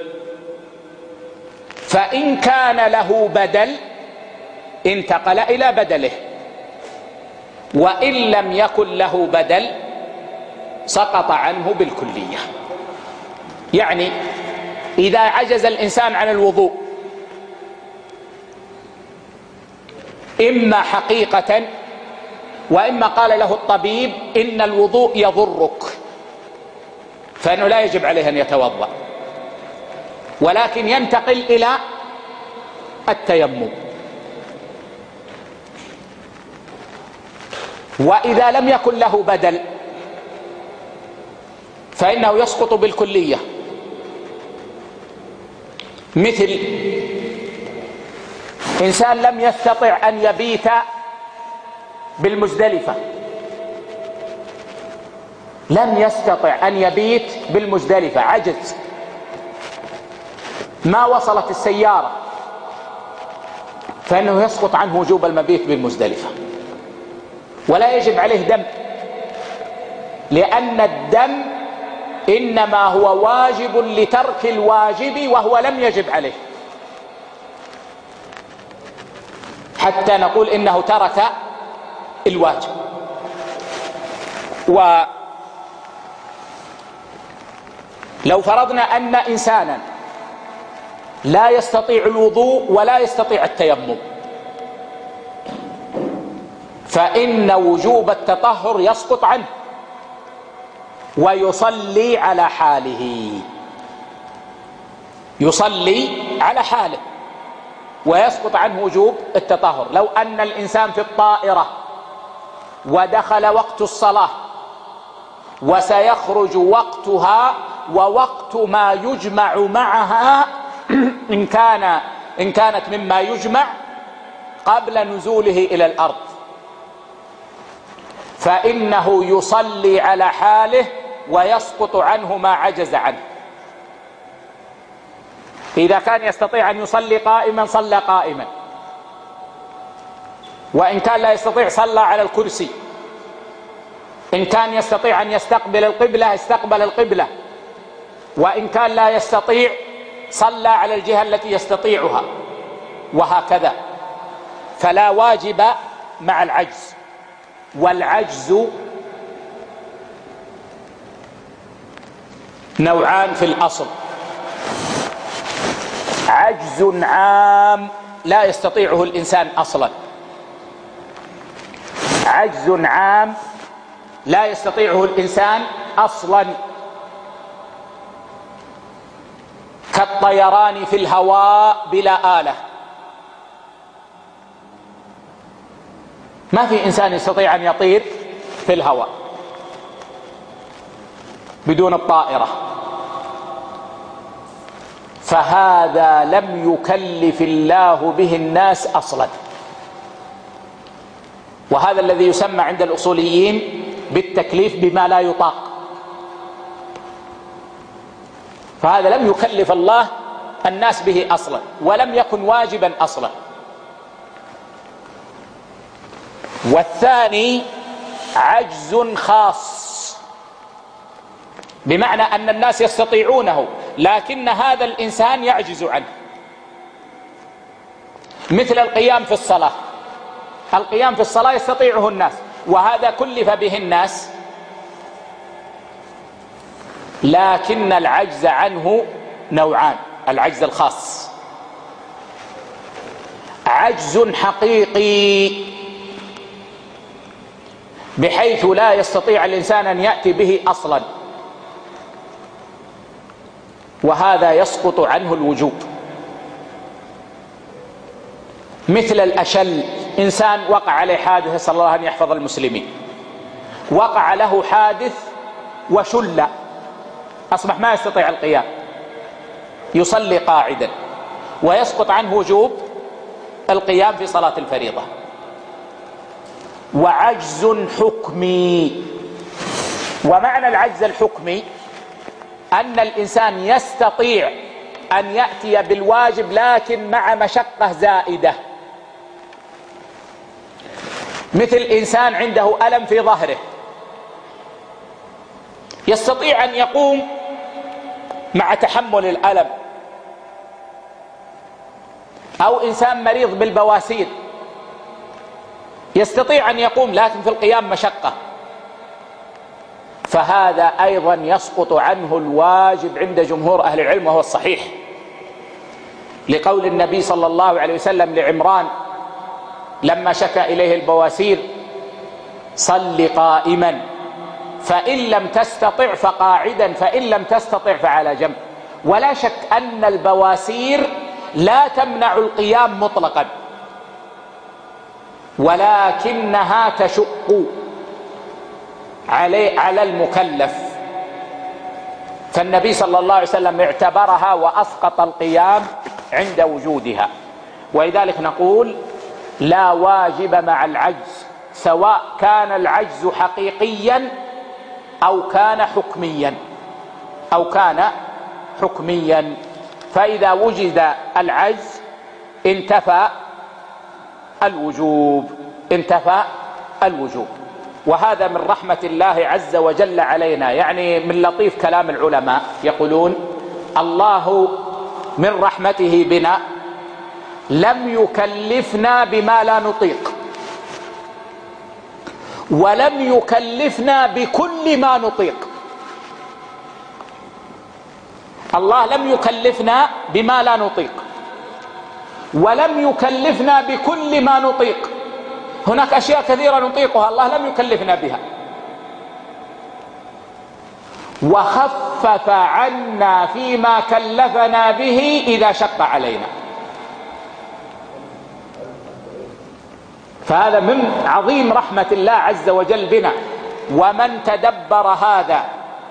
فإن كان له بدل انتقل إلى بدله، وإن لم يكن له بدل سقط عنه بالكلية. يعني إذا عجز الإنسان عن الوضوء إما حقيقة وإما قال له الطبيب إن الوضوء يضرك، فإنه لا يجب عليه أن يتوضأ، ولكن ينتقل إلى التيمم. وإذا لم يكن له بدل فإنه يسقط بالكلية. مثل إنسان لم يستطع أن يبيت بالمزدلفة، لم يستطع أن يبيت بالمزدلفة، عجز، ما وصلت السيارة، فإنه يسقط عنه وجوب المبيت بالمزدلفة، ولا يجب عليه دم، لأن الدم إنما هو واجب لترك الواجب وهو لم يجب عليه، حتى نقول إنه ترك الواجب. ولو فرضنا أن إنسانا لا يستطيع الوضوء ولا يستطيع التيمم، فإن وجوب التطهر يسقط عنه ويصلي على حاله، يصلي على حاله ويسقط عنه وجوب التطهر. لو أن الإنسان في الطائرة ودخل وقت الصلاة وسيخرج وقتها ووقت ما يجمع معها إن كانت مما يجمع قبل نزوله إلى الأرض، فإنه يصلي على حاله ويسقط عنه ما عجز عنه. إذا كان يستطيع أن يصلي قائما صلى قائما، وإن كان لا يستطيع صلى على الكرسي، إن كان يستطيع أن يستقبل القبلة استقبل القبلة، وإن كان لا يستطيع صلى على الجهة التي يستطيعها، وهكذا. فلا واجب مع العجز، والعجز نوعان في الأصل: عجز عام لا يستطيعه الإنسان أصلا، عجز عام لا يستطيعه الإنسان أصلا، كالطيران في الهواء بلا آلة. ما في إنسان يستطيع أن يطير في الهواء بدون الطائرة، فهذا لم يكلف الله به الناس أصلا، وهذا الذي يسمى عند الأصوليين بالتكليف بما لا يطاق. فهذا لم يكلف الله الناس به أصلا، ولم يكن واجبا أصلا. والثاني عجز خاص، بمعنى أن الناس يستطيعونه لكن هذا الإنسان يعجز عنه، مثل القيام في الصلاة. القيام في الصلاة يستطيعه الناس، وهذا كلف به الناس، لكن العجز عنه نوعان: العجز الخاص، عجز حقيقي بحيث لا يستطيع الإنسان أن يأتي به أصلا، وهذا يسقط عنه الوجوب. مثل الأشل، إنسان وقع عليه حادث، نسأل الله أن يحفظ المسلمين، وقع له حادث وشل، أصبح ما يستطيع القيام، يصلي قاعدا ويسقط عنه وجوب القيام في صلاة الفريضة. وعجز حكمي، ومعنى العجز الحكمي أن الإنسان يستطيع أن يأتي بالواجب لكن مع مشقة زائدة، مثل إنسان عنده ألم في ظهره يستطيع أن يقوم مع تحمل الألم، أو إنسان مريض بالبواسير يستطيع أن يقوم لكن في القيام مشقة، فهذا أيضا يسقط عنه الواجب عند جمهور أهل العلم، وهو الصحيح، لقول النبي صلى الله عليه وسلم لعمران لما شكى إليه البواسير: صل قائما فإن لم تستطع فقاعدا فإن لم تستطع فعلى جنب. ولا شك أن البواسير لا تمنع القيام مطلقا، ولكنها تشق على المكلف، فالنبي صلى الله عليه وسلم اعتبرها وأسقط القيام عند وجودها. ولذلك نقول لا واجب مع العجز، سواء كان العجز حقيقيا أو كان حكميا فإذا وجد العجز انتفى الوجوب. وهذا من رحمة الله عز وجل علينا. يعني من لطيف كلام العلماء يقولون: الله من رحمته بنا لم يكلفنا بما لا نطيق، ولم يكلفنا بكل ما نطيق. الله لم يكلفنا بما لا نطيق، ولم يكلفنا بكل ما نطيق. هناك أشياء كثيرة نطيقها الله لم يكلفنا بها. وخفف عنا فيما كلفنا به إذا شق علينا. فهذا من عظيم رحمة الله عز وجل بنا. ومن تدبر هذا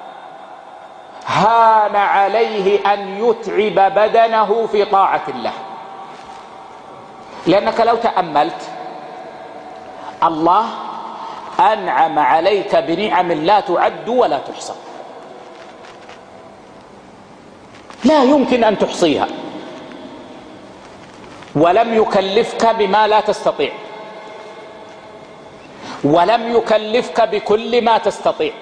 هان عليه أن يتعب بدنه في طاعة الله، لأنك لو تأملت الله أنعم عليك بنعم لا تعد ولا تحصى، لا يمكن أن تحصيها، ولم يكلفك بما لا تستطيع، ولم يكلفك بكل ما تستطيع،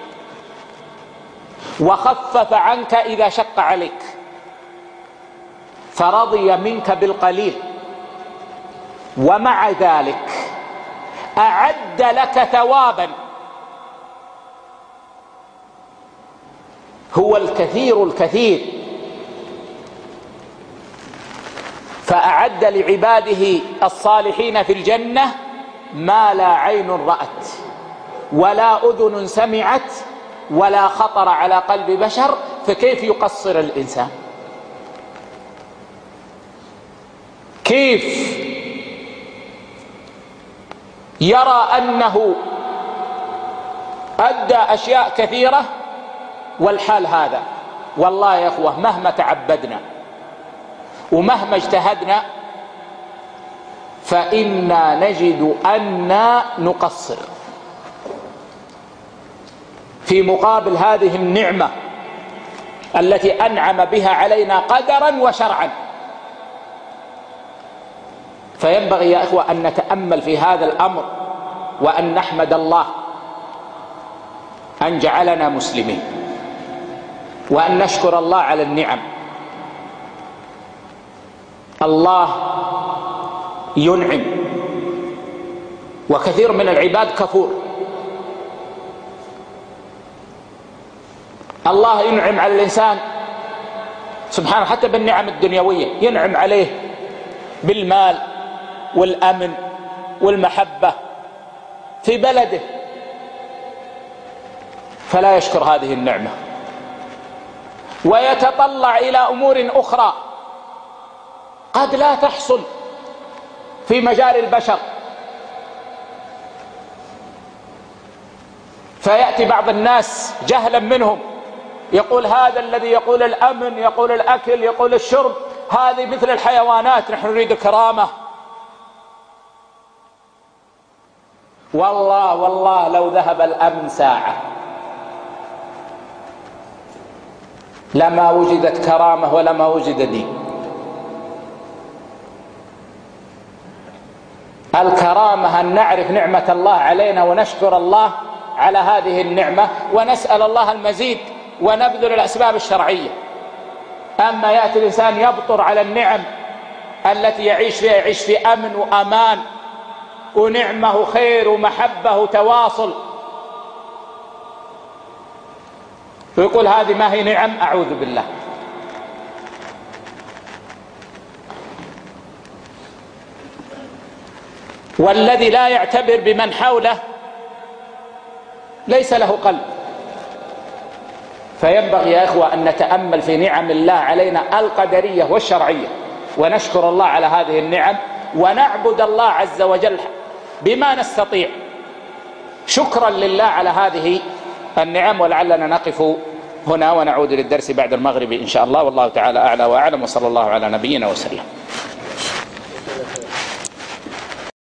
وخفف عنك إذا شق عليك، فرضي منك بالقليل، ومع ذلك أعد لك ثوابا هو الكثير، فأعد لعباده الصالحين في الجنة ما لا عين رأت ولا أذن سمعت ولا خطر على قلب بشر. فكيف يقصر الإنسان؟ كيف يرى أنه أدى أشياء كثيرة والحال هذا؟ والله يا أخوة مهما تعبدنا ومهما اجتهدنا فإنا نجد أننا نقصر في مقابل هذه النعمة التي أنعم بها علينا قدرا وشرعا. فينبغي يا أخوة أن نتأمل في هذا الأمر، وأن نحمد الله أن جعلنا مسلمين، وأن نشكر الله على النعم. الله ينعم، وكثير من العباد كفور. الله ينعم على الإنسان سبحانه حتى بالنعم الدنيوية، ينعم عليه بالمال والأمن والمحبة في بلده، فلا يشكر هذه النعمة، ويتطلع إلى أمور أخرى قد لا تحصل في مجال البشر. فيأتي بعض الناس جهلا منهم يقول هذا الذي يقول الأمن، يقول الأكل، يقول الشرب، هذه مثل الحيوانات، نحن نريد الكرامة، والله لو ذهب الأمن ساعة لما وجدت كرامة ولما وجد دين. الكرامة أن نعرف نعمة الله علينا ونشكر الله على هذه النعمة ونسأل الله المزيد ونبذل الأسباب الشرعية. أما يأتي الإنسان يبطر على النعم التي يعيش فيها، يعيش في أمن وأمان ونعمة خير ومحبة وتواصل، ويقول هذه ما هي نعم، أعوذ بالله. والذي لا يعتبر بمن حوله ليس له قلب. فينبغي يا إخوة أن نتأمل في نعم الله علينا القدرية والشرعية ونشكر الله على هذه النعم ونعبد الله عز وجل بما نستطيع شكرا لله على هذه النعم. ولعلنا نقف هنا ونعود للدرس بعد المغرب إن شاء الله، والله تعالى أعلى وأعلم، وصلى الله على نبينا وسلم.